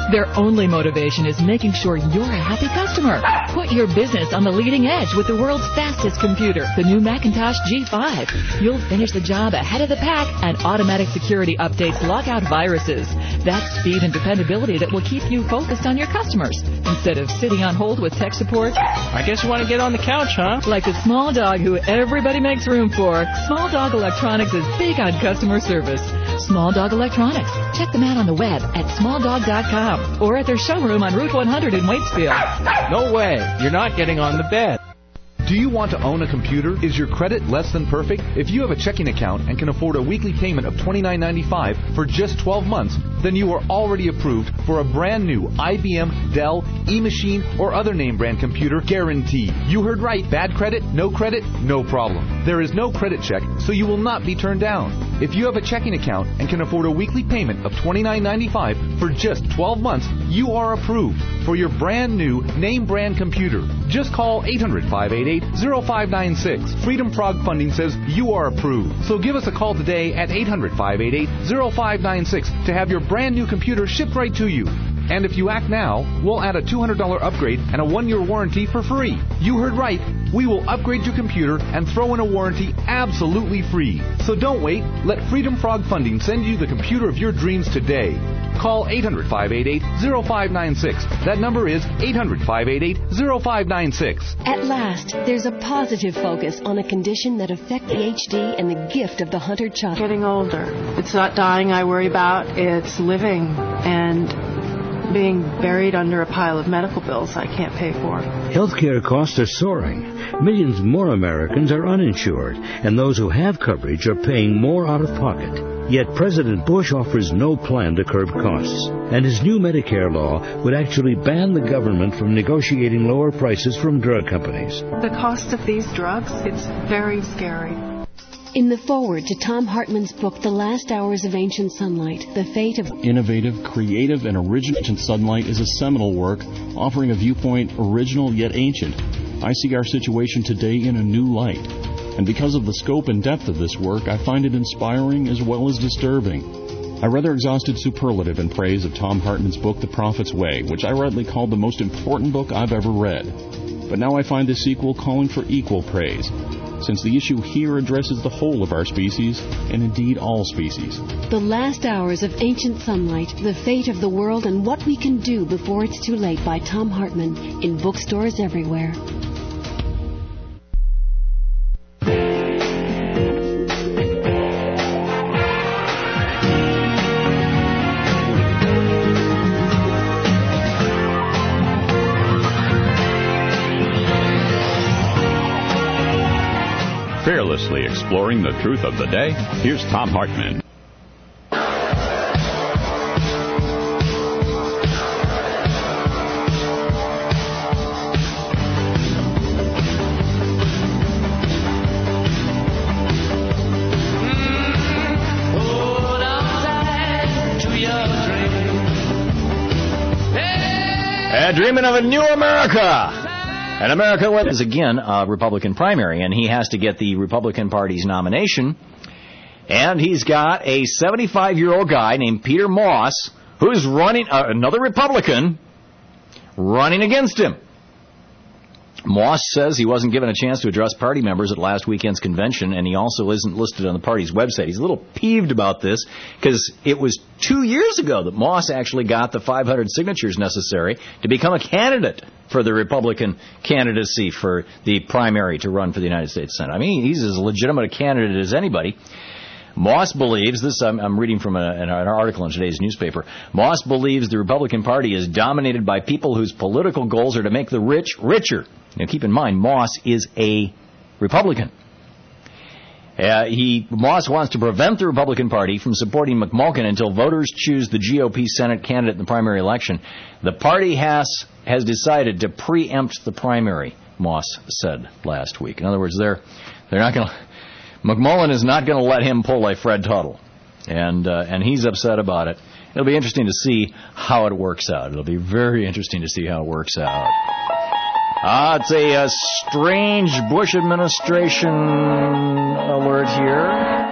Their only motivation is making sure you're a happy customer. Put your business on the leading edge with the world's fastest computer, the new Macintosh G five. You'll finish the job ahead of the pack, and automatic security updates lock out viruses. That's speed and dependability that will keep you focused on your customers instead of sitting on hold with tech support.
I guess you want to get on the couch, huh?
Like the small dog who everybody makes room for, Small Dog Electronics is big on customer service. Small Dog Electronics. Check them out on the web at small dog dot com or at their showroom on Route one hundred in Waitsfield.
No way. You're not getting on the bed.
Do you want to own a computer? Is your credit less than perfect? If you have a checking account and can afford a weekly payment of twenty-nine ninety-five for just twelve months, then you are already approved for a brand new I B M, Dell, E-Machine, or other name brand computer guarantee. You heard right. Bad credit, no credit, no problem. There is no credit check, so you will not be turned down. If you have a checking account and can afford a weekly payment of twenty-nine ninety-five for just twelve months, you are approved for your brand new name brand computer. Just call eight hundred, five eight eight, zero five nine six. Freedom Prog Funding says you are approved. So give us a call today at eight hundred, five eight eight, zero five nine six to have your brand new computer shipped right to you. And if you act now, we'll add a two hundred dollars upgrade and a one-year warranty for free. You heard right. We will upgrade your computer and throw in a warranty absolutely free. So don't wait. Let Freedom Frog Funding send you the computer of your dreams today. Call eight hundred, five eight eight, zero five nine six. That number is eight hundred, five eight eight, zero five nine six.
At last, there's a positive focus on a condition that affects the H D and the gift of the hunter child.
Getting older. It's not dying I worry about. It's living and being buried under a pile of medical bills I can't pay for.
Healthcare costs are soaring. Millions more Americans are uninsured, and those who have coverage are paying more out of pocket. Yet President Bush offers no plan to curb costs, and his new Medicare law would actually ban the government from negotiating lower prices from drug companies.
The cost of these drugs, it's very scary.
In the foreword to Tom Hartman's book, The Last Hours of Ancient Sunlight, The Fate of...
Innovative, creative, and original Ancient Sunlight is a seminal work offering a viewpoint original yet ancient. I see our situation today in a new light. And because of the scope and depth of this work, I find it inspiring as well as disturbing. I rather exhausted superlative in praise of Tom Hartman's book, The Prophet's Way, which I rightly called the most important book I've ever read. But now I find this sequel calling for equal praise, since the issue here addresses the whole of our species, and indeed all species.
The Last Hours of Ancient Sunlight, The Fate of the World and What We Can Do Before It's Too Late by Tom Hartman, in bookstores everywhere.
Fearlessly exploring the truth of the day, here's Tom Hartman.
And dreaming of a new America. And America is again a Republican primary, and he has to get the Republican Party's nomination. And he's got a seventy-five-year-old guy named Peter Moss, who's running, uh, another Republican, running against him. Moss says he wasn't given a chance to address party members at last weekend's convention, and he also isn't listed on the party's website. He's a little peeved about this because it was two years ago that Moss actually got the five hundred signatures necessary to become a candidate for the Republican candidacy for the primary to run for the United States Senate. I mean, he's as legitimate a candidate as anybody. Moss believes, this I'm, I'm reading from a, an, an article in today's newspaper, Moss believes the Republican Party is dominated by people whose political goals are to make the rich richer. Now, keep in mind, Moss is a Republican. Uh, he Moss wants to prevent the Republican Party from supporting McMulkin until voters choose the G O P Senate candidate in the primary election. The party has has decided to preempt the primary, Moss said last week. In other words, they're they're not going to... McMullen is not going to let him pull a Fred Tuttle, and uh, and he's upset about it. It'll be interesting to see how it works out. It'll be very interesting to see how it works out. Ah, uh, it's a, a strange Bush administration alert here.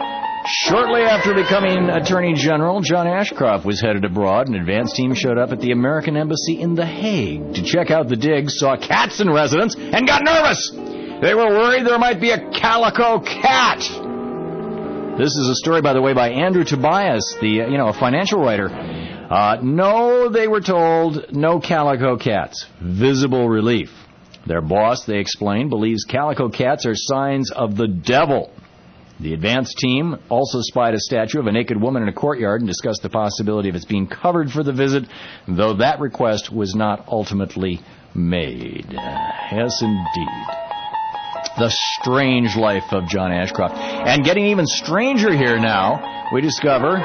Shortly after becoming Attorney General, John Ashcroft was headed abroad. An advance team showed up at the American Embassy in The Hague to check out the digs, saw cats in residence, and got nervous. They were worried there might be a calico cat. This is a story, by the way, by Andrew Tobias, the uh, you know, a financial writer. Uh, no, they were told, no calico cats. Visible relief. Their boss, they explained, believes calico cats are signs of the devil. The advance team also spied a statue of a naked woman in a courtyard and discussed the possibility of its being covered for the visit, though that request was not ultimately made. Yes, indeed. The strange life of John Ashcroft. And getting even stranger here now, we discover,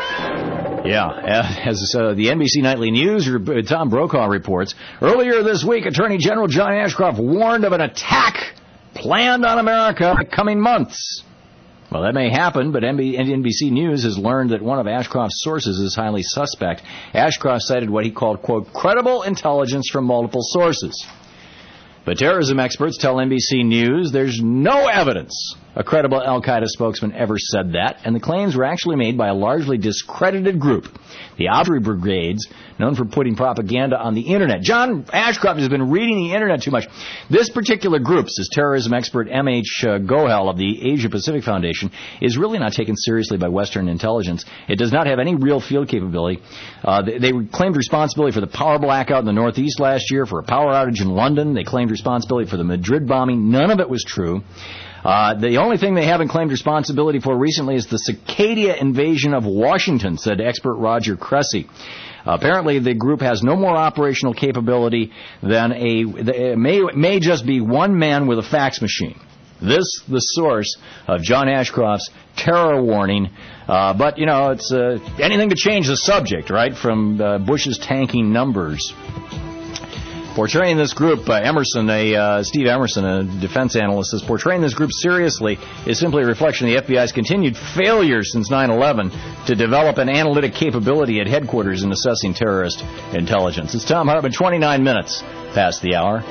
yeah, as uh, the N B C Nightly News, Tom Brokaw reports, earlier this week, Attorney General John Ashcroft warned of an attack planned on America in the coming months. Well, that may happen, but N B C News has learned that one of Ashcroft's sources is highly suspect. Ashcroft cited what he called, quote, credible intelligence from multiple sources. But terrorism experts tell N B C News there's no evidence a credible al-Qaeda spokesman ever said that, and the claims were actually made by a largely discredited group, the Audrey Brigades, known for putting propaganda on the Internet. John Ashcroft has been reading the Internet too much. This particular group, says terrorism expert M H Gohel of the Asia Pacific Foundation, is really not taken seriously by Western intelligence. It does not have any real field capability. Uh, they, they claimed responsibility for the power blackout in the Northeast last year, for a power outage in London. They claimed responsibility for the Madrid bombing. None of it was true. Uh, the only thing they haven't claimed responsibility for recently is the Cicadia invasion of Washington, said expert Roger Cressy. Uh, apparently, the group has no more operational capability than a, it may, may just be one man with a fax machine. This, the source of John Ashcroft's terror warning. Uh, but, you know, it's uh, anything to change the subject, right, from uh, Bush's tanking numbers. Portraying this group, uh, Emerson, a uh, Steve Emerson, a defense analyst, says portraying this group seriously is simply a reflection of the F B I's continued failure since nine eleven to develop an analytic capability at headquarters in assessing terrorist intelligence. It's Tom Hartman, twenty-nine minutes past the hour.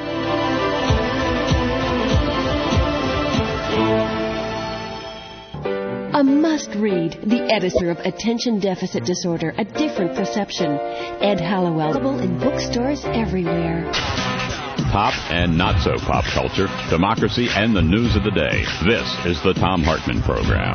A must-read, the editor of Attention Deficit Disorder, A Different Perception. Ed Hallowell, available in bookstores everywhere.
Pop and not so pop culture, democracy, and the news of the day. This is the Tom Hartman Program.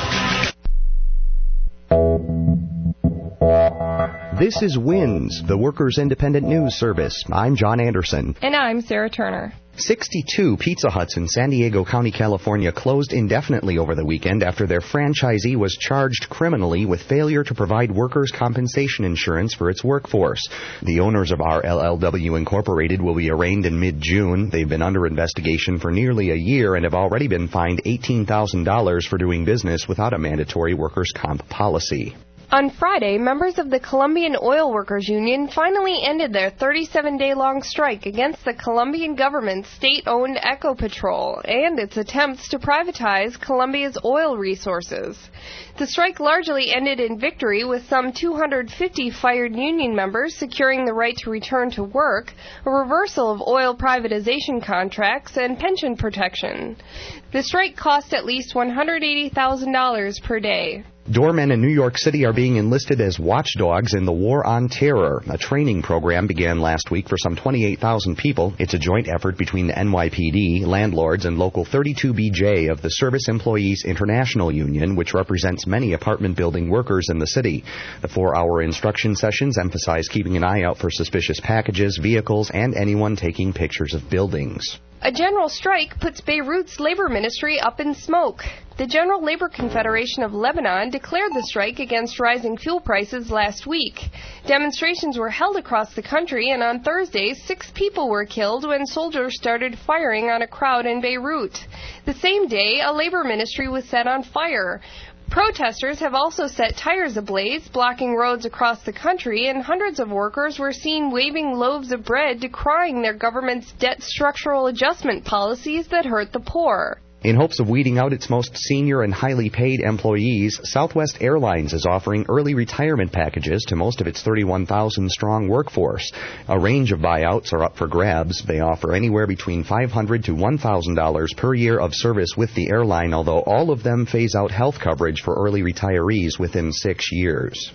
This is WINS, the Workers' Independent News Service. I'm John Anderson.
And I'm Sarah Turner.
sixty-two Pizza Huts in San Diego County, California closed indefinitely over the weekend after their franchisee was charged criminally with failure to provide workers' compensation insurance for its workforce. The owners of R L L W Incorporated will be arraigned in mid-June. They've been under investigation for nearly a year and have already been fined eighteen thousand dollars for doing business without a mandatory workers' comp policy.
On Friday, members of the Colombian Oil Workers Union finally ended their thirty-seven day long strike against the Colombian government's state-owned Ecopetrol and its attempts to privatize Colombia's oil resources. The strike largely ended in victory, with some two hundred fifty fired union members securing the right to return to work, a reversal of oil privatization contracts, and pension protection. The strike cost at least one hundred eighty thousand dollars per day.
Doormen in New York City are being enlisted as watchdogs in the War on Terror. A training program began last week for some twenty-eight thousand people. It's a joint effort between the N Y P D, landlords, and Local thirty-two B J of the Service Employees International Union, which represents many apartment building workers in the city. The four-hour instruction sessions emphasize keeping an eye out for suspicious packages, vehicles, and anyone taking pictures of buildings.
A general strike puts Beirut's labor ministry up in smoke. The General Labor Confederation of Lebanon declared the strike against rising fuel prices last week. Demonstrations were held across the country, and on Thursday, six people were killed when soldiers started firing on a crowd in Beirut. The same day, a labor ministry was set on fire. Protesters have also set tires ablaze, blocking roads across the country, and hundreds of workers were seen waving loaves of bread, decrying their government's debt structural adjustment policies that hurt the poor.
In hopes of weeding out its most senior and highly paid employees, Southwest Airlines is offering early retirement packages to most of its thirty-one thousand strong workforce. A range of buyouts are up for grabs. They offer anywhere between five hundred dollars to one thousand dollars per year of service with the airline, although all of them phase out health coverage for early retirees within six years.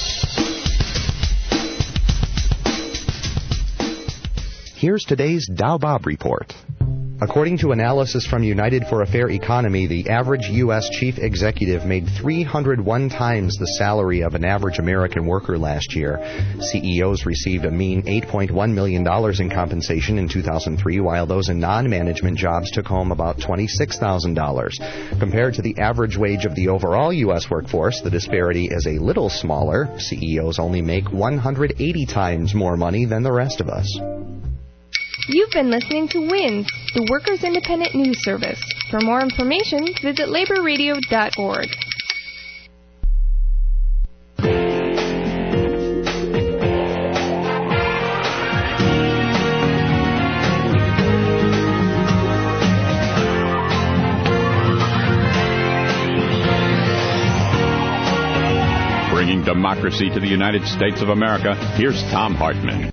Here's today's Dow Bob Report. According to analysis from United for a Fair Economy, the average U S chief executive made three hundred one times the salary of an average American worker last year. C E Os received a mean eight point one million dollars in compensation in two thousand three, while those in non-management jobs took home about twenty-six thousand dollars. Compared to the average wage of the overall U S workforce, the disparity is a little smaller. C E Os only make one hundred eighty times more money than the rest of us.
You've been listening to WINS, the Workers' Independent News Service. For more information, visit labor radio dot org.
Bringing democracy to the United States of America, here's Thom Hartmann.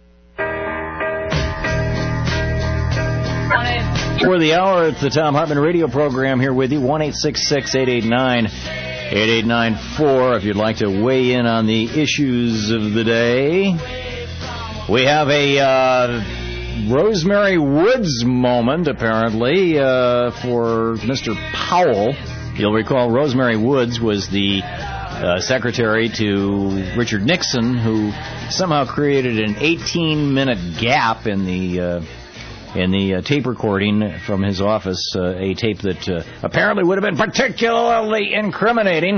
For the hour, it's the Thom Hartmann radio program here with you, one eight six six, eight eight nine, eight eight nine four, if you'd like to weigh in on the issues of the day. We have a uh, Rosemary Woods moment, apparently, uh, for Mister Powell. You'll recall Rosemary Woods was the uh, secretary to Richard Nixon, who somehow created an eighteen-minute gap in the... Uh, in the uh, tape recording from his office, uh, a tape that uh, apparently would have been particularly incriminating.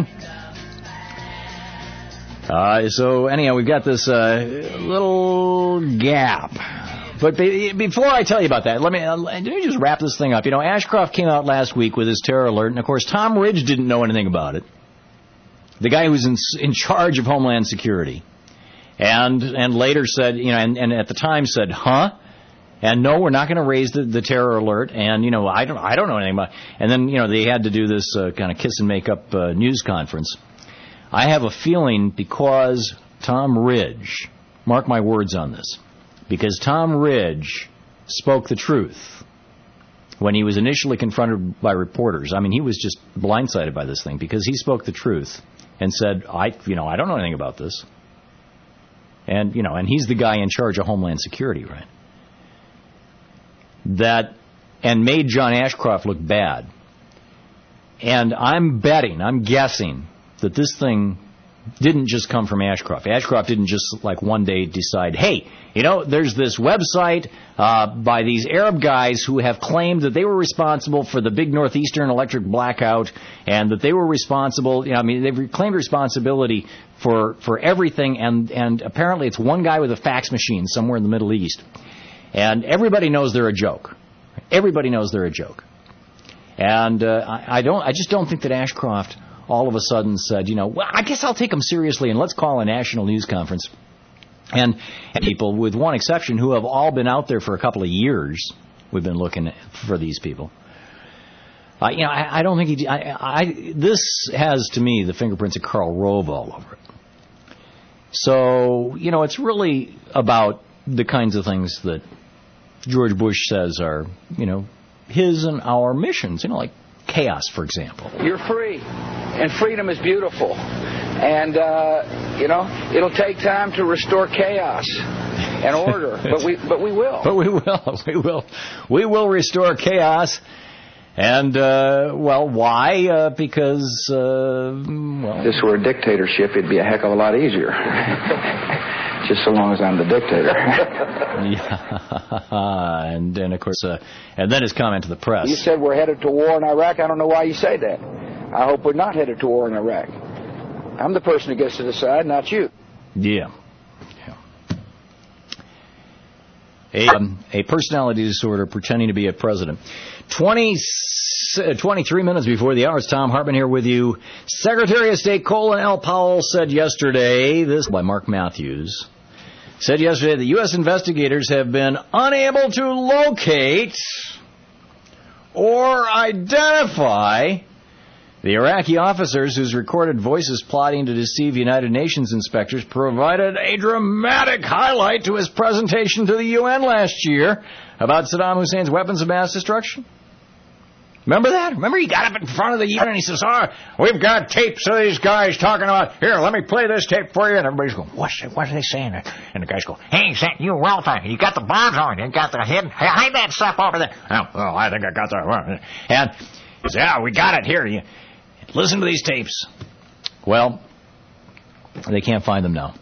Uh, so, anyhow, we've got this uh, little gap. But be- before I tell you about that, let me, uh, let me just wrap this thing up. You know, Ashcroft came out last week with his terror alert, and, of course, Tom Ridge didn't know anything about it. The guy who's in, in charge of Homeland Security. And and later said, you know, and, and at the time said, huh? And no, we're not going to raise the, the terror alert. And, you know, I don't I don't know anything about it. And then, you know, they had to do this uh, kind of kiss and make up uh, news conference. I have a feeling because Tom Ridge, mark my words on this, because Tom Ridge spoke the truth when he was initially confronted by reporters. I mean, he was just blindsided by this thing because he spoke the truth and said, I, you know, I don't know anything about this. And, you know, and he's the guy in charge of Homeland Security, right? That, and made John Ashcroft look bad. And I'm betting, I'm guessing, that this thing didn't just come from Ashcroft. Ashcroft didn't just, like, one day decide, hey, you know, there's this website uh, by these Arab guys who have claimed that they were responsible for the big Northeastern electric blackout and that they were responsible, you know, I mean, they've claimed responsibility for, for everything, and, and apparently it's one guy with a fax machine somewhere in the Middle East. And everybody knows they're a joke. Everybody knows they're a joke. And uh, I, I don't. I just don't think that Ashcroft all of a sudden said, you know, well, I guess I'll take them seriously and let's call a national news conference. And, and people, with one exception, who have all been out there for a couple of years, we've been looking for these people. Uh, you know, I, I don't think he. I, I, this has, to me, the fingerprints of Karl Rove all over it. So, you know, it's really about the kinds of things that George Bush says are, you know, his and our missions, you know, like chaos, for example.
You're free, and freedom is beautiful. And, uh, you know, it'll take time to restore chaos and order, but we but we will.
But we will. We will. We will restore chaos. And, uh, well, why? Uh, because, uh, well...
If this were a dictatorship, it'd be a heck of a lot easier. Just so long as I'm the dictator.
Yeah, and then, of course, uh, and then his comment to the press.
You said we're headed to war in Iraq. I don't know why you say that. I hope we're not headed to war in Iraq. I'm the person who gets to decide, not you.
Yeah. yeah. A, um, a personality disorder pretending to be a president. twenty, uh, twenty-three minutes before the hour, it's Thom Hartmann here with you. Secretary of State Colin L. Powell said yesterday, this by Mark Matthews, said yesterday that U S investigators have been unable to locate or identify the Iraqi officers whose recorded voices plotting to deceive United Nations inspectors provided a dramatic highlight to his presentation to the U N last year about Saddam Hussein's weapons of mass destruction. Remember that? Remember he got up in front of the U N and he says, oh, we've got tapes of these guys talking about, here, let me play this tape for you. And everybody's going, what's it, what are they saying? And the guys go, hey, you well done. You got the bombs on. You got the head. Hey, hide that stuff over there. Oh, well, I think I got that. And he says, yeah, we got it here. You, listen to these tapes. Well, they can't find them now.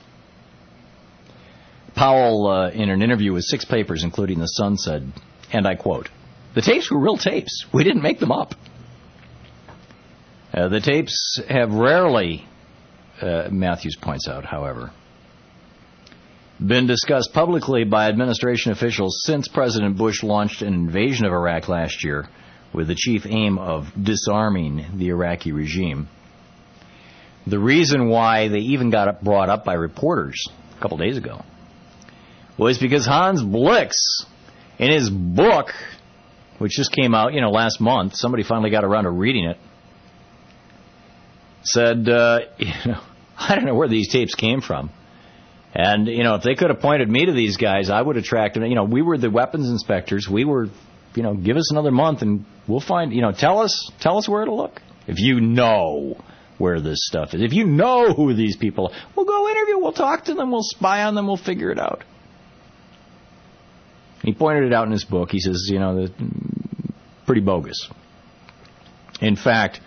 Powell, uh, in an interview with six papers, including The Sun, said, and I quote, the tapes were real tapes. We didn't make them up. Uh, the tapes have rarely, uh, Matthews points out, however, been discussed publicly by administration officials since President Bush launched an invasion of Iraq last year with the chief aim of disarming the Iraqi regime. The reason why they even got up, brought up by reporters a couple days ago was because Hans Blix, in his book, which just came out, you know, last month, somebody finally got around to reading it, said, uh, you know, I don't know where these tapes came from. And, you know, if they could have pointed me to these guys, I would have tracked them. You know, we were the weapons inspectors. We were, you know, give us another month and we'll find, you know, tell us, tell us where to look. If you know where this stuff is. If you know who these people are, we'll go interview, we'll talk to them, we'll spy on them, we'll figure it out. He pointed it out in his book. He says, you know, pretty bogus. In fact,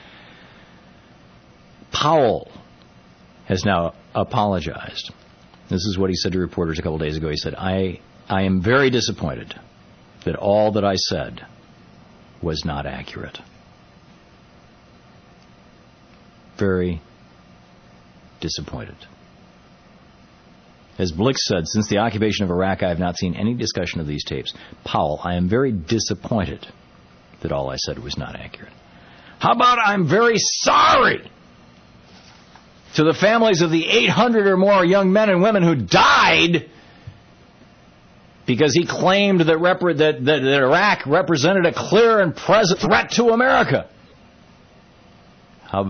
Powell has now apologized. This is what he said to reporters a couple days ago. He said, I, I am very disappointed that all that I said was not accurate. Very disappointed. As Blix said, since the occupation of Iraq, I have not seen any discussion of these tapes. Powell, I am very disappointed that all I said was not accurate. How about I'm very sorry to the families of the eight hundred or more young men and women who died because he claimed that, rep- that, that, that Iraq represented a clear and present threat to America. How...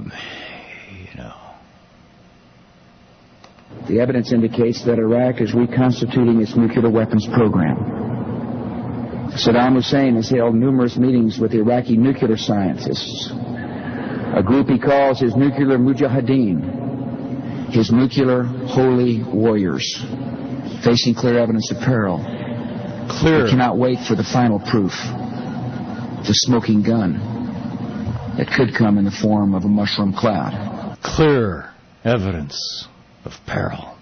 The evidence indicates that Iraq is reconstituting its nuclear weapons program. Saddam Hussein has held numerous meetings with Iraqi nuclear scientists, a group he calls his nuclear mujahideen, his nuclear holy warriors, facing clear evidence of peril. Clear. We cannot wait for the final proof, the smoking gun that could come in the form of a mushroom cloud.
Clear evidence of peril,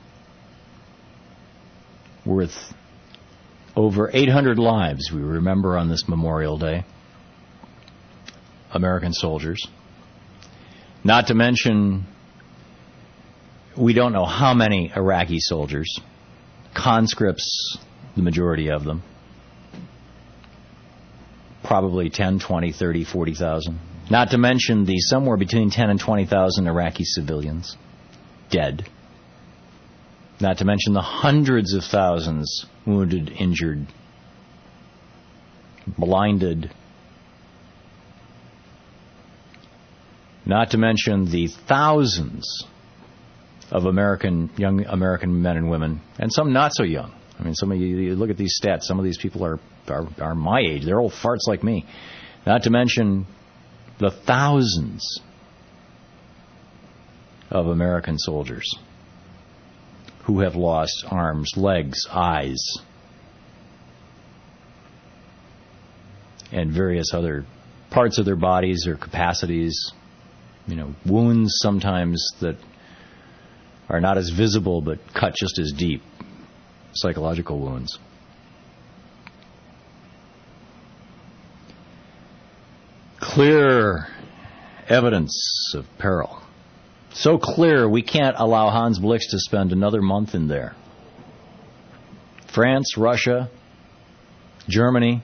worth over eight hundred lives, we remember on this Memorial Day. American soldiers. Not to mention, we don't know how many Iraqi soldiers, conscripts, the majority of them, probably ten, twenty, thirty, forty thousand. Not to mention the somewhere between ten and twenty thousand Iraqi civilians dead. Not to mention the hundreds of thousands wounded, injured, blinded. Not to mention the thousands of American young American men and women, and some not so young. I mean, some of you, you look at these stats. Some of these people are, are are my age. They're old farts like me. Not to mention the thousands of American soldiers who have lost arms, legs, eyes, and various other parts of their bodies or capacities. You know, wounds sometimes that are not as visible but cut just as deep. Psychological wounds. Clear evidence of peril. So clear we can't allow Hans Blix to spend another month in there. France, Russia, Germany,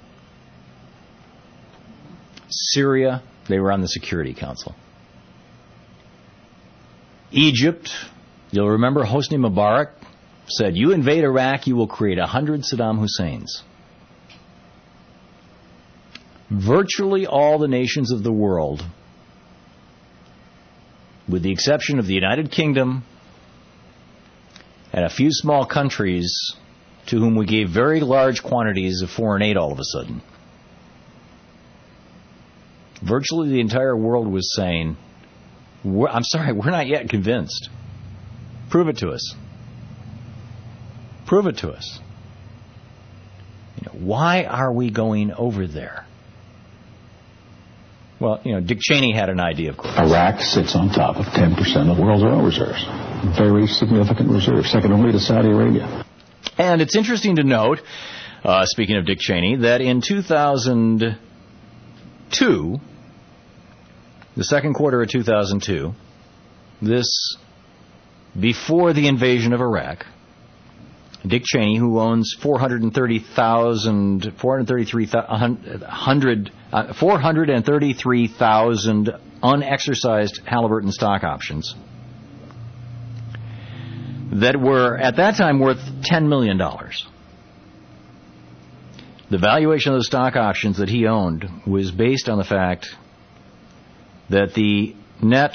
Syria, they were on the Security Council. Egypt, you'll remember Hosni Mubarak said, you invade Iraq, you will create a hundred Saddam Husseins. virtually all the nations of the world, with the exception of the United Kingdom and a few small countries to whom we gave very large quantities of foreign aid all of a sudden, virtually the entire world was saying, we're, I'm sorry, we're not yet convinced. Prove it to us. Prove it to us. You know, why are we going over there? Well, you know, Dick Cheney had an idea, of course.
Iraq sits on top of ten percent of the world's oil reserves. Very significant reserve, second only to Saudi Arabia.
And it's interesting to note, uh, speaking of Dick Cheney, that in two thousand two, the second quarter of two thousand two, this, before the invasion of Iraq, Dick Cheney, who owns four hundred thirty thousand, four hundred thirty-three thousand, uh, four hundred thirty-three thousand unexercised Halliburton stock options that were, at that time, worth ten million dollars. The valuation of the stock options that he owned was based on the fact that the net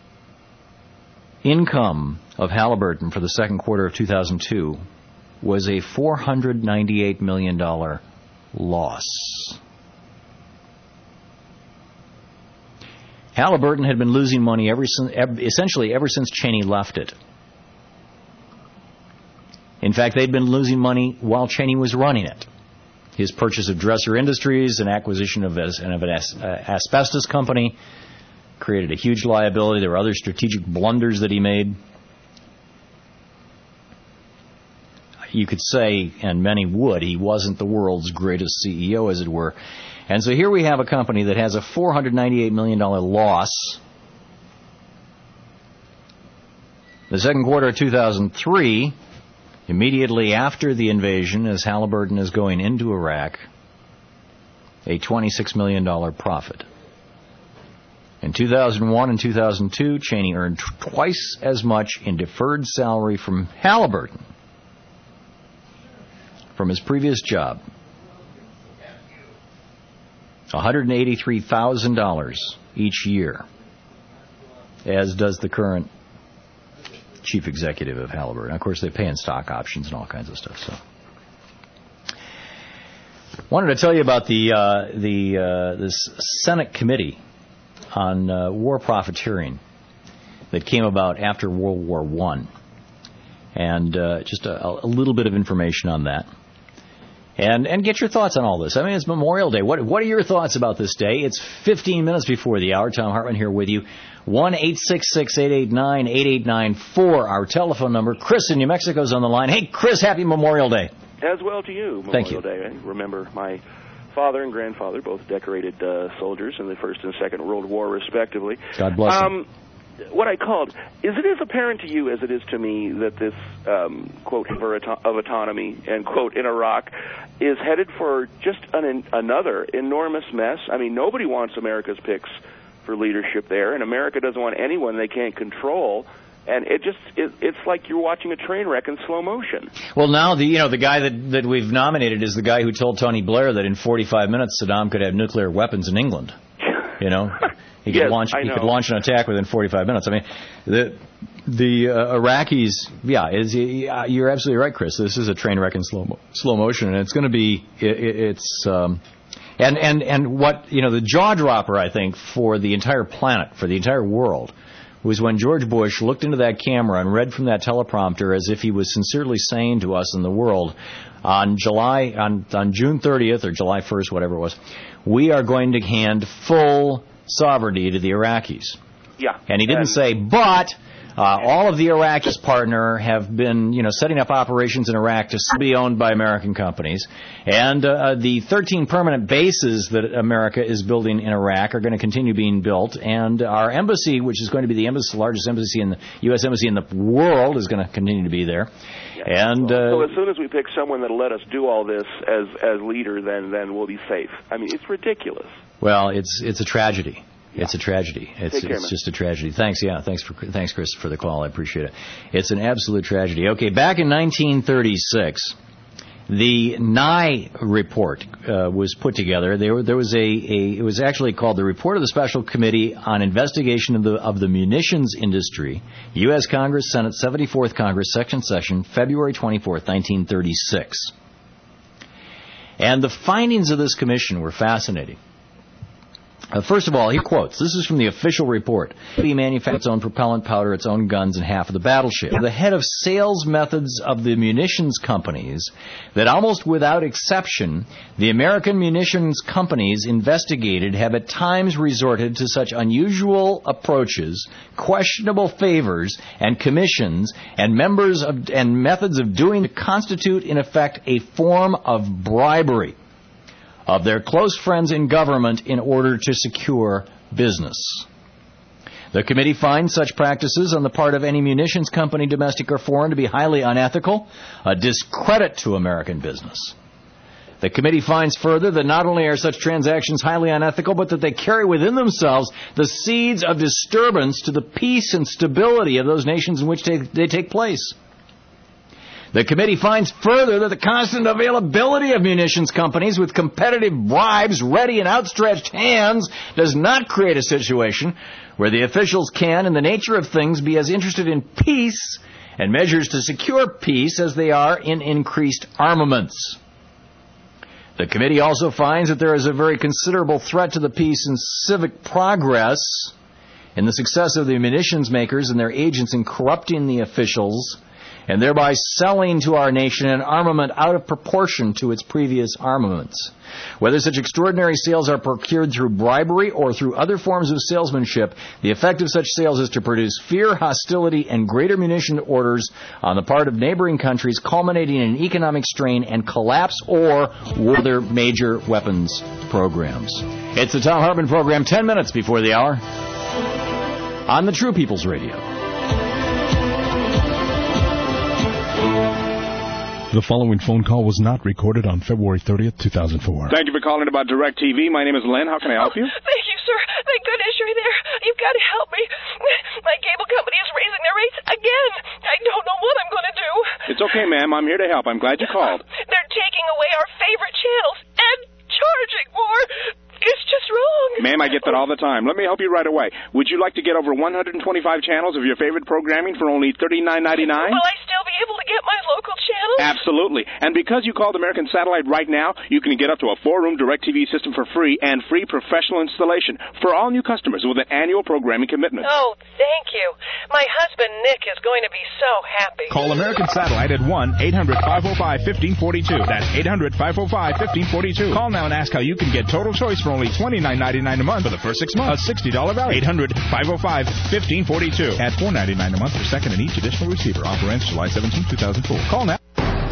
income of Halliburton for the second quarter of two thousand two was a four hundred ninety-eight million dollars loss. Halliburton had been losing money ever since, essentially ever since Cheney left it. In fact, they'd been losing money while Cheney was running it. His purchase of Dresser Industries, an acquisition of an asbestos company, created a huge liability. There were other strategic blunders that he made. You could say, and many would, he wasn't the world's greatest C E O, as it were. And so here we have a company that has a four hundred ninety-eight million dollars loss. The second quarter of two thousand three, immediately after the invasion, as Halliburton is going into Iraq, a twenty-six million dollars profit. In two thousand one and two thousand two, Cheney earned twice as much in deferred salary from Halliburton, from his previous job, one hundred eighty-three thousand dollars each year, as does the current chief executive of Halliburton. Of course, they pay in stock options and all kinds of stuff. So, wanted to tell you about the uh, the uh, this Senate committee on uh, war profiteering that came about after World War One, and uh, just a, a little bit of information on that. And and get your thoughts on all this. I mean, it's Memorial Day. What what are your thoughts about this day? It's fifteen minutes before the hour. Tom Hartman here with you. one eight six six, eight eight nine, eight eight nine four, our telephone number. Chris in New Mexico's on the line. Hey, Chris, happy Memorial Day.
As well to you, Memorial
Thank you.
Day. I remember my father and grandfather, both decorated uh, soldiers in the First and Second World War, respectively.
God bless them.
Um, what I called, is it as apparent to you as it is to me that this, um, quote, for auto- of autonomy, end quote, in Iraq is headed for just an, another enormous mess? I mean, nobody wants America's picks for leadership there, and America doesn't want anyone they can't control. And it just, it, it's like you're watching a train wreck in slow motion.
Well, now, the you know, the guy that, that we've nominated is the guy who told Tony Blair that in forty-five minutes Saddam could have nuclear weapons in England. You know? He could
yes,
launch.
I
He
know.
could launch an attack within forty-five minutes. I mean, the the uh, Iraqis. Yeah, is you're absolutely right, Chris. This is a train wreck in slow slow motion, and it's going to be. It, it's um, and and and what you know, the jaw dropper, I think, for the entire planet, for the entire world, was when George Bush looked into that camera and read from that teleprompter as if he was sincerely saying to us in the world, on July on on June thirtieth or July first, whatever it was, we are going to hand full sovereignty to the Iraqis.
Yeah.
And he didn't
and
say, but uh, all of the Iraqis partner have been, you know, setting up operations in Iraq to be owned by American companies. And uh, the thirteen permanent bases that America is building in Iraq are going to continue being built. And our embassy, which is going to be the embassy, largest embassy in the U S embassy in the world, is going to continue to be there.
Yeah.
And
so,
uh,
so as soon as we pick someone that'll let us do all this as as leader, then then we'll be safe. I mean, it's ridiculous.
Well, it's it's a tragedy. Yeah. It's a tragedy. It's
Take care,
it's
man.
just a tragedy. Thanks, yeah, thanks for thanks, Chris, for the call. I appreciate it. It's an absolute tragedy. Okay, back in nineteen thirty-six, The N I report uh, was put together. There, there was a, a, it was actually called the Report of the Special Committee on Investigation of the of the Munitions Industry, U S Congress, Senate, seventy-fourth Congress, Section Session, February twenty-fourth, nineteen thirty-six. And the findings of this commission were fascinating. Uh, first of all, he quotes, this is from the official report. He manufactured its own propellant powder, its own guns, and half of the battleship. The head of sales methods of the munitions companies, that almost without exception, the American munitions companies investigated have at times resorted to such unusual approaches, questionable favors, and commissions, and members of, and methods of doing to constitute, in effect, a form of bribery of their close friends in government in order to secure business. The committee finds such practices on the part of any munitions company, domestic or foreign, to be highly unethical, a discredit to American business. The committee finds further that not only are such transactions highly unethical, but that they carry within themselves the seeds of disturbance to the peace and stability of those nations in which they, they take place. The committee finds further that the constant availability of munitions companies with competitive bribes ready and outstretched hands does not create a situation where the officials can, in the nature of things, be as interested in peace and measures to secure peace as they are in increased armaments. The committee also finds that there is a very considerable threat to the peace and civic progress in the success of the munitions makers and their agents in corrupting the officials and thereby selling to our nation an armament out of proportion to its previous armaments. Whether such extraordinary sales are procured through bribery or through other forms of salesmanship, the effect of such sales is to produce fear, hostility, and greater munition orders on the part of neighboring countries, culminating in economic strain and collapse or other major weapons programs. It's the Thom Hartmann Program, ten minutes before the hour, on the True People's Radio.
The following phone call was not recorded on February thirtieth, two thousand four.
Thank you for calling about DirecTV. My name is Len. How can I help you?
Oh, thank you, sir. Thank goodness you're there. You've got to help me. My cable company is raising their rates again. I don't know what I'm going to do.
It's okay, ma'am. I'm here to help. I'm glad you called.
They're taking away our favorite channels and charging more. It's just wrong.
Ma'am, I get that all the time. Let me help you right away. Would you like to get over one hundred twenty-five channels of your favorite programming for only thirty-nine ninety-nine?
Will I still be able to get my local channels?
Absolutely. And because you called American Satellite right now, you can get up to a four-room DirecTV system for free and free professional installation for all new customers with an annual programming commitment.
Oh, thank you. My husband, Nick, is going to be so happy.
Call American Satellite at one eight hundred five oh five fifteen forty-two. That's eight hundred five oh five fifteen forty-two. Call now and ask how you can get total choice for only twenty-nine ninety-nine a month for the first six months. A sixty dollars value. eight hundred five oh five fifteen forty-two. At four ninety-nine a month per second in each additional receiver. Offer ends July seventeenth, two thousand four. Call now.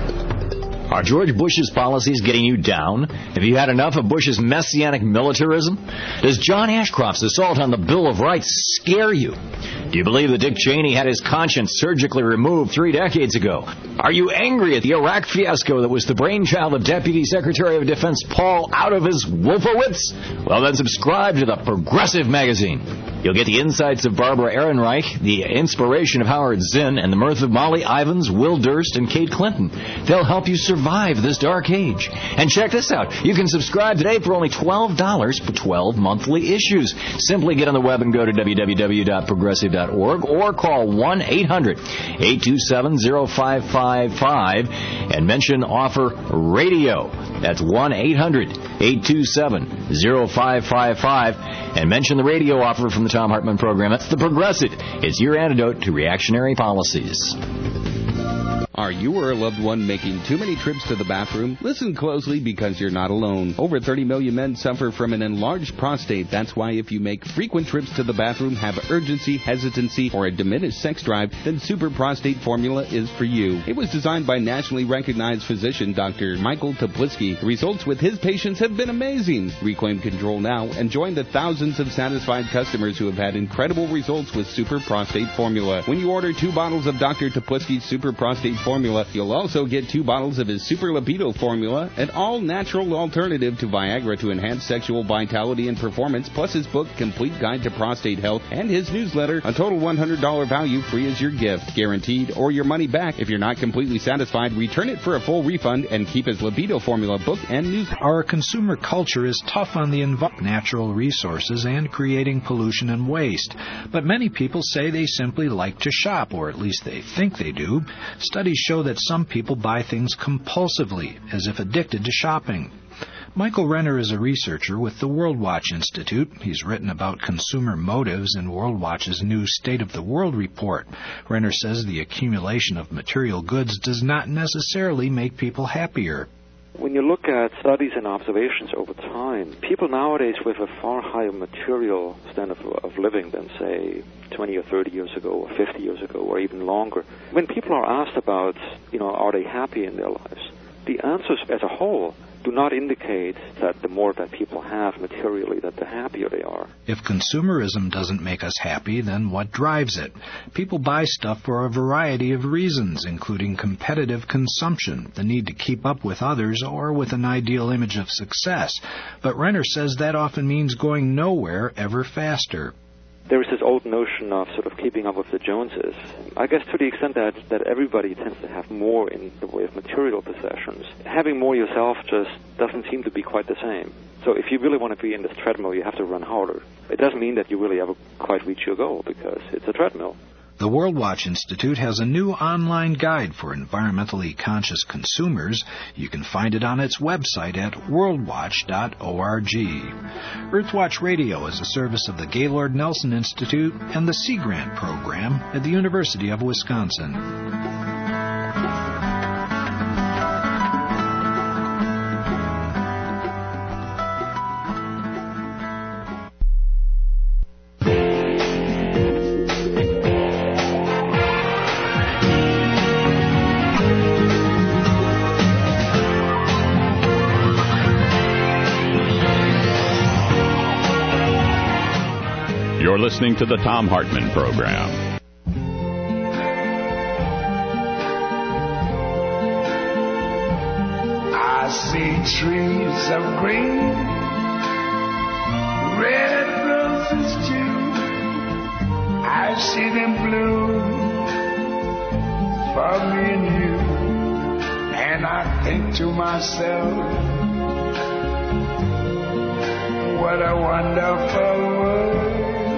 Are George Bush's policies getting you down? Have you had enough of Bush's messianic militarism? Does John Ashcroft's assault on the Bill of Rights scare you? Do you believe that Dick Cheney had his conscience surgically removed three decades ago? Are you angry at the Iraq fiasco that was the brainchild of Deputy Secretary of Defense Paul out of his Wolfowitz? Well, then subscribe to the Progressive Magazine. You'll get the insights of Barbara Ehrenreich, the inspiration of Howard Zinn, and the mirth of Molly Ivins, Will Durst, and Kate Clinton. They'll help you survive this dark age. And check this out. You can subscribe today for only twelve dollars for twelve monthly issues. Simply get on the web and go to w w w dot progressive dot org or call one eight hundred eight two seven oh five five five and mention offer radio. That's one eight hundred eight two seven oh five five five and mention the radio offer from the Thom Hartmann Program. That's the Progressive. It's your antidote to reactionary policies.
Are you or a loved one making too many trips to the bathroom? Listen closely because you're not alone. Over thirty million men suffer from an enlarged prostate. That's why if you make frequent trips to the bathroom, have urgency, hesitancy, or a diminished sex drive, then Super Prostate Formula is for you. It was designed by nationally recognized physician Doctor Michael Topliski. The results with his patients have been amazing. Reclaim control now and join the thousands of satisfied customers who have had incredible results with Super Prostate Formula. When you order two bottles of Doctor Topliski's Super Prostate formula. You'll also get two bottles of his Super Libido formula, an all-natural alternative to Viagra to enhance sexual vitality and performance, plus his book, Complete Guide to Prostate Health, and his newsletter, a total one hundred dollars value, free as your gift, guaranteed, or your money back. If you're not completely satisfied, return it for a full refund and keep his Libido formula book and newsletter.
Our consumer culture is tough on the env- natural resources and creating pollution and waste. But many people say they simply like to shop, or at least they think they do. Studies show that some people buy things compulsively, as if addicted to shopping. Michael Renner is a researcher with the World Watch Institute. He's written about consumer motives in World Watch's new State of the World report. Renner says the accumulation of material goods does not necessarily make people happier.
When you look at studies and observations over time, people nowadays with a far higher material standard of, of living than, say, twenty or thirty years ago or fifty years ago or even longer, when people are asked about, you know, are they happy in their lives, the answers as a whole do not indicate that the more that people have materially, that the happier they are.
If consumerism doesn't make us happy, then what drives it? People buy stuff for a variety of reasons, including competitive consumption, the need to keep up with others, or with an ideal image of success. But Renner says that often means going nowhere ever faster.
There is this old notion of sort of keeping up with the Joneses. I guess to the extent that, that everybody tends to have more in the way of material possessions, having more yourself just doesn't seem to be quite the same. So if you really want to be in this treadmill, you have to run harder. It doesn't mean that you really ever quite reach your goal, because it's a treadmill.
The World Watch Institute has a new online guide for environmentally conscious consumers. You can find it on its website at world watch dot org. Earthwatch Radio is a service of the Gaylord Nelson Institute and the Sea Grant Program at the University of Wisconsin.
You're listening to the Thom Hartmann Program.
I see trees of green, red roses too. I see them bloom for me and you. And I think to myself, what a wonderful world.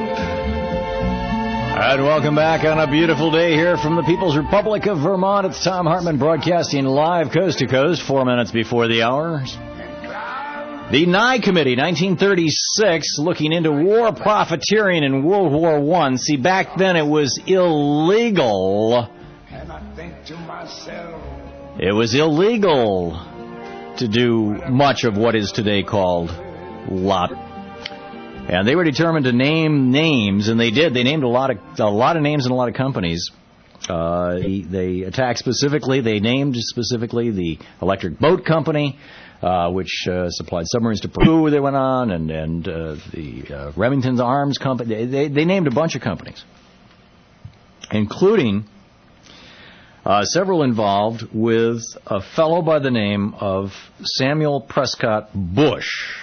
And welcome back on a beautiful day here from the People's Republic of Vermont. It's Thom Hartmann broadcasting live coast to coast, four minutes before the hour. The Nye Committee, nineteen thirty-six, looking into war profiteering in World War One. See, back then it was illegal.
And I think to myself,
it was illegal to do much of what is today called lobbying. And they were determined to name names, and they did. They named a lot of a lot of names and a lot of companies. Uh, they, they attacked specifically. They named specifically the Electric Boat Company, uh, which uh, supplied submarines to Peru. They went on, and and uh, the uh, Remington's Arms Company. They they named a bunch of companies, including uh, several involved with a fellow by the name of Samuel Prescott Bush,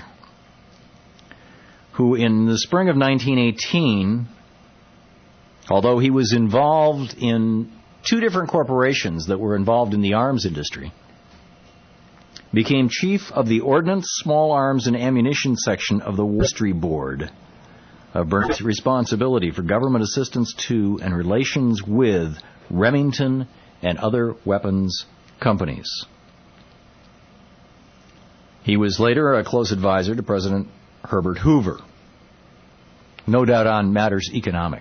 who in the spring of nineteen eighteen, although he was involved in two different corporations that were involved in the arms industry, became chief of the Ordnance, Small Arms, and Ammunition section of the Industry Board, of Burn's responsibility for government assistance to and relations with Remington and other weapons companies. He was later a close advisor to President Herbert Hoover, no doubt on matters economic.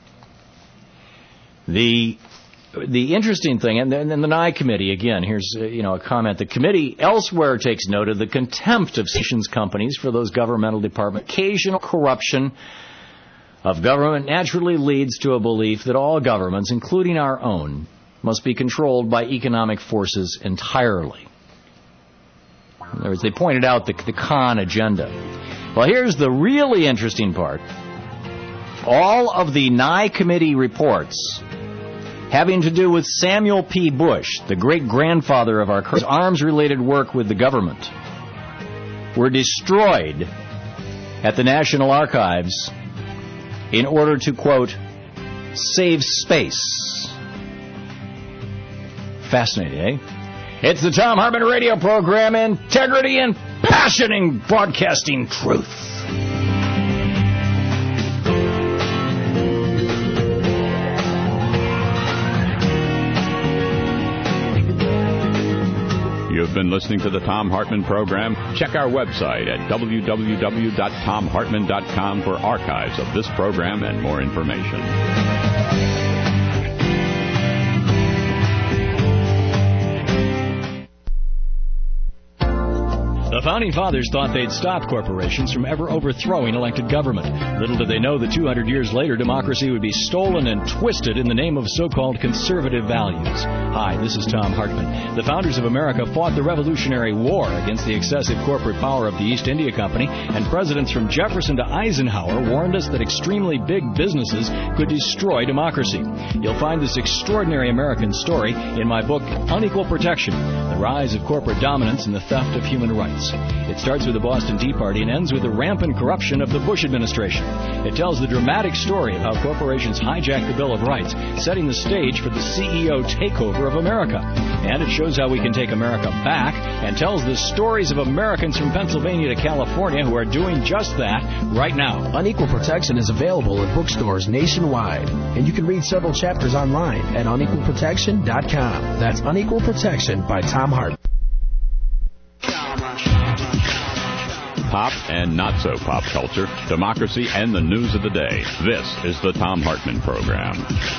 The the interesting thing, and then the Nye Committee, again, here's uh, you know a comment. The committee elsewhere takes note of the contempt of nations companies for those governmental departments. Occasional corruption of government naturally leads to a belief that all governments, including our own, must be controlled by economic forces entirely. In other words, they pointed out the, the con agenda. Well, here's the really interesting part. All of the Nye Committee reports having to do with Samuel P. Bush, the great-grandfather of our arms-related work with the government, were destroyed at the National Archives in order to, quote, save space. Fascinating, eh? It's the Thom Hartmann radio program, Integrity and Passion in Broadcasting Truth.
You've been listening to the Thom Hartmann program. Check our website at w w w dot thom hartmann dot com for archives of this program and more information.
The Founding Fathers thought they'd stop corporations from ever overthrowing elected government. Little did they know that two hundred years later, democracy would be stolen and twisted in the name of so-called conservative values. Hi, this is Thom Hartmann. The founders of America fought the Revolutionary War against the excessive corporate power of the East India Company, and presidents from Jefferson to Eisenhower warned us that extremely big businesses could destroy democracy. You'll find this extraordinary American story in my book, Unequal Protection, The Rise of Corporate Dominance and the Theft of Human Rights. It starts with the Boston Tea Party and ends with the rampant corruption of the Bush administration. It tells the dramatic story of how corporations hijacked the Bill of Rights, setting the stage for the C E O takeover of America. And it shows how we can take America back and tells the stories of Americans from Pennsylvania to California who are doing just that right now.
Unequal Protection is available in bookstores nationwide, and you can read several chapters online at unequal protection dot com. That's Unequal Protection by Thom Hartmann.
Pop and not so pop culture, democracy, and the news of the day. This is the Thom Hartmann program.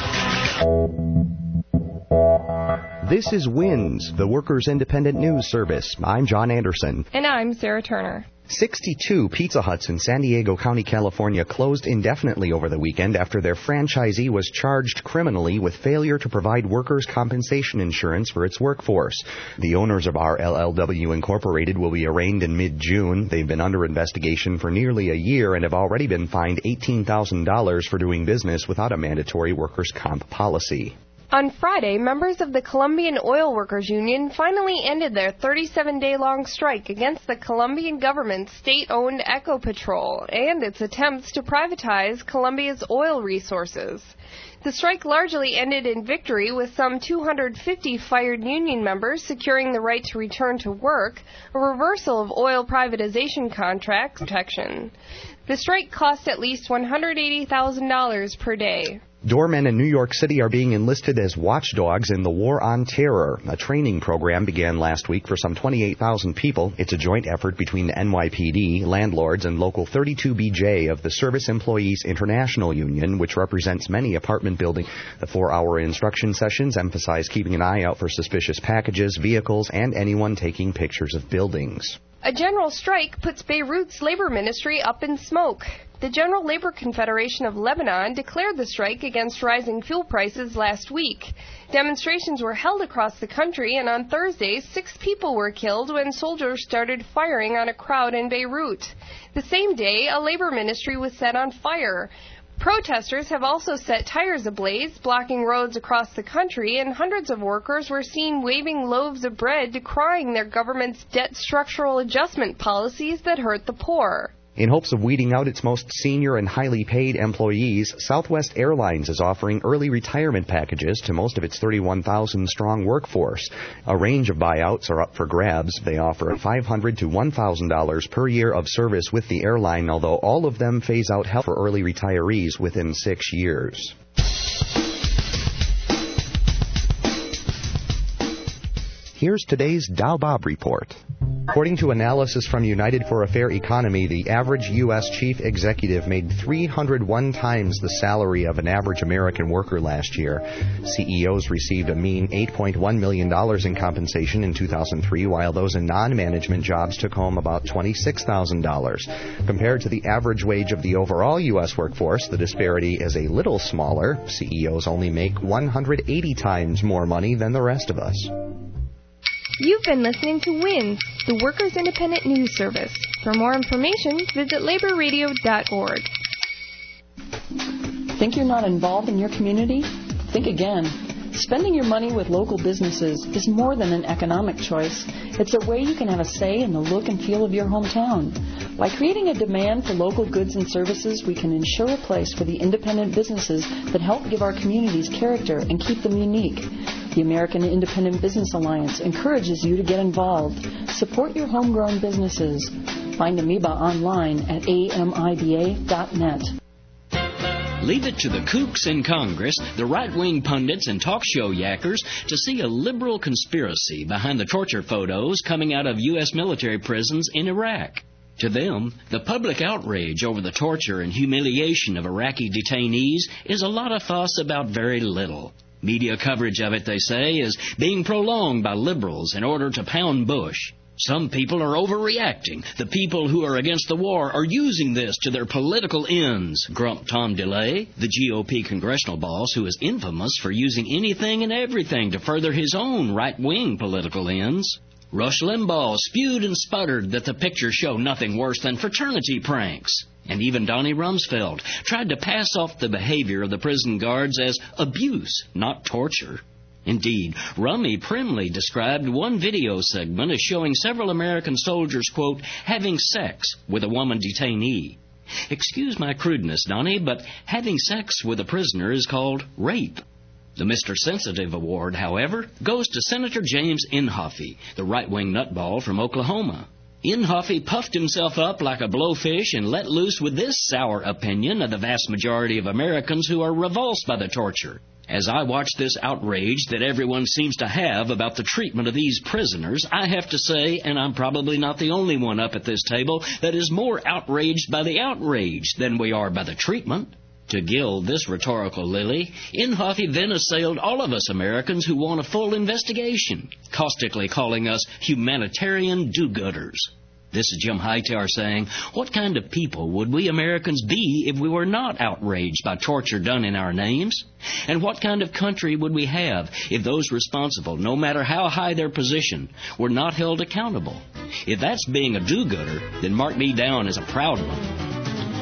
This is WINS, the Workers' Independent News Service. I'm John Anderson.
And I'm Sarah Turner.
sixty-two Pizza Huts in San Diego County, California closed indefinitely over the weekend after their franchisee was charged criminally with failure to provide workers' compensation insurance for its workforce. The owners of R L L W Incorporated will be arraigned in mid-June. They've been under investigation for nearly a year and have already been fined eighteen thousand dollars for doing business without a mandatory workers' comp policy.
On Friday, members of the Colombian Oil Workers Union finally ended their thirty-seven day long strike against the Colombian government's state-owned Ecopetrol and its attempts to privatize Colombia's oil resources. The strike largely ended in victory, with some two hundred fifty fired union members securing the right to return to work, a reversal of oil privatization contract protection. The strike cost at least one hundred eighty thousand dollars per day.
Doormen in New York City are being enlisted as watchdogs in the War on Terror. A training program began last week for some twenty-eight thousand people. It's a joint effort between the N Y P D, landlords, and Local thirty-two B J of the Service Employees International Union, which represents many apartment buildings. The four-hour instruction sessions emphasize keeping an eye out for suspicious packages, vehicles, and anyone taking pictures of buildings.
A general strike puts Beirut's labor ministry up in smoke. The General Labor Confederation of Lebanon declared the strike against rising fuel prices last week. Demonstrations were held across the country, and on Thursday, six people were killed when soldiers started firing on a crowd in Beirut. The same day, a labor ministry was set on fire. Protesters have also set tires ablaze, blocking roads across the country, and hundreds of workers were seen waving loaves of bread, decrying their government's debt structural adjustment policies that hurt the poor.
In hopes of weeding out its most senior and highly paid employees, Southwest Airlines is offering early retirement packages to most of its thirty-one thousand strong workforce. A range of buyouts are up for grabs. They offer five hundred dollars to one thousand dollars per year of service with the airline, although all of them phase out health for early retirees within six years. Here's today's Dow Bob Report. According to analysis from United for a Fair Economy, the average U S chief executive made three hundred one times the salary of an average American worker last year. C E Os received a mean eight point one million dollars in compensation in two thousand three, while those in non-management jobs took home about twenty-six thousand dollars. Compared to the average wage of the overall U S workforce, the disparity is a little smaller. C E Os only make one hundred eighty times more money than the rest of us.
You've been listening to WINS, the Workers' Independent News Service. For more information, visit labor radio dot org.
Think you're not involved in your community? Think again.
Spending your money with local businesses is more than an economic choice. It's a way you can have a say in the look and feel of your hometown. By creating a demand for local goods and services, we can ensure a place for the independent businesses that help give our communities character and keep them unique. The American Independent Business Alliance encourages you to get involved. Support your homegrown businesses. Find Amoeba online at A M I B A dot net.
Leave it to the kooks in Congress, the right-wing pundits and talk show yackers to see a liberal conspiracy behind the torture photos coming out of U S military prisons in Iraq. To them, the public outrage over the torture and humiliation of Iraqi detainees is a lot of fuss about very little. Media coverage of it, they say, is being prolonged by liberals in order to pound Bush. Some people are overreacting. The people who are against the war are using this to their political ends, grumped Tom DeLay, the G O P congressional boss who is infamous for using anything and everything to further his own right-wing political ends. Rush Limbaugh spewed and sputtered that the pictures show nothing worse than fraternity pranks. And even Donnie Rumsfeld tried to pass off the behavior of the prison guards as abuse, not torture. Indeed, Rummy primly described one video segment as showing several American soldiers, quote, having sex with a woman detainee. Excuse my crudeness, Donnie, but having sex with a prisoner is called rape. The Mister Sensitive Award, however, goes to Senator James Inhofe, the right-wing nutball from Oklahoma. Inhofe puffed himself up like a blowfish and let loose with this sour opinion of the vast majority of Americans who are revulsed by the torture. As I watch this outrage that everyone seems to have about the treatment of these prisoners, I have to say, and I'm probably not the only one up at this table, that is more outraged by the outrage than we are by the treatment. To gild this rhetorical lily, Inhofe then assailed all of us Americans who want a full investigation, caustically calling us humanitarian do-gooders. This is Jim Hightower saying, what kind of people would we Americans be if we were not outraged by torture done in our names? And what kind of country would we have if those responsible, no matter how high their position, were not held accountable? If that's being a do-gooder, then mark me down as a proud one.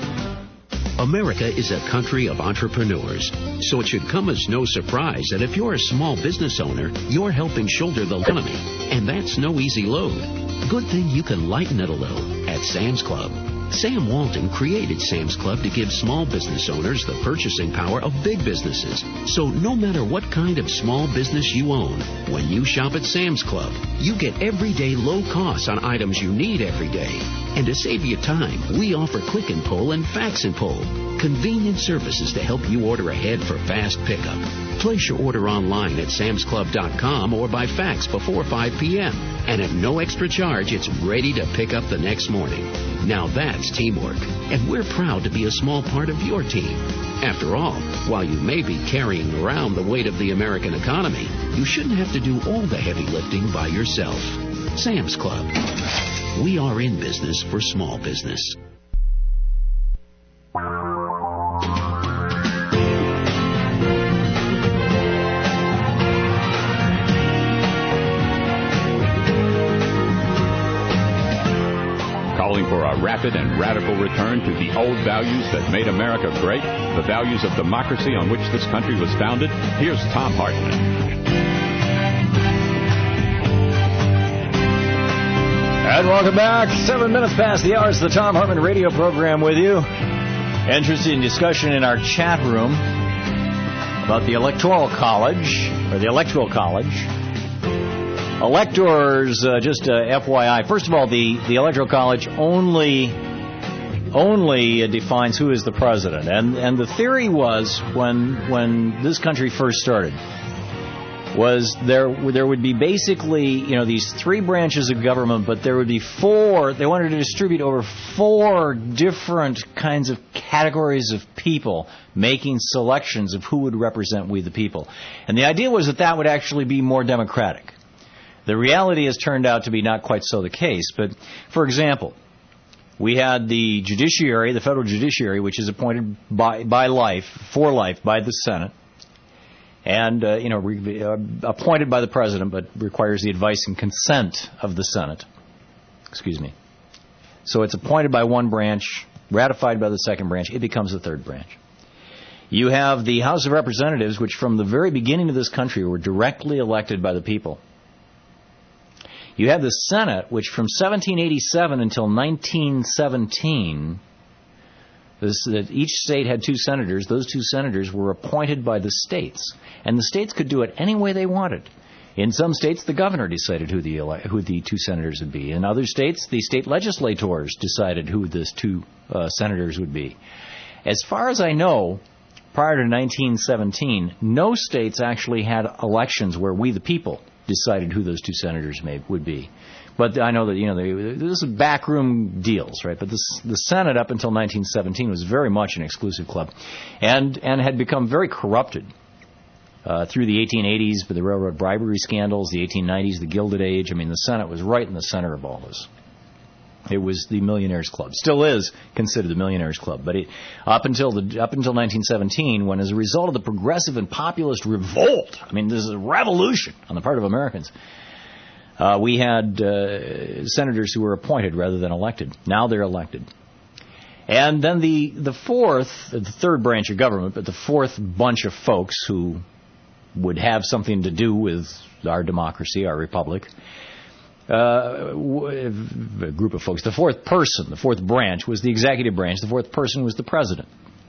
America is a country of entrepreneurs, so it should come as no surprise that if you're a small business owner, you're helping shoulder the economy, and that's no easy load. Good thing you can lighten it a little at Sam's Club. Sam Walton created Sam's Club to give small business owners the purchasing power of big businesses. So no matter what kind of small business you own, when you shop at Sam's Club, you get everyday low costs on items you need every day. And to save you time, we offer click and pull and fax and pull. Convenient services to help you order ahead for fast pickup. Place your order online at sams club dot com or by fax before five p.m. And at no extra charge, it's ready to pick up the next morning. Now that's teamwork, and we're proud to be a small part of your team. After all, while you may be carrying around the weight of the American economy, you shouldn't have to do all the heavy lifting by yourself. Sam's Club. We are in business for small business.
Calling for a rapid and radical return to the old values that made America great, the values of democracy on which this country was founded, here's Thom Hartmann.
And welcome back. Seven minutes past the hour. It's the Thom Hartmann radio program with you. Interesting discussion in our chat room about the Electoral College, or the Electoral College. Electors, uh, just uh, F Y I. First of all, the, the Electoral College only only uh, defines who is the president. And and the theory was, when when this country first started, was there there would be basically, you know, these three branches of government, but there would be four. They wanted to distribute over four different kinds of categories of people, making selections of who would represent we the people. And the idea was that that would actually be more democratic. The reality has turned out to be not quite so the case. But, for example, we had the judiciary, the federal judiciary, which is appointed by by life, for life, by the Senate. And, uh, you know, re- uh, appointed by the president, but requires the advice and consent of the Senate. Excuse me. So it's appointed by one branch, ratified by the second branch. It becomes the third branch. You have the House of Representatives, which from the very beginning of this country were directly elected by the people. You have the Senate, which from seventeen eighty-seven until nineteen seventeen, this, that each state had two senators. Those two senators were appointed by the states, and the states could do it any way they wanted. In some states, the governor decided who the ele- who the two senators would be. In other states, the state legislators decided who the two uh, senators would be. As far as I know, prior to nineteen seventeen, no states actually had elections where we, the people, decided who those two senators may, would be. But I know that, you know, they, this is backroom deals, right? But this, the Senate up until nineteen seventeen was very much an exclusive club and, and had become very corrupted uh, through the eighteen eighties, with the railroad bribery scandals, the eighteen nineties, the Gilded Age. I mean, the Senate was right in the center of all this. It was the millionaires' club. Still is considered the millionaires' club. But it, up until the up until nineteen seventeen, when as a result of the progressive and populist revolt, I mean, this is a revolution on the part of Americans, uh, we had uh, senators who were appointed rather than elected. Now they're elected. And then the, the fourth, the third branch of government, but the fourth bunch of folks who would have something to do with our democracy, our republic, Uh, a group of folks. The fourth person, the fourth branch, was the executive branch. The fourth person was the president.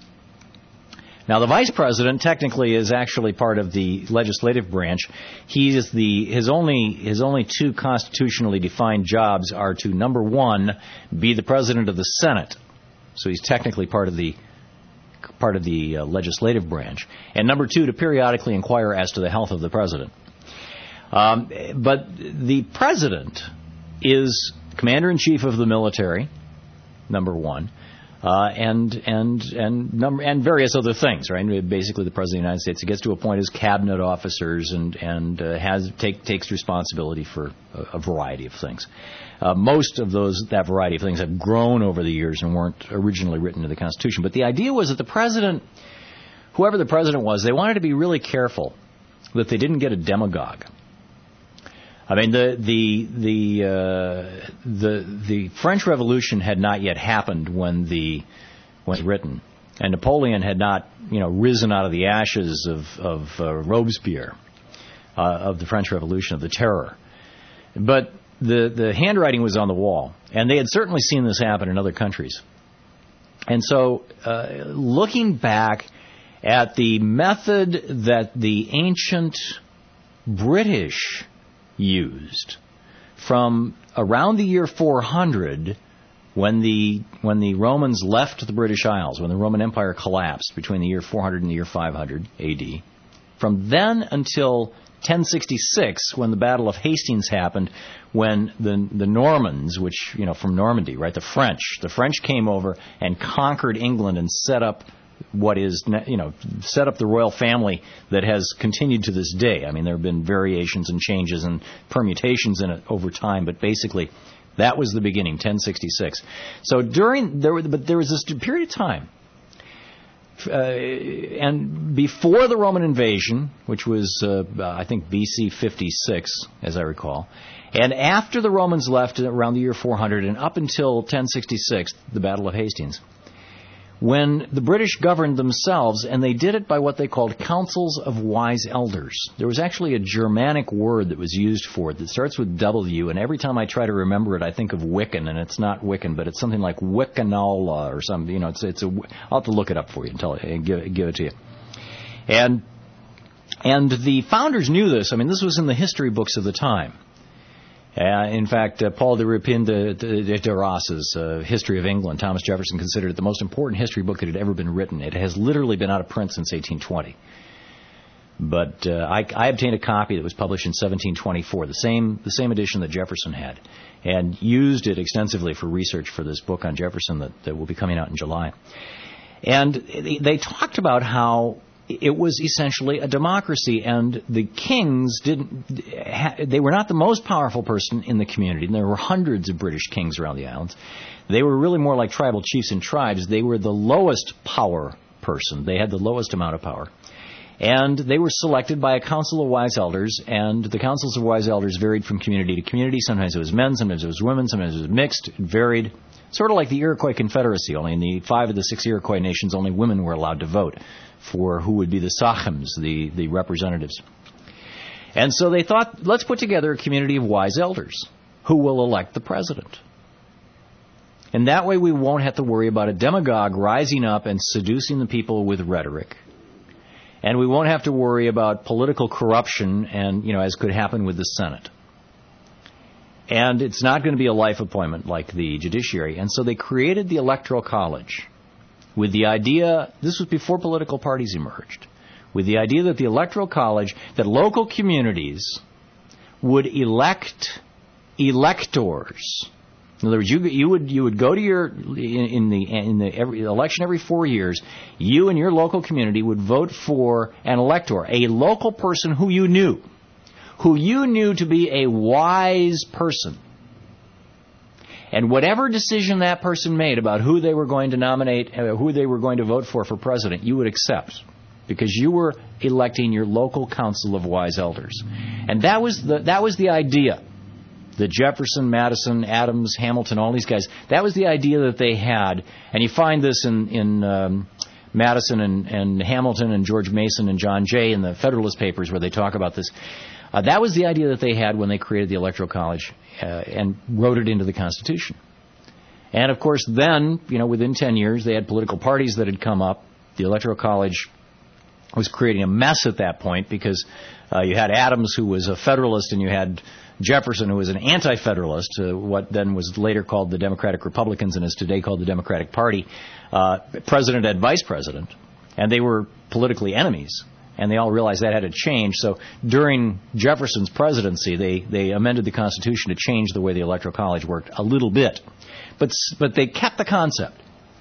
Now, the vice president technically is actually part of the legislative branch. He is the his only his only two constitutionally defined jobs are to, number one, be the president of the Senate. So he's technically part of the part of the uh, legislative branch, and number two, to periodically inquire as to the health of the president. Um, but the president is commander-in-chief of the military, number one, uh, and and and number and various other things, right? Basically, the president of the United States gets to appoint his cabinet officers and and uh, has take takes responsibility for a, a variety of things. Uh, most of those that variety of things have grown over the years and weren't originally written into the Constitution. But the idea was that the president, whoever the president was, they wanted to be really careful that they didn't get a demagogue. I mean, the the the uh, the the French Revolution had not yet happened when the when it was written, and Napoleon had not, you know, risen out of the ashes of of uh, Robespierre, uh, of the French Revolution, of the Terror. But the the handwriting was on the wall, and they had certainly seen this happen in other countries. And so, uh, looking back at the method that the ancient British used from around the year four hundred, when the when the Romans left the British Isles, when the Roman Empire collapsed between the year four hundred and the year five hundred A D, from then until ten sixty-six, when the Battle of Hastings happened, when the the Normans, which, you know, from Normandy, right, the French, the French came over and conquered England and set up what is, you know, set up the royal family that has continued to this day. I mean, there have been variations and changes and permutations in it over time, but basically that was the beginning, ten sixty-six. So during, there, but there was this period of time, uh, and before the Roman invasion, which was, uh, I think, B C fifty-six, as I recall, and after the Romans left around the year four hundred and up until ten sixty-six, the Battle of Hastings, when the British governed themselves, and they did it by what they called councils of wise elders. There was actually a Germanic word that was used for it that starts with W, and every time I try to remember it, I think of Wiccan, and it's not Wiccan, but it's something like Wiccanola or something. You know, it's it's a. I'll have to look it up for you and tell and give, give it to you. And and the founders knew this. I mean, this was in the history books of the time. Uh, in fact, uh, Paul de Ripin de, de, de Ross's uh, History of England, Thomas Jefferson considered it the most important history book that had ever been written. It has literally been out of print since eighteen twenty. But uh, I, I obtained a copy that was published in seventeen twenty-four, the same the same edition that Jefferson had, and used it extensively for research for this book on Jefferson that, that will be coming out in July. And they, they talked about how it was essentially a democracy, and the kings didn't. They were not the most powerful person in the community, and there were hundreds of British kings around the islands. They were really more like tribal chiefs and tribes. They were the lowest power person. They had the lowest amount of power, And they were selected by a council of wise elders, and the councils of wise elders varied from community to community. Sometimes it was men, sometimes it was women, sometimes it was mixed. It varied. Sort of like the Iroquois Confederacy, only in the five of the six Iroquois nations, only women were allowed to vote for who would be the sachems, the, the representatives. And so they thought, let's put together a community of wise elders who will elect the president. And that way we won't have to worry about a demagogue rising up and seducing the people with rhetoric. And we won't have to worry about political corruption, and, you know, as could happen with the Senate. And it's not going to be a life appointment like the judiciary. And so they created the Electoral College with the idea, this was before political parties emerged, with the idea that the Electoral College, that local communities would elect electors. In other words, you, you would you would go to your in, in the in the every election every four years. You and your local community would vote for an elector, a local person who you knew, who you knew to be a wise person. And whatever decision that person made about who they were going to nominate, uh, who they were going to vote for for president, you would accept, because you were electing your local council of wise elders. And that was the that was the idea. The Jefferson, Madison, Adams, Hamilton, all these guys, that was the idea that they had. And you find this in, in um, Madison and, and Hamilton and George Mason and John Jay in the Federalist Papers where they talk about this. Uh, that was the idea that they had when they created the Electoral College uh, and wrote it into the Constitution. And, of course, then, you know, within ten years, they had political parties that had come up. The Electoral College was creating a mess at that point because uh, you had Adams, who was a Federalist, and you had Jefferson, who was an anti-Federalist, uh, what then was later called the Democratic Republicans and is today called the Democratic Party, uh, president and vice president, and they were politically enemies, and they all realized that had to change. So during Jefferson's presidency, they, they amended the Constitution to change the way the Electoral College worked a little bit, but but they kept the concept,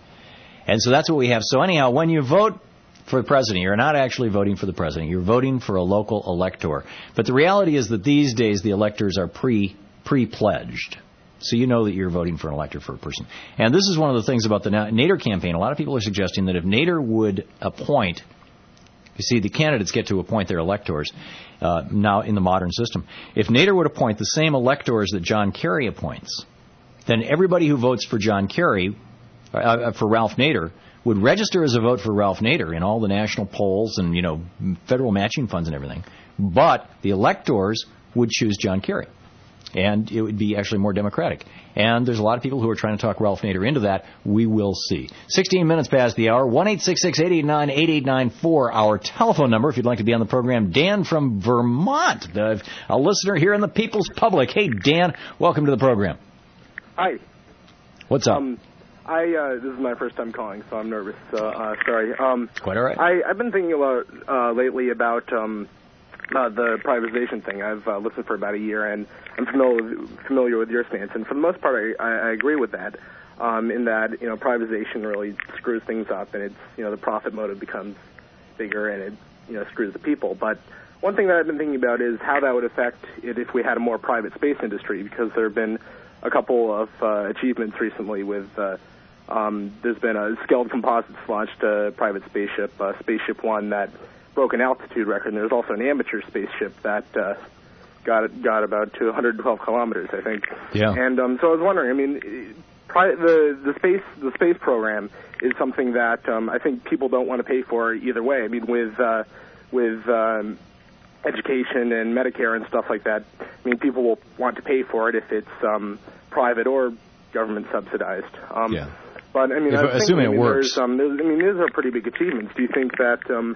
and so that's what we have. So anyhow, when you vote for the president, you're not actually voting for the president. You're voting for a local elector. But the reality is that these days the electors are pre, pre-pledged. So you know that you're voting for an elector for a person. And this is one of the things about the Nader campaign. A lot of people are suggesting that if Nader would appoint, you see, the candidates get to appoint their electors uh, now in the modern system. If Nader would appoint the same electors that John Kerry appoints, then everybody who votes for John Kerry, uh, for Ralph Nader, would register as a vote for Ralph Nader in all the national polls and, you know, federal matching funds and everything. But the electors would choose John Kerry. And it would be actually more democratic. And there's a lot of people who are trying to talk Ralph Nader into that. We will see. sixteen minutes past the hour. one eight six six, eight eight nine, eight eight nine four, our telephone number if you'd like to be on the program. Dan from Vermont, uh, a listener here in the People's Public. Hey, Dan, welcome to the program.
Hi.
What's up?
Um, I uh, this is my first time calling, so I'm nervous. Uh, uh, sorry. Um,
Quite all right.
I, I've been thinking a lot uh, lately about um, uh, the privatization thing. I've uh, listened for about a year, and I'm familiar familiar with your stance. And for the most part, I, I agree with that. Um, in that, you know, privatization really screws things up, and it's, you know, the profit motive becomes bigger, and it, you know, screws the people. But one thing that I've been thinking about is how that would affect it if we had a more private space industry, because there have been a couple of uh, achievements recently with. Uh, Um, there's been a Skeld Composites launched a private spaceship, uh, Spaceship One, that broke an altitude record. And there's also an amateur spaceship that uh, got got about two hundred twelve kilometers, I think.
Yeah.
And um, so I was wondering, I mean, pri- the the space the space program is something that um, I think people don't want to pay for either way. I mean, with uh, with um, education and Medicare and stuff like that, I mean, people will want to pay for it if it's um, private or government subsidized. Um,
yeah.
But I mean,
if,
I was
assuming
thinking, I mean,
it works.
there's, um, there's, I mean, these are pretty big achievements. Do you think that um,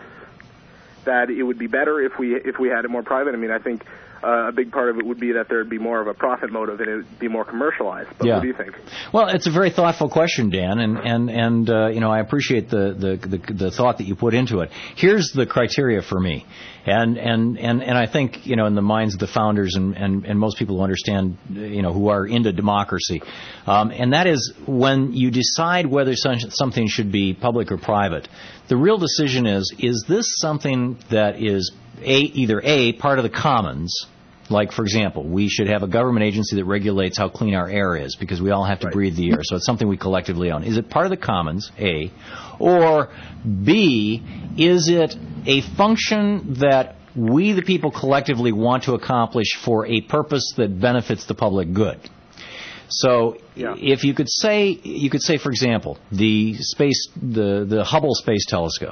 that it would be better if we if we had it more private? I mean, I think uh, a big part of it would be that there would be more of a profit motive and it would be more commercialized. But
yeah.
what do you think?
Well, it's a very thoughtful question, Dan, and and and uh, you know, I appreciate the, the the the thought that you put into it. Here's the criteria for me, and and and and I think, you know, in the minds of the founders and and, and most people who understand, you know, who are into democracy, um, and that is when you decide whether something should be public or private. The real decision is: is this something that is a either a part of the commons, Like, for example, we should have a government agency that regulates how clean our air is because we all have to right. breathe the air. So it's something we collectively own. Is it part of the commons, A? Or B, is it a function that we, the people, collectively want to accomplish for a purpose that benefits the public good? So yeah. if you could say, you could say, for example, the space, the, the Hubble Space Telescope,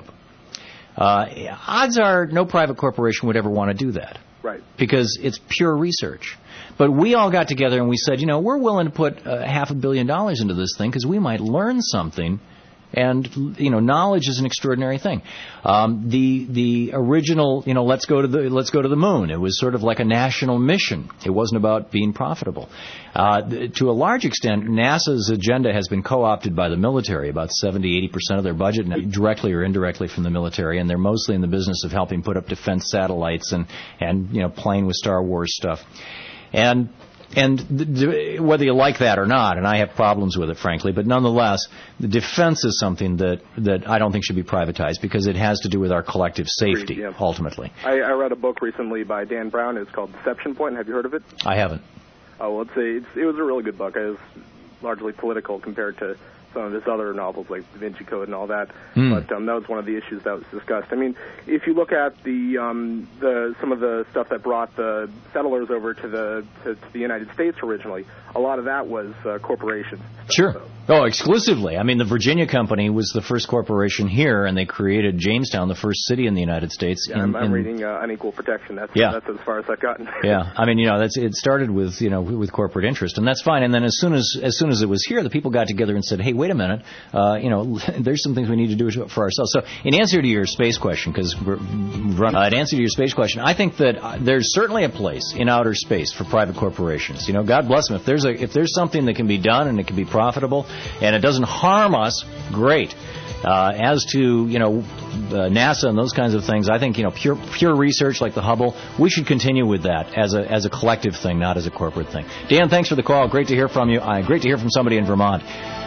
uh, odds are no private corporation would ever want to do that.
Right. Because
it's pure research. But we all got together and we said, you know, we're willing to put uh, half a billion dollars into this thing because we might learn something. And, you know, knowledge is an extraordinary thing. Um, the the original, you know, let's go to the let's go to the moon. It was sort of like a national mission. It wasn't about being profitable. Uh, to a large extent, NASA's agenda has been co-opted by the military. About seventy, eighty percent of their budget, directly or indirectly from the military, and they're mostly in the business of helping put up defense satellites and and you know playing with Star Wars stuff. And And th- whether you like that or not, and I have problems with it, frankly, but nonetheless, the defense is something that, that I don't think should be privatized because it has to do with our collective safety, Agreed, yeah. ultimately.
I, I read a book recently by Dan Brown. It's called Deception Point. Have you heard of it?
I haven't.
Oh, well, it's a, it's, it was a really good book. It was largely political compared to some of his other novels like Da Vinci Code and all that. Mm. But um, that was one of the issues that was discussed. I mean, if you look at the um, the some of the stuff that brought the settlers over to the to, to the United States originally, a lot of that was uh, corporations.
Sure.
So.
Oh, exclusively. I mean, the Virginia Company was the first corporation here, and they created Jamestown, the first city in the United States.
Yeah,
in,
I'm, I'm
in,
reading uh, Unequal Protection. That's
yeah.
that's as far as I've gotten.
yeah, I mean, you know, that's it started with you know with corporate interest, and that's fine. And then as soon as as soon as it was here, the people got together and said, "Hey, wait a minute, uh, you know, there's some things we need to do for ourselves." So, in answer to your space question, because we're run, uh, in answer to your space question, I think that uh, there's certainly a place in outer space for private corporations. You know, God bless them. If there's a if there's something that can be done and it can be profitable, and it doesn't harm us, great. Uh, as to, you know, uh, NASA and those kinds of things, I think, you know, pure pure research like the Hubble, we should continue with that as a as a collective thing, not as a corporate thing. Dan, thanks for the call. Great to hear from you. Uh, great to hear from somebody in Vermont.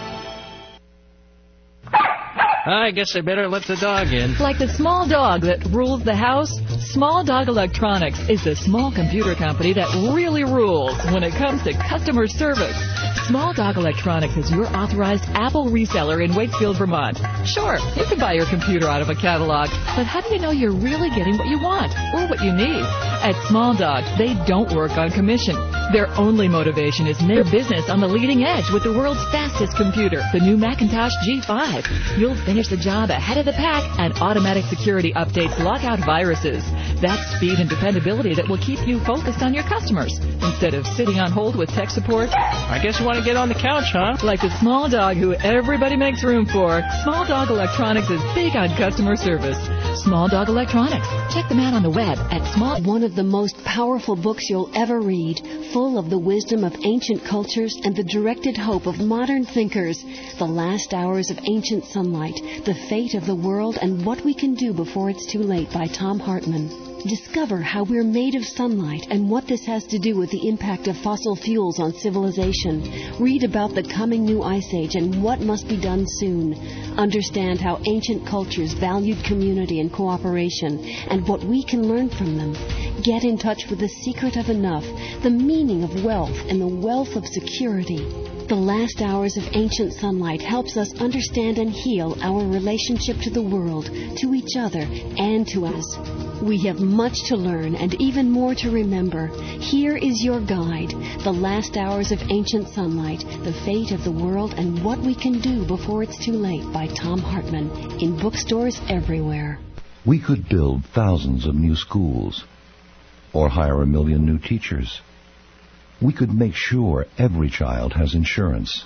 I guess I better let the dog in.
Like the small dog that rules the house, Small Dog Electronics is the small computer company that really rules when it comes to customer service. Small Dog Electronics is your authorized Apple reseller in Wakefield, Vermont. Sure, you can buy your computer out of a catalog, but how do you know you're really getting what you want or what you need? At Small Dog, they don't work on commission. Their only motivation is their business on the leading edge with the world's fastest computer, the new Macintosh G five. You'll finish the job ahead of the pack, and automatic security updates block out viruses. That's speed and dependability that will keep you focused on your customers instead of sitting on hold with tech support.
I guess you want to get on the couch, huh?
Like the small dog who everybody makes room for, Small Dog Electronics is big on customer service. Small Dog Electronics. Check them out on the web at Small.
One of the most powerful books you'll ever read, full of the wisdom of ancient cultures and the directed hope of modern thinkers. The Last Hours of Ancient Sunlight, The Fate of the World and What We Can Do Before It's Too Late by Tom Hartman. Discover how we're made of sunlight and what this has to do with the impact of fossil fuels on civilization. Read about the coming new ice age and what must be done soon. Understand how ancient cultures valued community and cooperation and what we can learn from them. Get in touch with the secret of enough, the meaning of wealth, and the wealth of security. The Last Hours of Ancient Sunlight helps us understand and heal our relationship to the world, to each other, and to us. We have much to learn and even more to remember. Here is your guide, The Last Hours of Ancient Sunlight, The Fate of the World and What We Can Do Before It's Too Late by Tom Hartman, in bookstores everywhere.
We could build thousands of new schools or hire a million new teachers. We could make sure every child has insurance.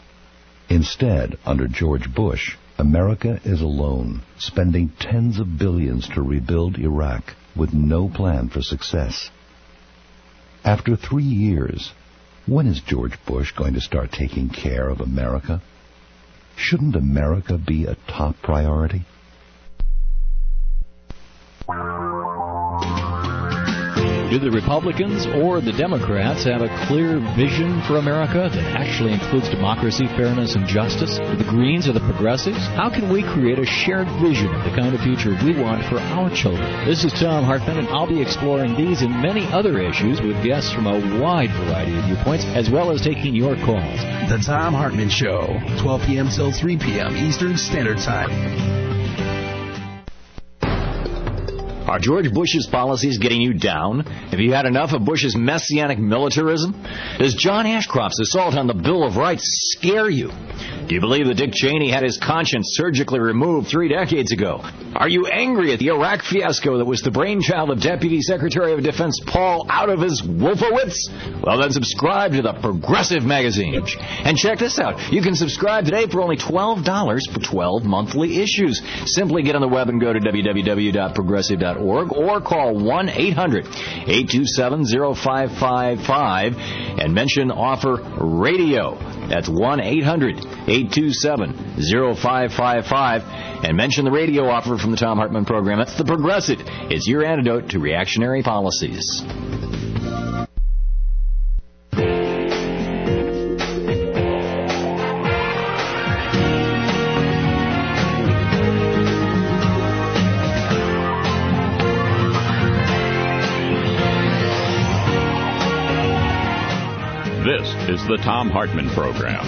Instead, under George Bush, America is alone, spending tens of billions to rebuild Iraq with no plan for success. After three years, when is George Bush going to start taking care of America? Shouldn't America be a top priority?
Do the Republicans or the Democrats have a clear vision for America that actually includes democracy, fairness, and justice? Do the Greens or the Progressives? How can we create a shared vision of the kind of future we want for our children? This is Tom Hartman, and I'll be exploring these and many other issues with guests from a wide variety of viewpoints, as well as taking your calls.
The Tom Hartman Show, twelve p.m. till three p.m. Eastern Standard Time.
Are George Bush's policies getting you down? Have you had enough of Bush's messianic militarism? Does John Ashcroft's assault on the Bill of Rights scare you? Do you believe that Dick Cheney had his conscience surgically removed three decades ago? Are you angry at the Iraq fiasco that was the brainchild of Deputy Secretary of Defense Paul out of his Wolfowitz? Well, then subscribe to the Progressive Magazine. And check this out. You can subscribe today for only twelve dollars for twelve monthly issues. Simply get on the web and go to w w w dot progressive dot org or call one eight hundred eight two seven zero five five five and mention offer radio. That's one eight hundred eight two seven zero five five five and mention the radio offer from the Tom Hartman program. That's the Progressive. It's your antidote to reactionary policies.
This is the Tom Hartman Program.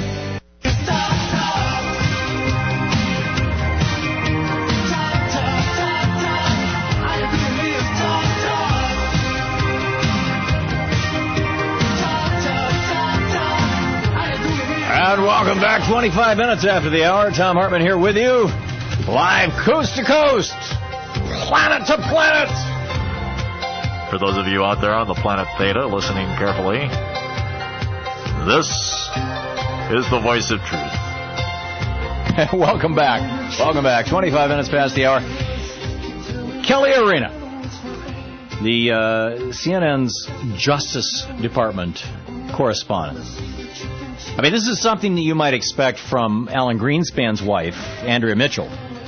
And welcome back. twenty-five minutes after the hour. Tom Hartman here with you. Live coast to coast. Planet to planet.
For those of you out there on the planet Theta listening carefully, this is the voice of truth.
Welcome back. Welcome back. twenty-five minutes past the hour. Kelly Arena, the uh, C N N's Justice Department correspondent. I mean, this is something that you might expect from Alan Greenspan's wife, Andrea Mitchell.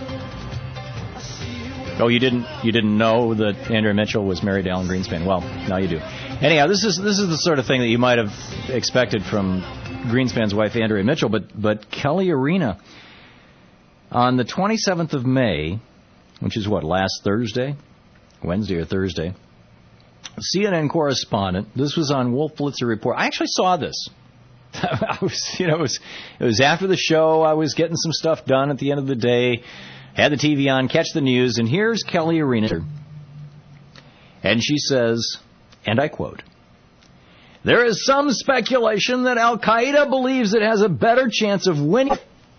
Oh, you didn't you didn't know that Andrea Mitchell was married to Alan Greenspan? Well, now you do. Anyhow, this is this is the sort of thing that you might have expected from Greenspan's wife, Andrea Mitchell, but but Kelly Arena on the twenty-seventh of May, which is what, last Thursday, Wednesday or Thursday, C N N correspondent. This was on Wolf Blitzer Report. I actually saw this. I was, you know, it was it was after the show. I was getting some stuff done at the end of the day. Had the T V on, catch the news, and here's Kelly Arena. And she says, and I quote, "There is some speculation that Al-Qaeda believes it has a better chance of winning."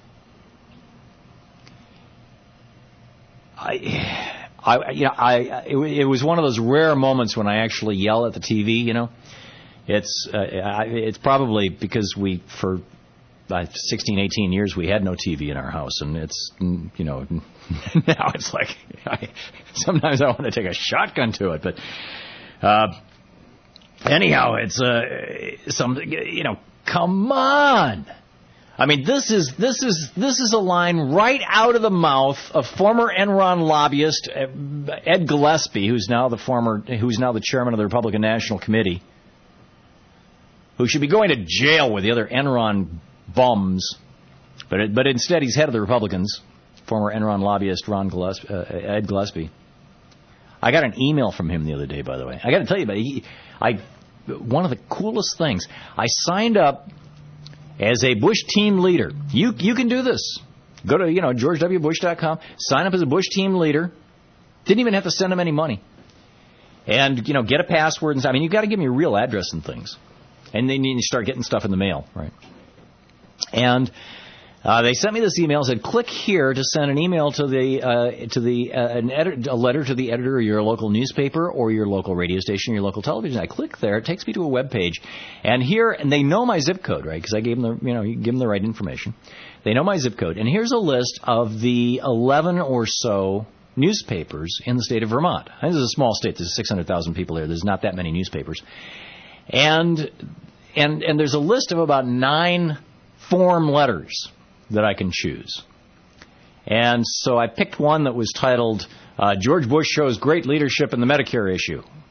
I, I, you know, I, it, it was one of those rare moments when I actually yell at the T V, you know. It's, uh, I, it's probably because we, for uh, sixteen, eighteen years, we had no T V in our house, and it's, you know, now it's like, I, sometimes I want to take a shotgun to it, but, uh, anyhow, it's, uh, some, you know, come on. I mean, this is, this is, this is a line right out of the mouth of former Enron lobbyist Ed Gillespie, who's now the former, who's now the chairman of the Republican National Committee, who should be going to jail with the other Enron bums, but it, but instead he's head of the Republicans, former Enron lobbyist Ron Gillespie, uh, Ed Gillespie. I got an email from him the other day, by the way. I got to tell you about it. I, one of the coolest things, I signed up as a Bush team leader. You you can do this. Go to, you know, george w bush dot com, sign up as a Bush team leader. Didn't even have to send him any money. And, you know, get a password and stuff. I mean, you've got to give me your real address and things. And then you start getting stuff in the mail, right? And uh, they sent me this email, said, click here to send an email to the uh, to the uh, an edit- a letter to the editor of your local newspaper or your local radio station, your local television. I click there, it takes me to a web page, and here, and they know my zip code, right? Because I gave them the, you know, you give them the right information. They know my zip code, and here's a list of the eleven or so newspapers in the state of Vermont. And this is a small state. There's six hundred thousand people here. There's not that many newspapers. And and and there's a list of about nine form letters that I can choose. And so I picked one that was titled, uh, George Bush shows great leadership in the Medicare issue.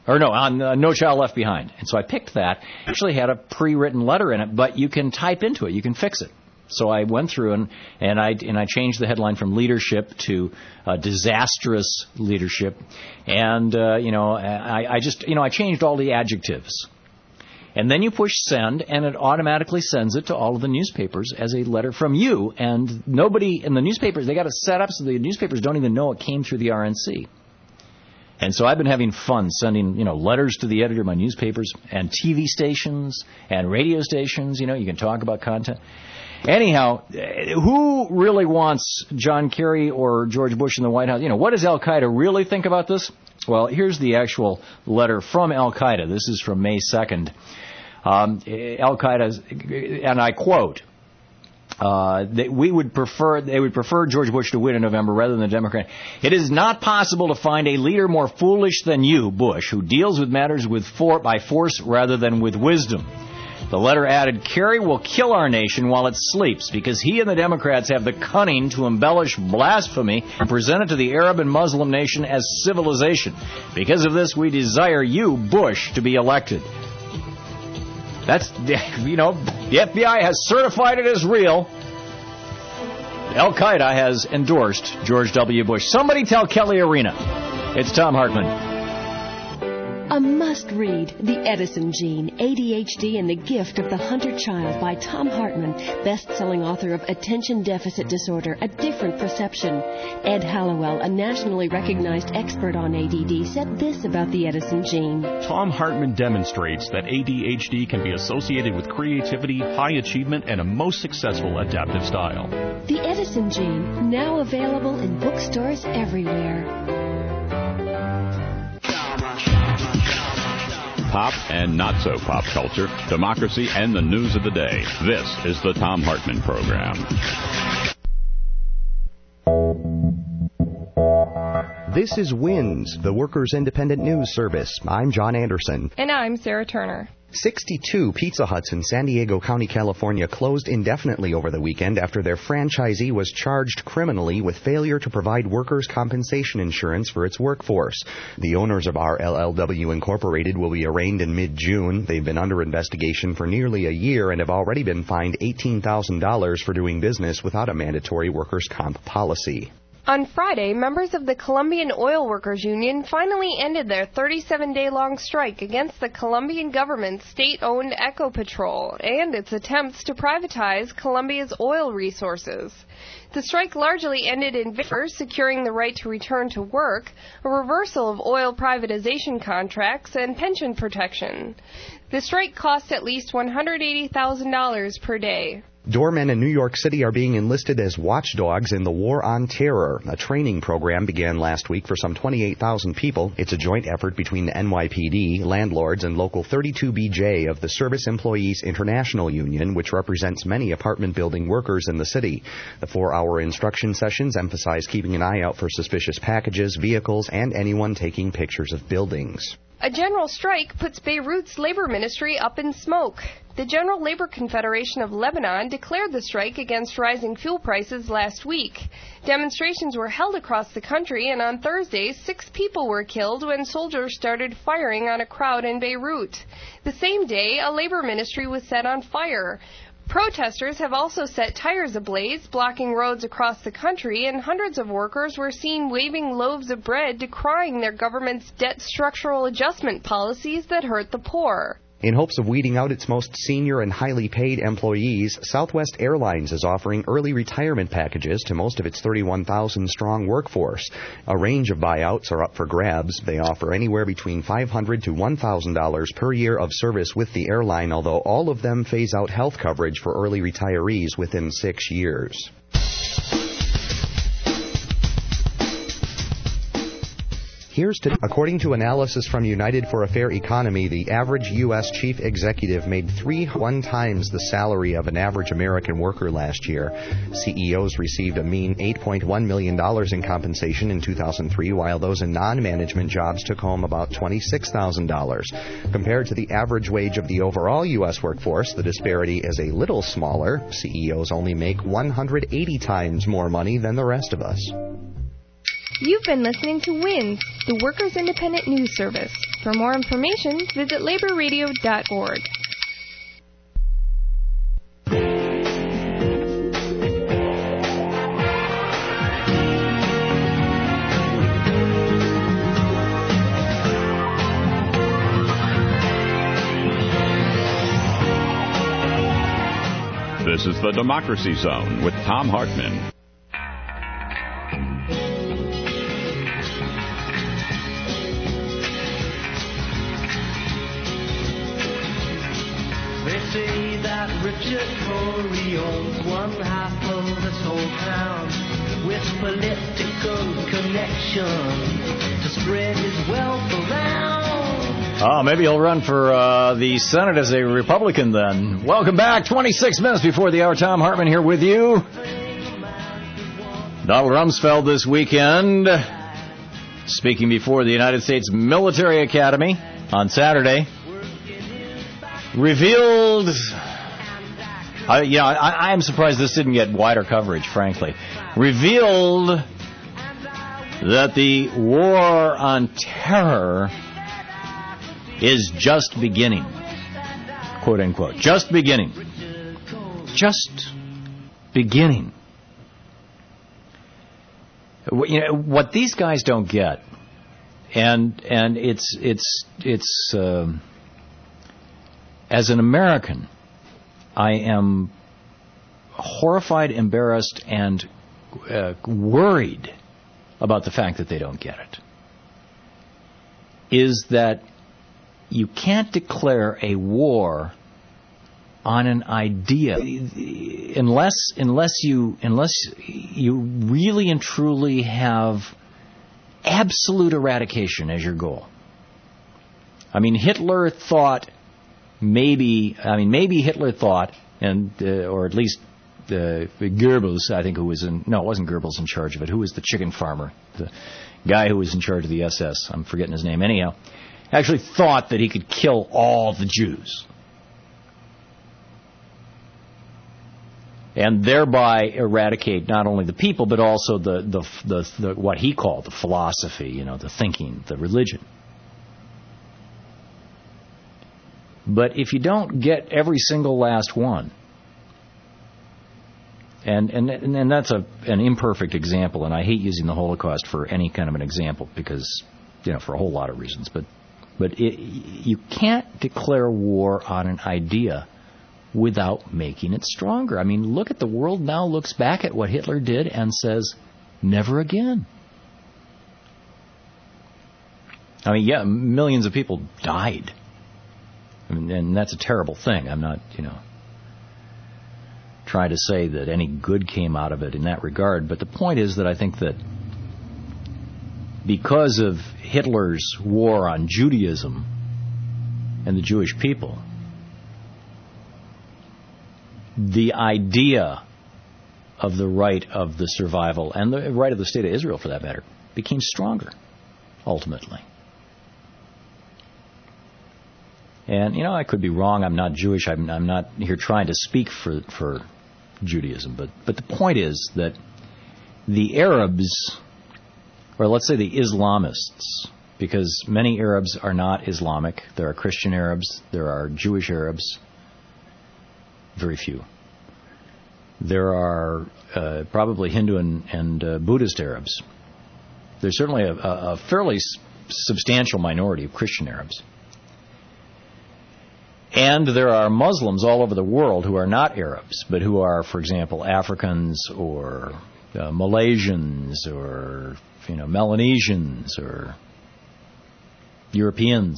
Or no, on uh, No Child Left Behind. And so I picked that. It actually had a pre-written letter in it, but you can type into it. You can fix it. So I went through and, and I and I changed the headline from leadership to uh, disastrous leadership. And, uh, you know, I, I just, you know, I changed all the adjectives. And then you push send, and it automatically sends it to all of the newspapers as a letter from you. And nobody in the newspapers, they got it set up so the newspapers don't even know it came through the R N C. And so I've been having fun sending, you know, letters to the editor of my newspapers and T V stations and radio stations. You know, you can talk about content. Anyhow, who really wants John Kerry or George Bush in the White House? You know, what does Al-Qaeda really think about this? Well, here's the actual letter from Al-Qaeda. This is from May second. Um, Al-Qaeda, and I quote, Uh, that we would prefer, they would prefer George Bush to win in November rather than the Democrat. It is not possible to find a leader more foolish than you, Bush, who deals with matters with for, by force rather than with wisdom. The letter added, Kerry will kill our nation while it sleeps because he and the Democrats have the cunning to embellish blasphemy and present it to the Arab and Muslim nation as civilization. Because of this, we desire you, Bush, to be elected. That's, you know, the F B I has certified it as real. Al-Qaeda has endorsed George W. Bush. Somebody tell Kelly Arena. It's Thom Hartmann.
A must-read, The Edison Gene, A D H D and the Gift of the Hunter Child by Thom Hartmann, best-selling author of Attention Deficit Disorder, A Different Perception. Ed Hallowell, a nationally recognized expert on A D D, said this about the Edison Gene.
Thom Hartmann demonstrates that A D H D can be associated with creativity, high achievement, and a most successful adaptive style.
The Edison Gene, now available in bookstores everywhere.
Pop and not so pop culture, democracy, and the news of the day. This is the Thom Hartmann Program.
This is WINS, the Workers' Independent News Service. I'm John Anderson.
And I'm Sarah Turner.
sixty-two Pizza Huts in San Diego County, California closed indefinitely over the weekend after their franchisee was charged criminally with failure to provide workers' compensation insurance for its workforce. The owners of R L L W Incorporated will be arraigned in mid-June. They've been under investigation for nearly a year and have already been fined eighteen thousand dollars for doing business without a mandatory workers' comp policy.
On Friday, members of the Colombian Oil Workers Union finally ended their thirty-seven day long strike against the Colombian government's state-owned Ecopetrol and its attempts to privatize Colombia's oil resources. The strike largely ended in favor, securing the right to return to work, a reversal of oil privatization contracts, and pension protection. The strike cost at least one hundred eighty thousand dollars per day.
Doormen in New York City are being enlisted as watchdogs in the War on Terror. A training program began last week for some twenty-eight thousand people. It's a joint effort between the N Y P D, landlords, and Local thirty-two B J of the Service Employees International Union, which represents many apartment building workers in the city. The four-hour instruction sessions emphasize keeping an eye out for suspicious packages, vehicles, and anyone taking pictures of buildings.
A general strike puts Beirut's labor ministry up in smoke. The General Labor Confederation of Lebanon declared the strike against rising fuel prices last week. Demonstrations were held across the country, and on Thursday, six people were killed when soldiers started firing on a crowd in Beirut. The same day, a labor ministry was set on fire. Protesters have also set tires ablaze, blocking roads across the country, and hundreds of workers were seen waving loaves of bread, decrying their government's debt structural adjustment policies that hurt the poor.
In hopes of weeding out its most senior and highly paid employees, Southwest Airlines is offering early retirement packages to most of its thirty-one thousand strong workforce. A range of buyouts are up for grabs. They offer anywhere between five hundred dollars to one thousand dollars per year of service with the airline, although all of them phase out health coverage for early retirees within six years. Here's to, according to analysis from United for a Fair Economy, the average U S chief executive made three one times the salary of an average American worker last year. C E Os received a mean eight point one million dollars in compensation in two thousand three, while those in non-management jobs took home about twenty-six thousand dollars. Compared to the average wage of the overall U S workforce, the disparity is a little smaller. C E Os only make one hundred eighty times more money than the rest of us.
You've been listening to WINS, the Workers' Independent News Service. For more information, visit labor radio dot org.
This is the Democracy Zone with Thom Hartmann.
They say that Richard Tory owns one half of this whole town with political connections to spread his wealth around.
Oh, maybe he'll run for uh, the Senate as a Republican then. Welcome back. twenty-six minutes before the hour. Thom Hartmann here with you. Donald Rumsfeld this weekend speaking before the United States Military Academy on Saturday revealed... I, you know, I, I am surprised this didn't get wider coverage, frankly. Revealed that the war on terror is just beginning, quote unquote, just beginning, just beginning. You know, what these guys don't get, and and it's it's it's um, as an American, I am horrified, embarrassed, and uh, worried about the fact that they don't get it. Is that you can't declare a war on an idea unless unless you unless you really and truly have absolute eradication as your goal. I mean, Hitler thought maybe I mean maybe Hitler thought, and uh, or at least uh, Goebbels, I think, who was in no, it wasn't Goebbels in charge of it. Who was the chicken farmer, the guy who was in charge of the S S? I'm forgetting his name. Anyhow, actually thought that he could kill all the Jews and thereby eradicate not only the people but also the, the, the, the what he called the philosophy, you know, the thinking, the religion. But if you don't get every single last one, and and and that's a an imperfect example, and I hate using the Holocaust for any kind of an example because, you know, for a whole lot of reasons, but But it, you can't declare war on an idea without making it stronger. I mean, look at the world now looks back at what Hitler did and says, never again. I mean, yeah, millions of people died. I mean, and that's a terrible thing. I'm not, you know, trying to say that any good came out of it in that regard. But the point is that I think that because of Hitler's war on Judaism and the Jewish people, the idea of the right of the survival, and the right of the state of Israel for that matter, became stronger, ultimately. And, you know, I could be wrong. I'm not Jewish. I'm, I'm not here trying to speak for, for Judaism. But, but the point is that the Arabs, or let's say the Islamists, because many Arabs are not Islamic. There are Christian Arabs. There are Jewish Arabs. Very few. There are uh, probably Hindu and, and uh, Buddhist Arabs. There's certainly a, a fairly s- substantial minority of Christian Arabs. And there are Muslims all over the world who are not Arabs, but who are, for example, Africans or uh, Malaysians or, you know, Melanesians or Europeans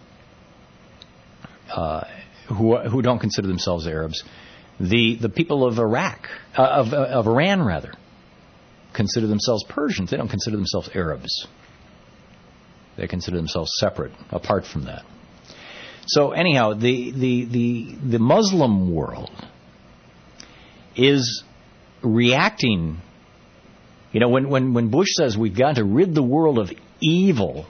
uh, who who don't consider themselves Arabs. The the people of Iraq, uh, of of Iran rather, consider themselves Persians. They don't consider themselves Arabs. They consider themselves separate, apart from that. So anyhow, the, the, the, the Muslim world is reacting. You know, when, when, when Bush says we've got to rid the world of evil,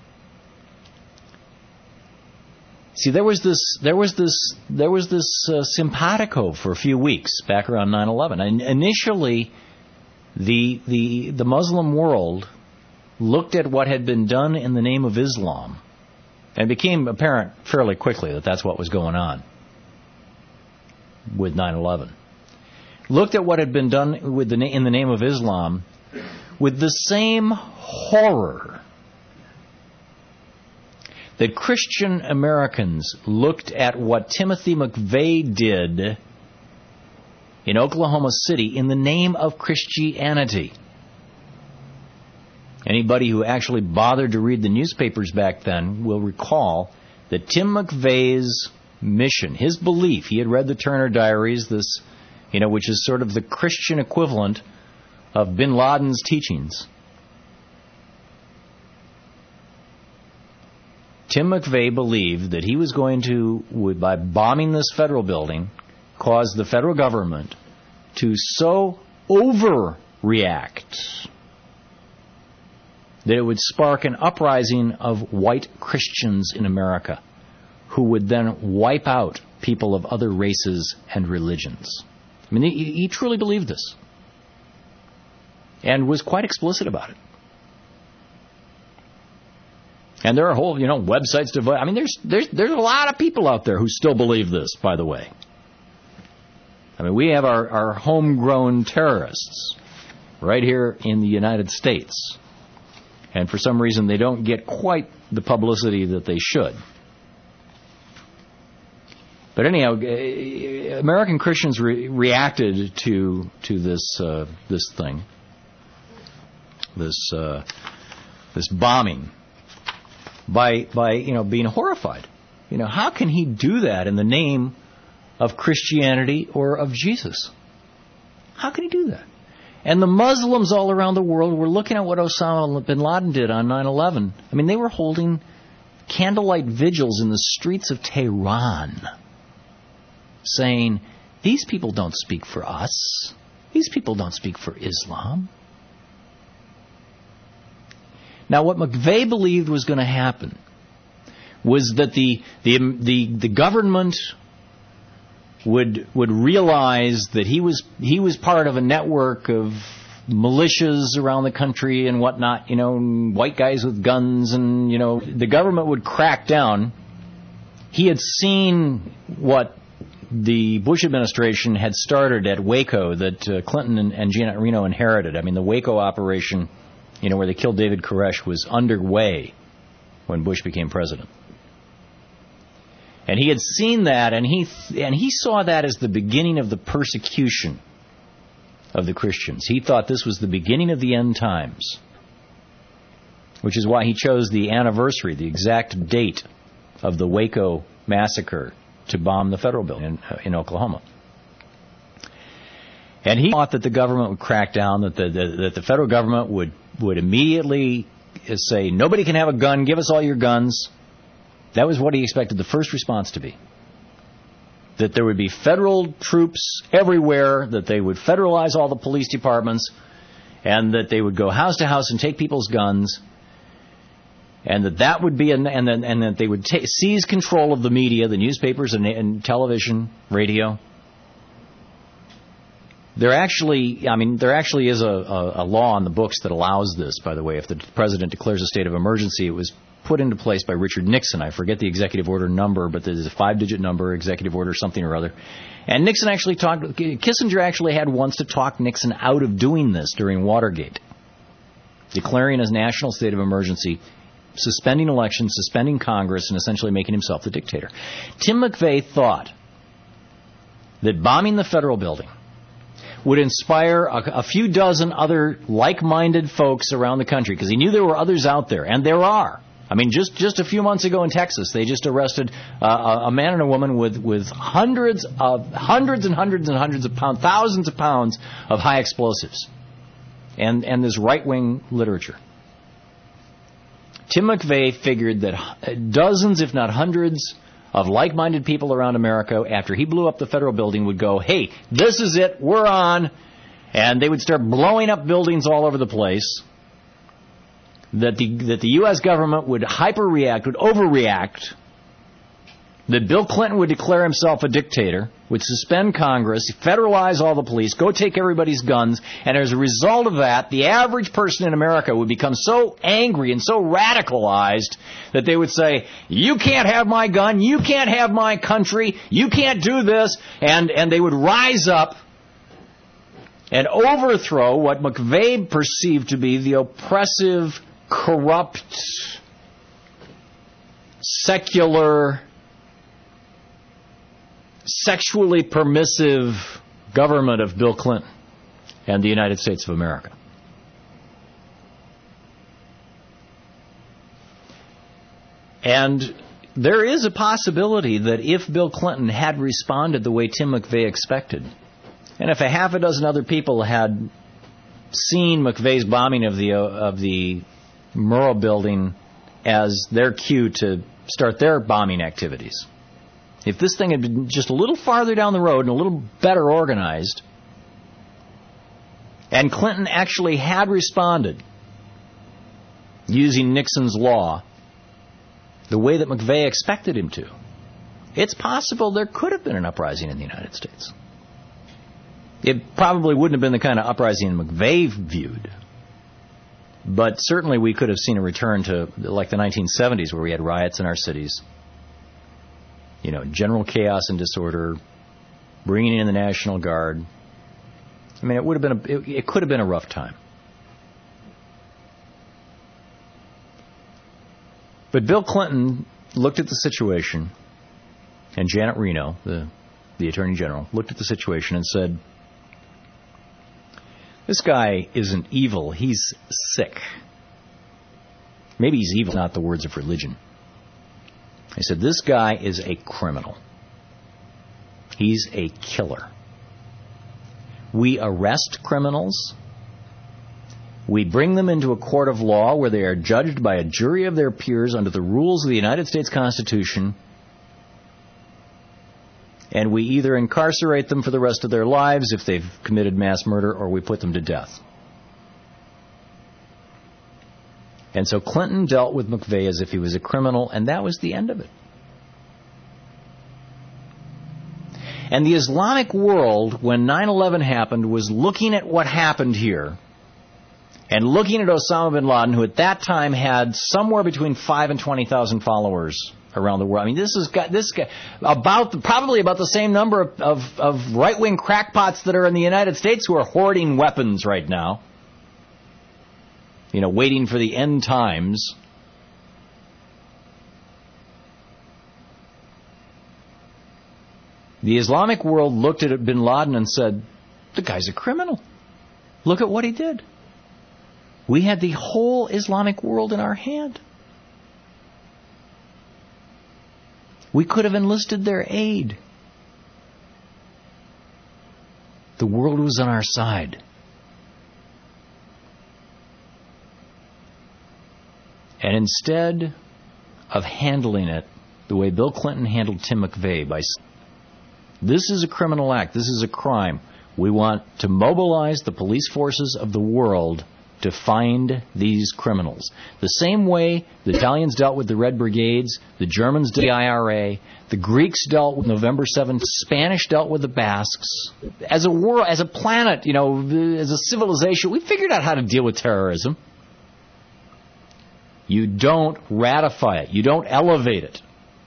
see, there was this, there was this, there was this uh, simpatico for a few weeks back around nine eleven. And initially, the, the, the Muslim world looked at what had been done in the name of Islam And it became apparent fairly quickly that that's what was going on with nine eleven. Looked at what had been done with the, in the name of Islam with the same horror that Christian Americans looked at what Timothy McVeigh did in Oklahoma City in the name of Christianity. Anybody who actually bothered to read the newspapers back then will recall that Tim McVeigh's mission, his belief, he had read the Turner Diaries, this, you know, which is sort of the Christian equivalent of bin Laden's teachings. Tim McVeigh believed that he was going to, by bombing this federal building, cause the federal government to so overreact that it would spark an uprising of white Christians in America who would then wipe out people of other races and religions. I mean, he, he truly believed this and was quite explicit about it. And there are whole, you know, websites devoted. I mean, there's there's there's a lot of people out there who still believe this, by the way. I mean, we have our, our homegrown terrorists right here in the United States. And for some reason, they don't get quite the publicity that they should. But anyhow, American Christians re- reacted to to this uh, this thing, this uh, this bombing, by by you know being horrified. You know, how can he do that in the name of Christianity or of Jesus? How can he do that? And the Muslims all around the world were looking at what Osama bin Laden did on nine eleven. I mean, they were holding candlelight vigils in the streets of Tehran, saying, these people don't speak for us. These people don't speak for Islam. Now, what McVeigh believed was going to happen was that the the the, the government would would realize that he was he was part of a network of militias around the country and whatnot, you know, white guys with guns, and you know, the government would crack down. He had seen what the Bush administration had started at Waco that uh, Clinton and, and Janet Reno inherited. I mean, the Waco operation, you know, where they killed David Koresh, was underway when Bush became president. And he had seen that, and he and he saw that as the beginning of the persecution of the Christians. He thought this was the beginning of the end times, which is why he chose the anniversary, the exact date of the Waco massacre to bomb the federal building in, uh, in Oklahoma. And he thought that the government would crack down, that the, the that the federal government would, would immediately say, nobody can have a gun, give us all your guns. That was what he expected the first response to be. That there would be federal troops everywhere, that they would federalize all the police departments, and that they would go house to house and take people's guns, and that that would be, an, and then and that they would ta- seize control of the media, the newspapers and, and television, radio. There actually, I mean, there actually is a, a, a law on the books that allows this. By the way, if the president declares a state of emergency, it was put into place by Richard Nixon. I forget the executive order number, but there's a five-digit number, executive order something or other. And Nixon actually talked, Kissinger actually had once to talk Nixon out of doing this during Watergate, declaring a national state of emergency, suspending elections, suspending Congress, and essentially making himself the dictator. Tim McVeigh thought that bombing the federal building would inspire a, a few dozen other like-minded folks around the country, because he knew there were others out there, and there are. I mean, just, just a few months ago in Texas, they just arrested uh, a, a man and a woman with, with hundreds of hundreds and hundreds and hundreds of pounds, thousands of pounds of high explosives, and and this right-wing literature. Tim McVeigh figured that dozens, if not hundreds, of like-minded people around America, after he blew up the federal building, would go, "Hey, this is it, we're on," and they would start blowing up buildings all over the place. That the that the U S government would hyperreact, would overreact, that Bill Clinton would declare himself a dictator, would suspend Congress, federalize all the police, go take everybody's guns, and as a result of that, the average person in America would become so angry and so radicalized that they would say, you can't have my gun, you can't have my country, you can't do this, and, and they would rise up and overthrow what McVeigh perceived to be the oppressive, corrupt, secular, sexually permissive government of Bill Clinton and the United States of America. And there is a possibility that if Bill Clinton had responded the way Tim McVeigh expected, and if a half a dozen other people had seen McVeigh's bombing of the of the Murrah building as their cue to start their bombing activities, if this thing had been just a little farther down the road and a little better organized, and Clinton actually had responded using Nixon's law the way that McVeigh expected him to, it's possible there could have been an uprising in the United States. It probably wouldn't have been the kind of uprising McVeigh viewed, but certainly we could have seen a return to like the nineteen seventies where we had riots in our cities. You know, general chaos and disorder, bringing in the National Guard. I mean, it would have been a, it, it could have been a rough time. But Bill Clinton looked at the situation, and Janet Reno, the, the Attorney General, looked at the situation and said, this guy isn't evil, he's sick. Maybe he's evil, not the words of religion. He said, this guy is a criminal. He's a killer. We arrest criminals. We bring them into a court of law where they are judged by a jury of their peers under the rules of the United States Constitution. And we either incarcerate them for the rest of their lives if they've committed mass murder, or we put them to death. And so Clinton dealt with McVeigh as if he was a criminal, and that was the end of it. And the Islamic world, when nine eleven happened, was looking at what happened here and looking at Osama bin Laden, who at that time had somewhere between five and twenty thousand followers around the world. I mean, this has got this guy about the, probably about the same number of, of, of right-wing crackpots that are in the United States who are hoarding weapons right now. You know, waiting for the end times. The Islamic world looked at bin Laden and said, the guy's a criminal. Look at what he did. We had the whole Islamic world in our hand. We could have enlisted their aid. The world was on our side. And instead of handling it the way Bill Clinton handled Tim McVeigh, by this is a criminal act, this is a crime, we want to mobilize the police forces of the world to find these criminals. The same way the Italians dealt with the Red Brigades, the Germans did the I R A, the Greeks dealt with November seventh, the Spanish dealt with the Basques. As a world, as a planet, you know, as a civilization, we figured out how to deal with terrorism. You don't ratify it. You don't elevate it.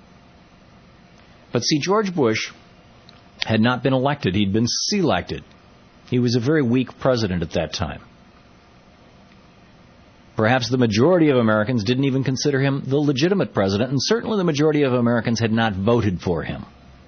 But see, George Bush had not been elected. He'd been selected. He was a very weak president at that time. Perhaps the majority of Americans didn't even consider him the legitimate president, and certainly the majority of Americans had not voted for him.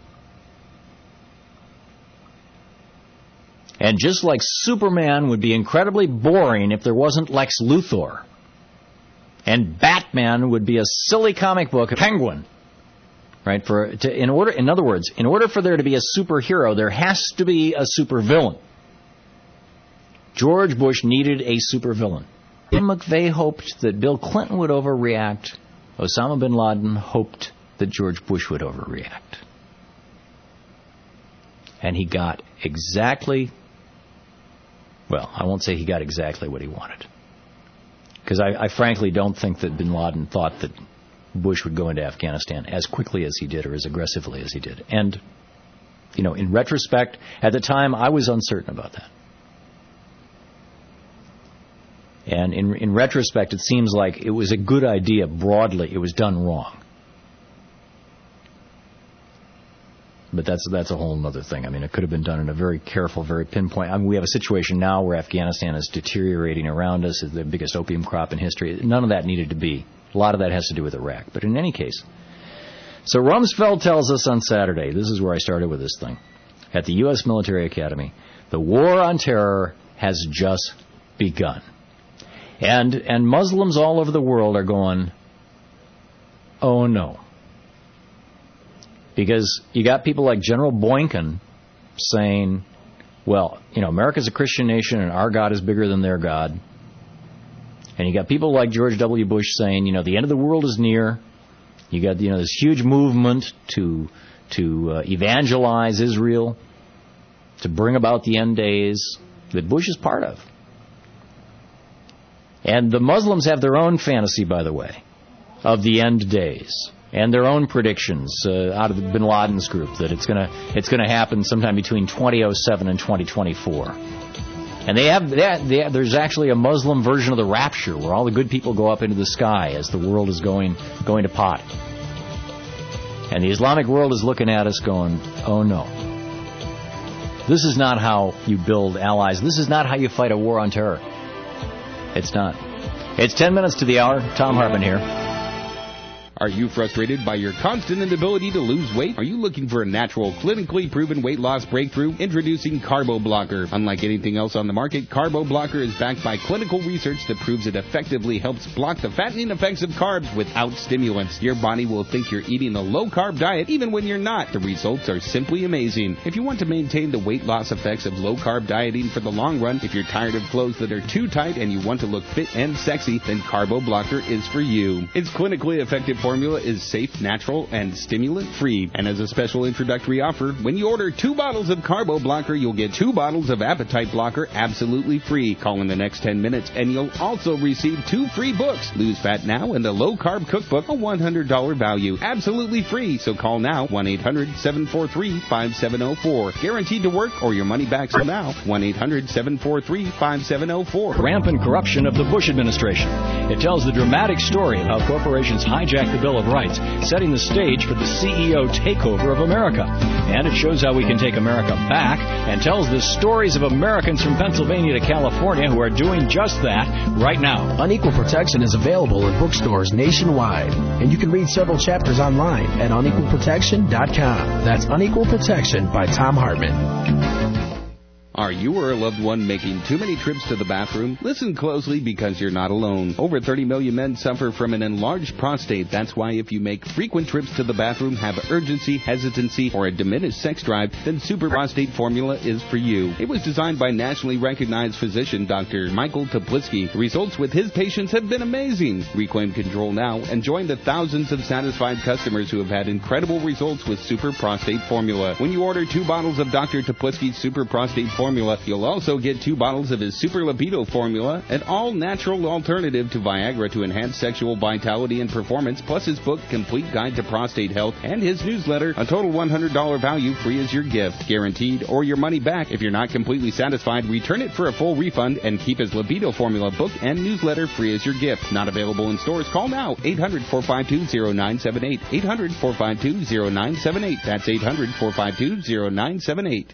And just like Superman would be incredibly boring if there wasn't Lex Luthor, and Batman would be a silly comic book, a Penguin, right? For to, in order, in other words, in order for there to be a superhero, there has to be a supervillain. George Bush needed a supervillain. Tim McVeigh hoped that Bill Clinton would overreact. Osama bin Laden hoped that George Bush would overreact. And he got exactly, well, I won't say he got exactly what he wanted. Because I, I frankly don't think that bin Laden thought that
Bush would go into Afghanistan as quickly as he did or as aggressively as he did. And, you know, in retrospect, at the time, I was uncertain about that. And in, in retrospect, it seems like it was a good idea broadly. It was done wrong. But that's that's a whole other thing. I mean, it could have been done in a very careful, very pinpoint. I mean, we have a situation now where Afghanistan is deteriorating around us. It's the biggest opium crop in history. None of that needed to be. A lot of that has to do with Iraq. But in any case, so Rumsfeld tells us on Saturday, this is where I started with this thing, at the U S Military Academy, the war on terror has just begun. And and Muslims all over the world are going, oh no. Because you got people like General Boykin saying, well, you know, America's a Christian nation and our God is bigger than their God. And you got people like George W. Bush saying, you know, the end of the world is near. You got, you know, this huge movement to to uh, evangelize Israel, to bring about the end days that Bush is part of. And the Muslims have their own fantasy, by the way, of the end days. And their own predictions uh, out of the Bin Laden's group that it's gonna it's gonna happen sometime between twenty oh seven and twenty twenty-four. And they have, they have, they have there's actually a Muslim version of the rapture where all the good people go up into the sky as the world is going going to pot. And the Islamic world is looking at us going, oh no. This is not how you build allies. This is not how you fight a war on terror. It's not. It's ten minutes to the hour. Tom Hartman here.
Are you frustrated by your constant inability to lose weight? Are you looking for a natural, clinically proven weight loss breakthrough? Introducing Carbo Blocker. Unlike anything else on the market, Carbo Blocker is backed by clinical research that proves it effectively helps block the fattening effects of carbs without stimulants. Your body will think you're eating a low-carb diet even when you're not. The results are simply amazing. If you want to maintain the weight loss effects of low-carb dieting for the long run, if you're tired of clothes that are too tight and you want to look fit and sexy, then Carbo Blocker is for you. It's clinically effective for formula is safe, natural, and stimulant-free. And as a special introductory offer, when you order two bottles of Carbo Blocker, you'll get two bottles of Appetite Blocker absolutely free. Call in the next ten minutes, and you'll also receive two free books, Lose Fat Now and the Low Carb Cookbook, a one hundred dollars value. Absolutely free, so call now, one eight hundred seven four three five seven zero four. Guaranteed to work or your money back so now, one eight hundred seven four three five seven zero four.
Rampant corruption of the Bush administration. It tells the dramatic story of how corporations hijacked the Bill of Rights, setting the stage for the C E O takeover of America. And it shows how we can take America back and tells the stories of Americans from Pennsylvania to California who are doing just that right now.
Unequal Protection is available in bookstores nationwide, and you can read several chapters online at unequal protection dot com. That's Unequal Protection by Tom Hartman.
Are you or a loved one making too many trips to the bathroom? Listen closely because you're not alone. Over thirty million men suffer from an enlarged prostate. That's why if you make frequent trips to the bathroom, have urgency, hesitancy, or a diminished sex drive, then Super Prostate Formula is for you. It was designed by nationally recognized physician Doctor Michael Toplitzky. The results with his patients have been amazing. Reclaim control now and join the thousands of satisfied customers who have had incredible results with Super Prostate Formula. When you order two bottles of Doctor Toplitzky's Super Prostate Formula, Formula, you'll also get two bottles of his Super Libido Formula, an all-natural alternative to Viagra to enhance sexual vitality and performance, plus his book, Complete Guide to Prostate Health, and his newsletter, a total one hundred dollars value, free as your gift, guaranteed, or your money back. If you're not completely satisfied, return it for a full refund and keep his Libido Formula book and newsletter free as your gift. Not available in stores? Call now, eight hundred four five two zero nine seven eight, eight hundred four five two zero nine seven eight. That's eight hundred four five two zero nine seven eight.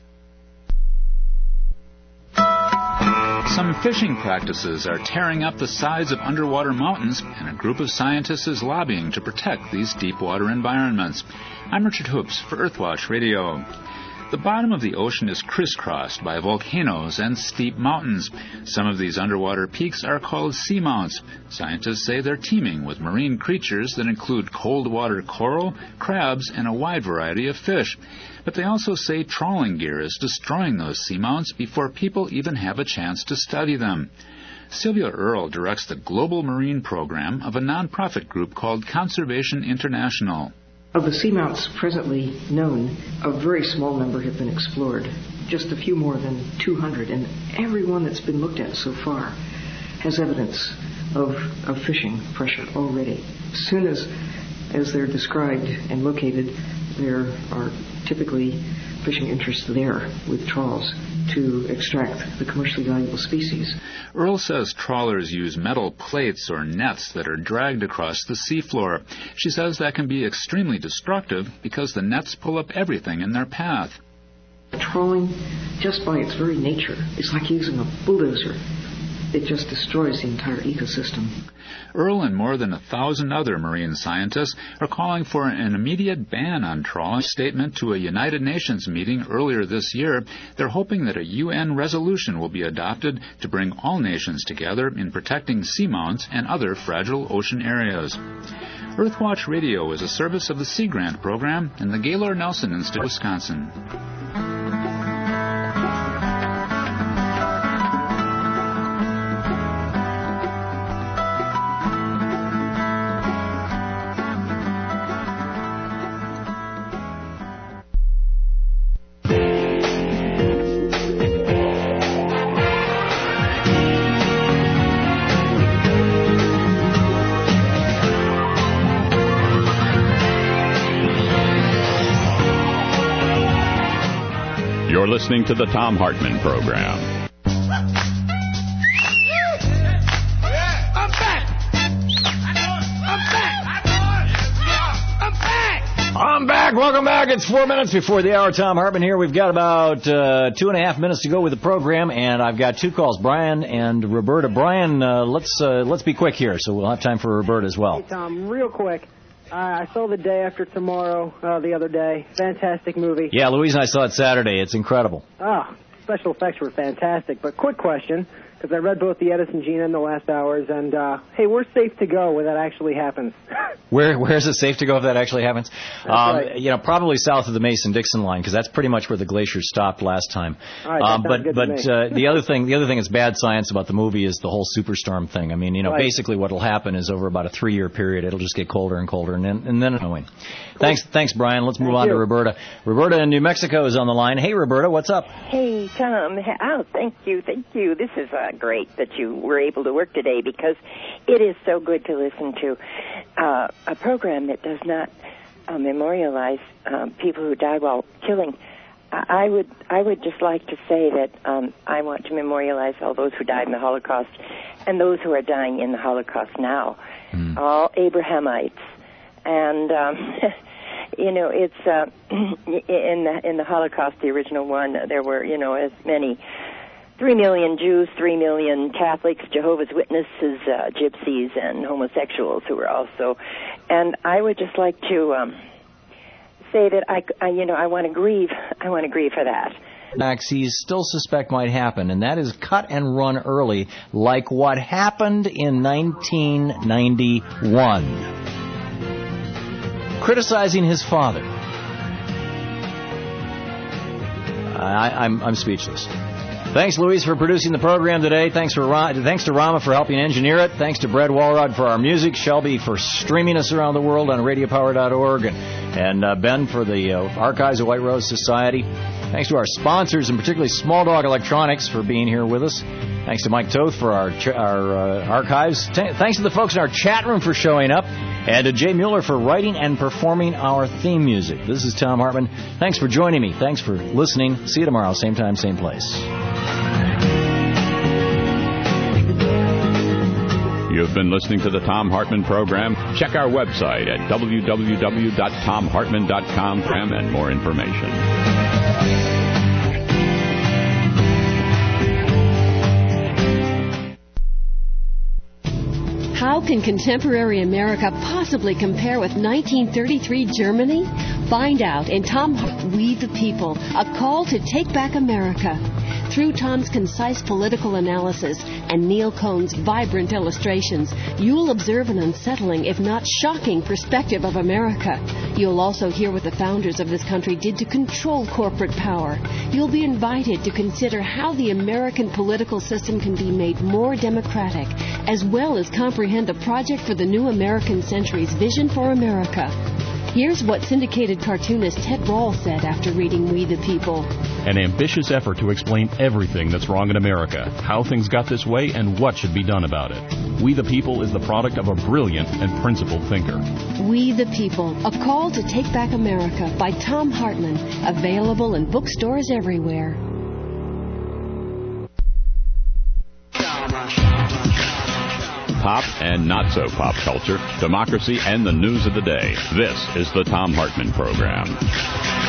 Some fishing practices are tearing up the sides of underwater mountains, and a group of scientists is lobbying to protect these deep water environments. I'm Richard Hoops for Earthwatch Radio. The bottom of the ocean is crisscrossed by volcanoes and steep mountains. Some of these underwater peaks are called seamounts. Scientists say they're teeming with marine creatures that include cold water coral, crabs, and a wide variety of fish. But they also say trawling gear is destroying those seamounts before people even have a chance to study them. Sylvia Earle directs the Global Marine Program of a nonprofit group called Conservation International.
Of the seamounts presently known, a very small number have been explored, just a few more than two hundred, and every one that's been looked at so far has evidence of, of fishing pressure already. As soon as as they're described and located, there are typically fishing interests there with trawls to extract the commercially valuable species.
Earl says trawlers use metal plates or nets that are dragged across the seafloor. She says that can be extremely destructive because the nets pull up everything in their path.
Trawling, just by its very nature, is like using a bulldozer. It just destroys the entire ecosystem.
Earl and more than a thousand other marine scientists are calling for an immediate ban on trawling. A statement to a United Nations meeting earlier this year, they're hoping that a U N resolution will be adopted to bring all nations together in protecting seamounts and other fragile ocean areas. Earthwatch Radio is a service of the Sea Grant Program and the Gaylord Nelson Institute, Wisconsin.
You're listening to the Thom Hartmann Program.
I'm back! I'm back! I'm back!
I'm back. Welcome back. It's four minutes before the hour. Thom Hartmann here. We've got about uh, two and a half minutes to go with the program, and I've got two calls, Brian and Roberta. Brian, uh, let's uh, let's be quick here, so we'll have time for Roberta as well.
Hey, Tom, real quick. Uh, I saw The Day After Tomorrow uh, the other day. Fantastic movie.
Yeah, Louise and I saw it Saturday. It's incredible.
Oh, special effects were fantastic. But quick question, because I read both the Edison Gina in the last hours, and, uh, hey, where's safe to go when that actually happens?
Where Where's it safe to go if that actually happens?
That's
um,
right.
You know, probably south of the Mason-Dixon line, because that's pretty much where the glacier stopped last time.
All right, that
um,
sounds
but
good
but
to me.
uh, the other thing, the other thing that's bad science about the movie is the whole superstorm thing. I mean, you know,
Right.
basically what will happen is over about a three-year period, it'll just get colder and colder, and then and then annoying. Thanks, thanks, Brian. Let's move
Thank
on
you.
to Roberta. Roberta in New Mexico is on the line. Hey, Roberta, what's up?
Hey, Tom. Oh, thank you, thank you. This is uh, great that you were able to work today because it is so good to listen to uh, a program that does not uh, memorialize um, people who die while killing. I I would, I would just like to say that um, I want to memorialize all those who died in the Holocaust and those who are dying in the Holocaust now,
mm.
all Abrahamites, and. Um, You know, it's uh, in the in the Holocaust, the original one. There were, you know, as many three million Jews, three million Catholics, Jehovah's Witnesses, uh, Gypsies, and homosexuals who were also. And I would just like to um, say that I, I, you know, I want to grieve. I want to grieve for that.
Axes still suspect might happen, and that is cut and run early, like what happened in nineteen ninety-one. Criticizing his father. I, I'm, I'm speechless. Thanks, Louise, for producing the program today. Thanks for thanks to Rama for helping engineer it. Thanks to Brad Walrod for our music. Shelby for streaming us around the world on radio power dot org. And, and uh, Ben for the uh, archives of White Rose Society. Thanks to our sponsors, and particularly Small Dog Electronics, for being here with us. Thanks to Mike Toth for our ch- our uh, archives. T- thanks to the folks in our chat room for showing up. And to Jay Mueller for writing and performing our theme music. This is Thom Hartmann. Thanks for joining me. Thanks for listening. See you tomorrow, same time, same place.
You've been listening to the Thom Hartmann Program. Check our website at w w w dot tom hartmann dot com for and more information.
How can contemporary America possibly compare with nineteen thirty-three Germany? Find out in Thom Hartmann, We the People, a call to take back America. Through Tom's concise political analysis and Neil Cohn's vibrant illustrations, you'll observe an unsettling, if not shocking, perspective of America. You'll also hear what the founders of this country did to control corporate power. You'll be invited to consider how the American political system can be made more democratic, as well as comprehend the project for the new American century's vision for America. Here's what syndicated cartoonist Ted Rall said after reading We the People.
An ambitious effort to explain everything that's wrong in America, how things got this way, and what should be done about it. We the People is the product of a brilliant and principled thinker.
We the People, a call to take back America by Thom Hartmann, available in bookstores everywhere.
Pop and not so pop culture, democracy, and the news of the day. This is the Thom Hartmann Program.